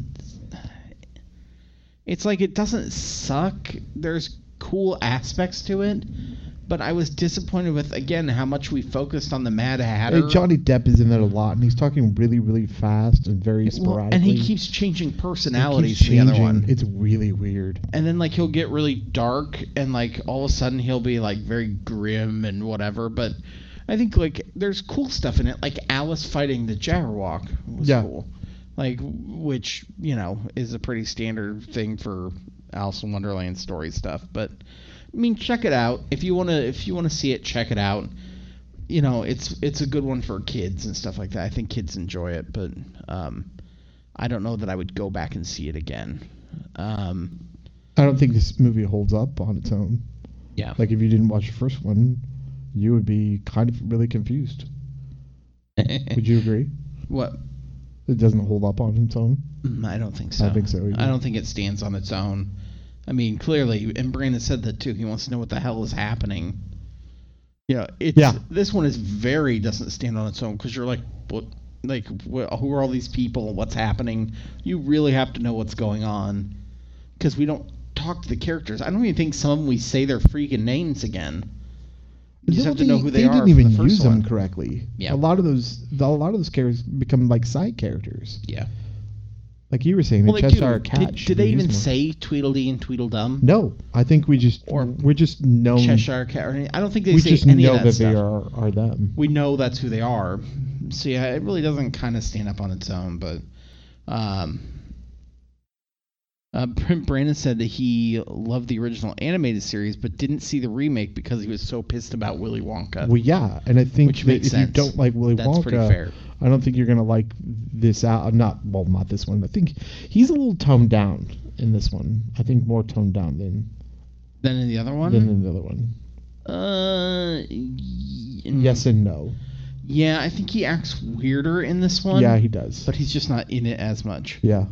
It's like it doesn't suck. There's cool aspects to it, But I was disappointed with, again, how much we focused on the Mad Hatter. Hey, Johnny Depp is in that a lot, and he's talking really, really fast and very sporadically. And he keeps changing personalities keeps to the other one. It's really weird. And then, like, he'll get really dark, and, like, all of a sudden he'll be, like, very grim and whatever. But I think, like, there's cool stuff in it. Like, Alice fighting the Jabberwock was cool. Like, which, you know, is a pretty standard thing for Alice in Wonderland story stuff. But I mean, check it out. If you wanna see it, check it out. You know, it's a good one for kids and stuff like that. I think kids enjoy it, but I don't know that I would go back and see it again. I don't think this movie holds up on its own. Yeah. Like, if you didn't watch the first one, you would be kind of really confused. Would you agree? What? It doesn't hold up on its own? I don't think so. I think so either. I don't think it stands on its own. I mean, clearly, and Brandon said that too. He wants to know what the hell is happening. Yeah, this one doesn't stand on its own, because you're like, what? Like, who are all these people? What's happening? You really have to know what's going on, because we don't talk to the characters. I don't even think some of them we say their freaking names again. You just have to know who they are. They didn't even use them correctly. Yeah. A lot of those characters become like side characters. Yeah. Like you were saying, the Cheshire Cat. Did they even say Tweedledee and Tweedledum? No, I think we're just known. Cheshire Cat. I don't think they we say just any know of that that stuff. They are them. We know that's who they are. So yeah, it really doesn't kind of stand up on its own. But Brandon said that he loved the original animated series, but didn't see the remake because he was so pissed about Willy Wonka. Well, yeah, and I think that if you don't like Willy Wonka, pretty fair. I don't think you're gonna like this out. Not this one. I think he's a little toned down in this one. I think more toned down than in the other one. Yes and no. Yeah, I think he acts weirder in this one. Yeah, he does. But he's just not in it as much. Yeah.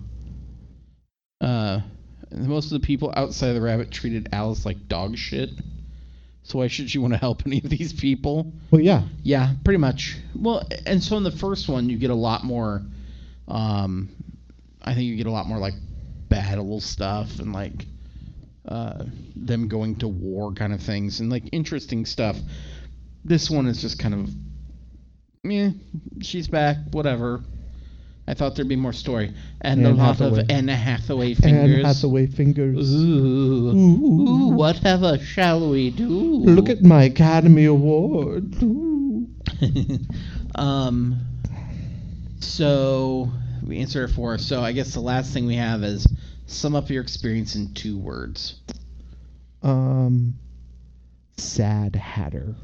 Most of the people outside of the rabbit treated Alice like dog shit. So why should she want to help any of these people? Well, yeah. Yeah, pretty much. Well, and so in the first one, you get a lot more. I think you get a lot more like battle stuff and like them going to war kind of things and like interesting stuff. This one is just kind of, she's back, whatever. I thought there'd be more story. And a lot of Anne Hathaway fingers. Anne Hathaway fingers. Ooh, whatever shall we do? Look at my Academy Award. So we answered it for us. So I guess the last thing we have is sum up your experience in 2 words. Sad Hatter.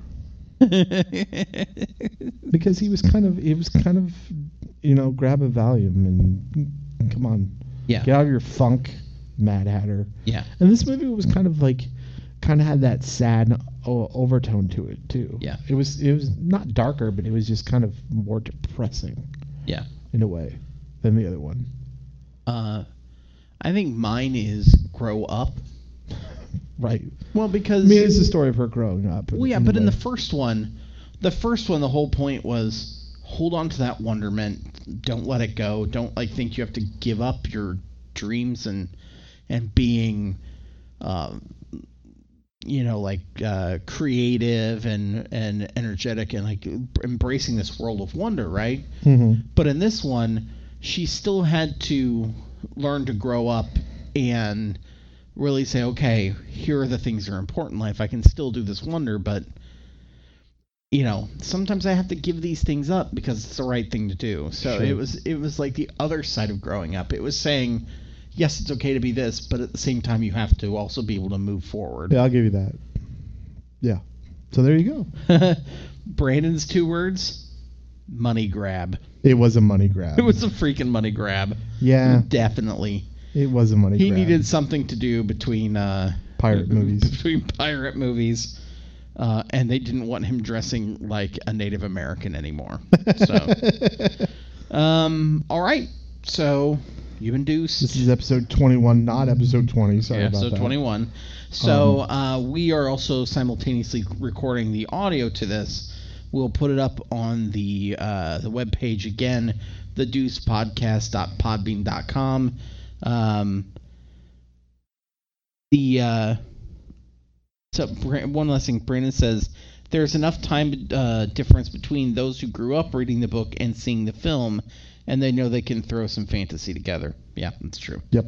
Because he was kind of grab a Valium and come on, get out of your funk, Mad Hatter. Yeah. And this movie was kind of had that sad overtone to it too. Yeah. It was not darker, but it was just kind of more depressing. Yeah. In a way, than the other one. I think mine is grow up. Right. Well, because it's the story of her growing up. Well, yeah, but in the first one, the whole point was hold on to that wonderment. Don't let it go. Don't think you have to give up your dreams and being, creative and energetic and embracing this world of wonder, right? Mm-hmm. But in this one, she still had to learn to grow up and really say, okay, here are the things that are important in life. I can still do this wonder, but sometimes I have to give these things up because it's the right thing to do. So sure. It was like the other side of growing up. It was saying, yes, it's okay to be this, but at the same time, you have to also be able to move forward. Yeah, I'll give you that. Yeah. So there you go. Brandon's 2 words, money grab. It was a money grab. It was a freaking money grab. Yeah. Definitely. It was a money grab. He needed something to do between pirate movies. Between pirate movies. And they didn't want him dressing like a Native American anymore. So, all right. So, you've been Deuce. This is episode 21, not episode 20. Sorry about that. Episode 21. So, we are also simultaneously recording the audio to this. We'll put it up on the webpage again, thedeucepodcast.podbean.com. So So one last thing, Brandon says there's enough time difference between those who grew up reading the book and seeing the film, and they know they can throw some fantasy together. Yeah, that's true. Yep.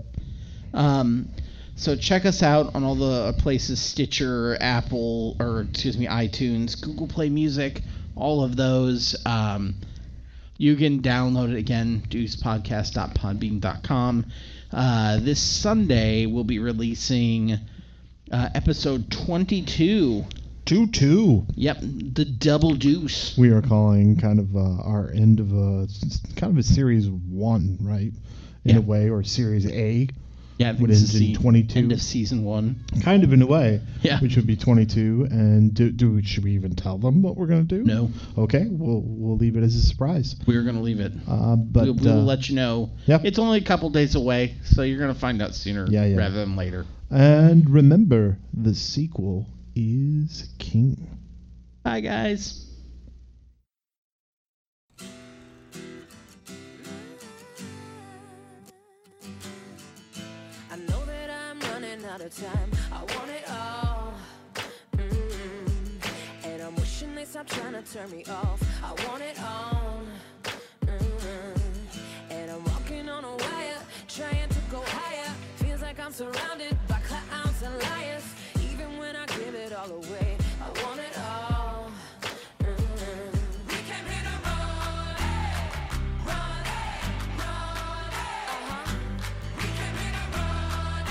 So check us out on all the places: Stitcher, Apple, iTunes, Google Play Music, all of those. You can download it again, deucepodcast.podbean.com. This Sunday we'll be releasing episode 22. 2-2. Yep, the Double Deuce. We are calling kind of our end of a series 1, right? In a way, or series A. Yeah, I think would this end is in 22. End of season 1. Kind of in a way. Yeah. Which would be 22. And should we even tell them what we're going to do? No. Okay, we'll leave it as a surprise. We're going to leave it. But we'll let you know. Yep. It's only a couple days away, so you're going to find out sooner rather than later. And remember, the sequel is king. Bye, guys. I know that I'm running out of time. I want it all. And I'm wishing they stop trying to turn me off. I want it all. And I'm walking on a wire, trying to go higher. Feels like I'm surrounded by clowns and liars. Even when I give it all away, I want it all. We came here to run, run, run. We came here to run,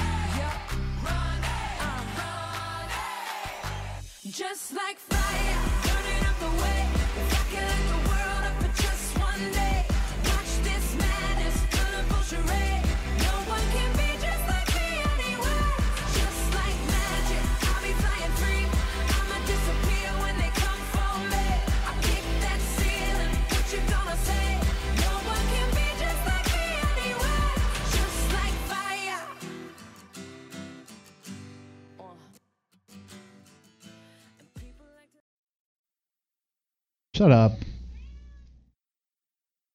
run. Just like fire, burning up the way. If I could light the world up for just one day, watch this madness, colorful charade. No one can be just like me anyway. Just like magic, I'll be flying free. I'ma disappear when they come for me. I kick that ceiling, what you gonna say? No one can be just like me anyway. Just like fire. And people like to Shut up.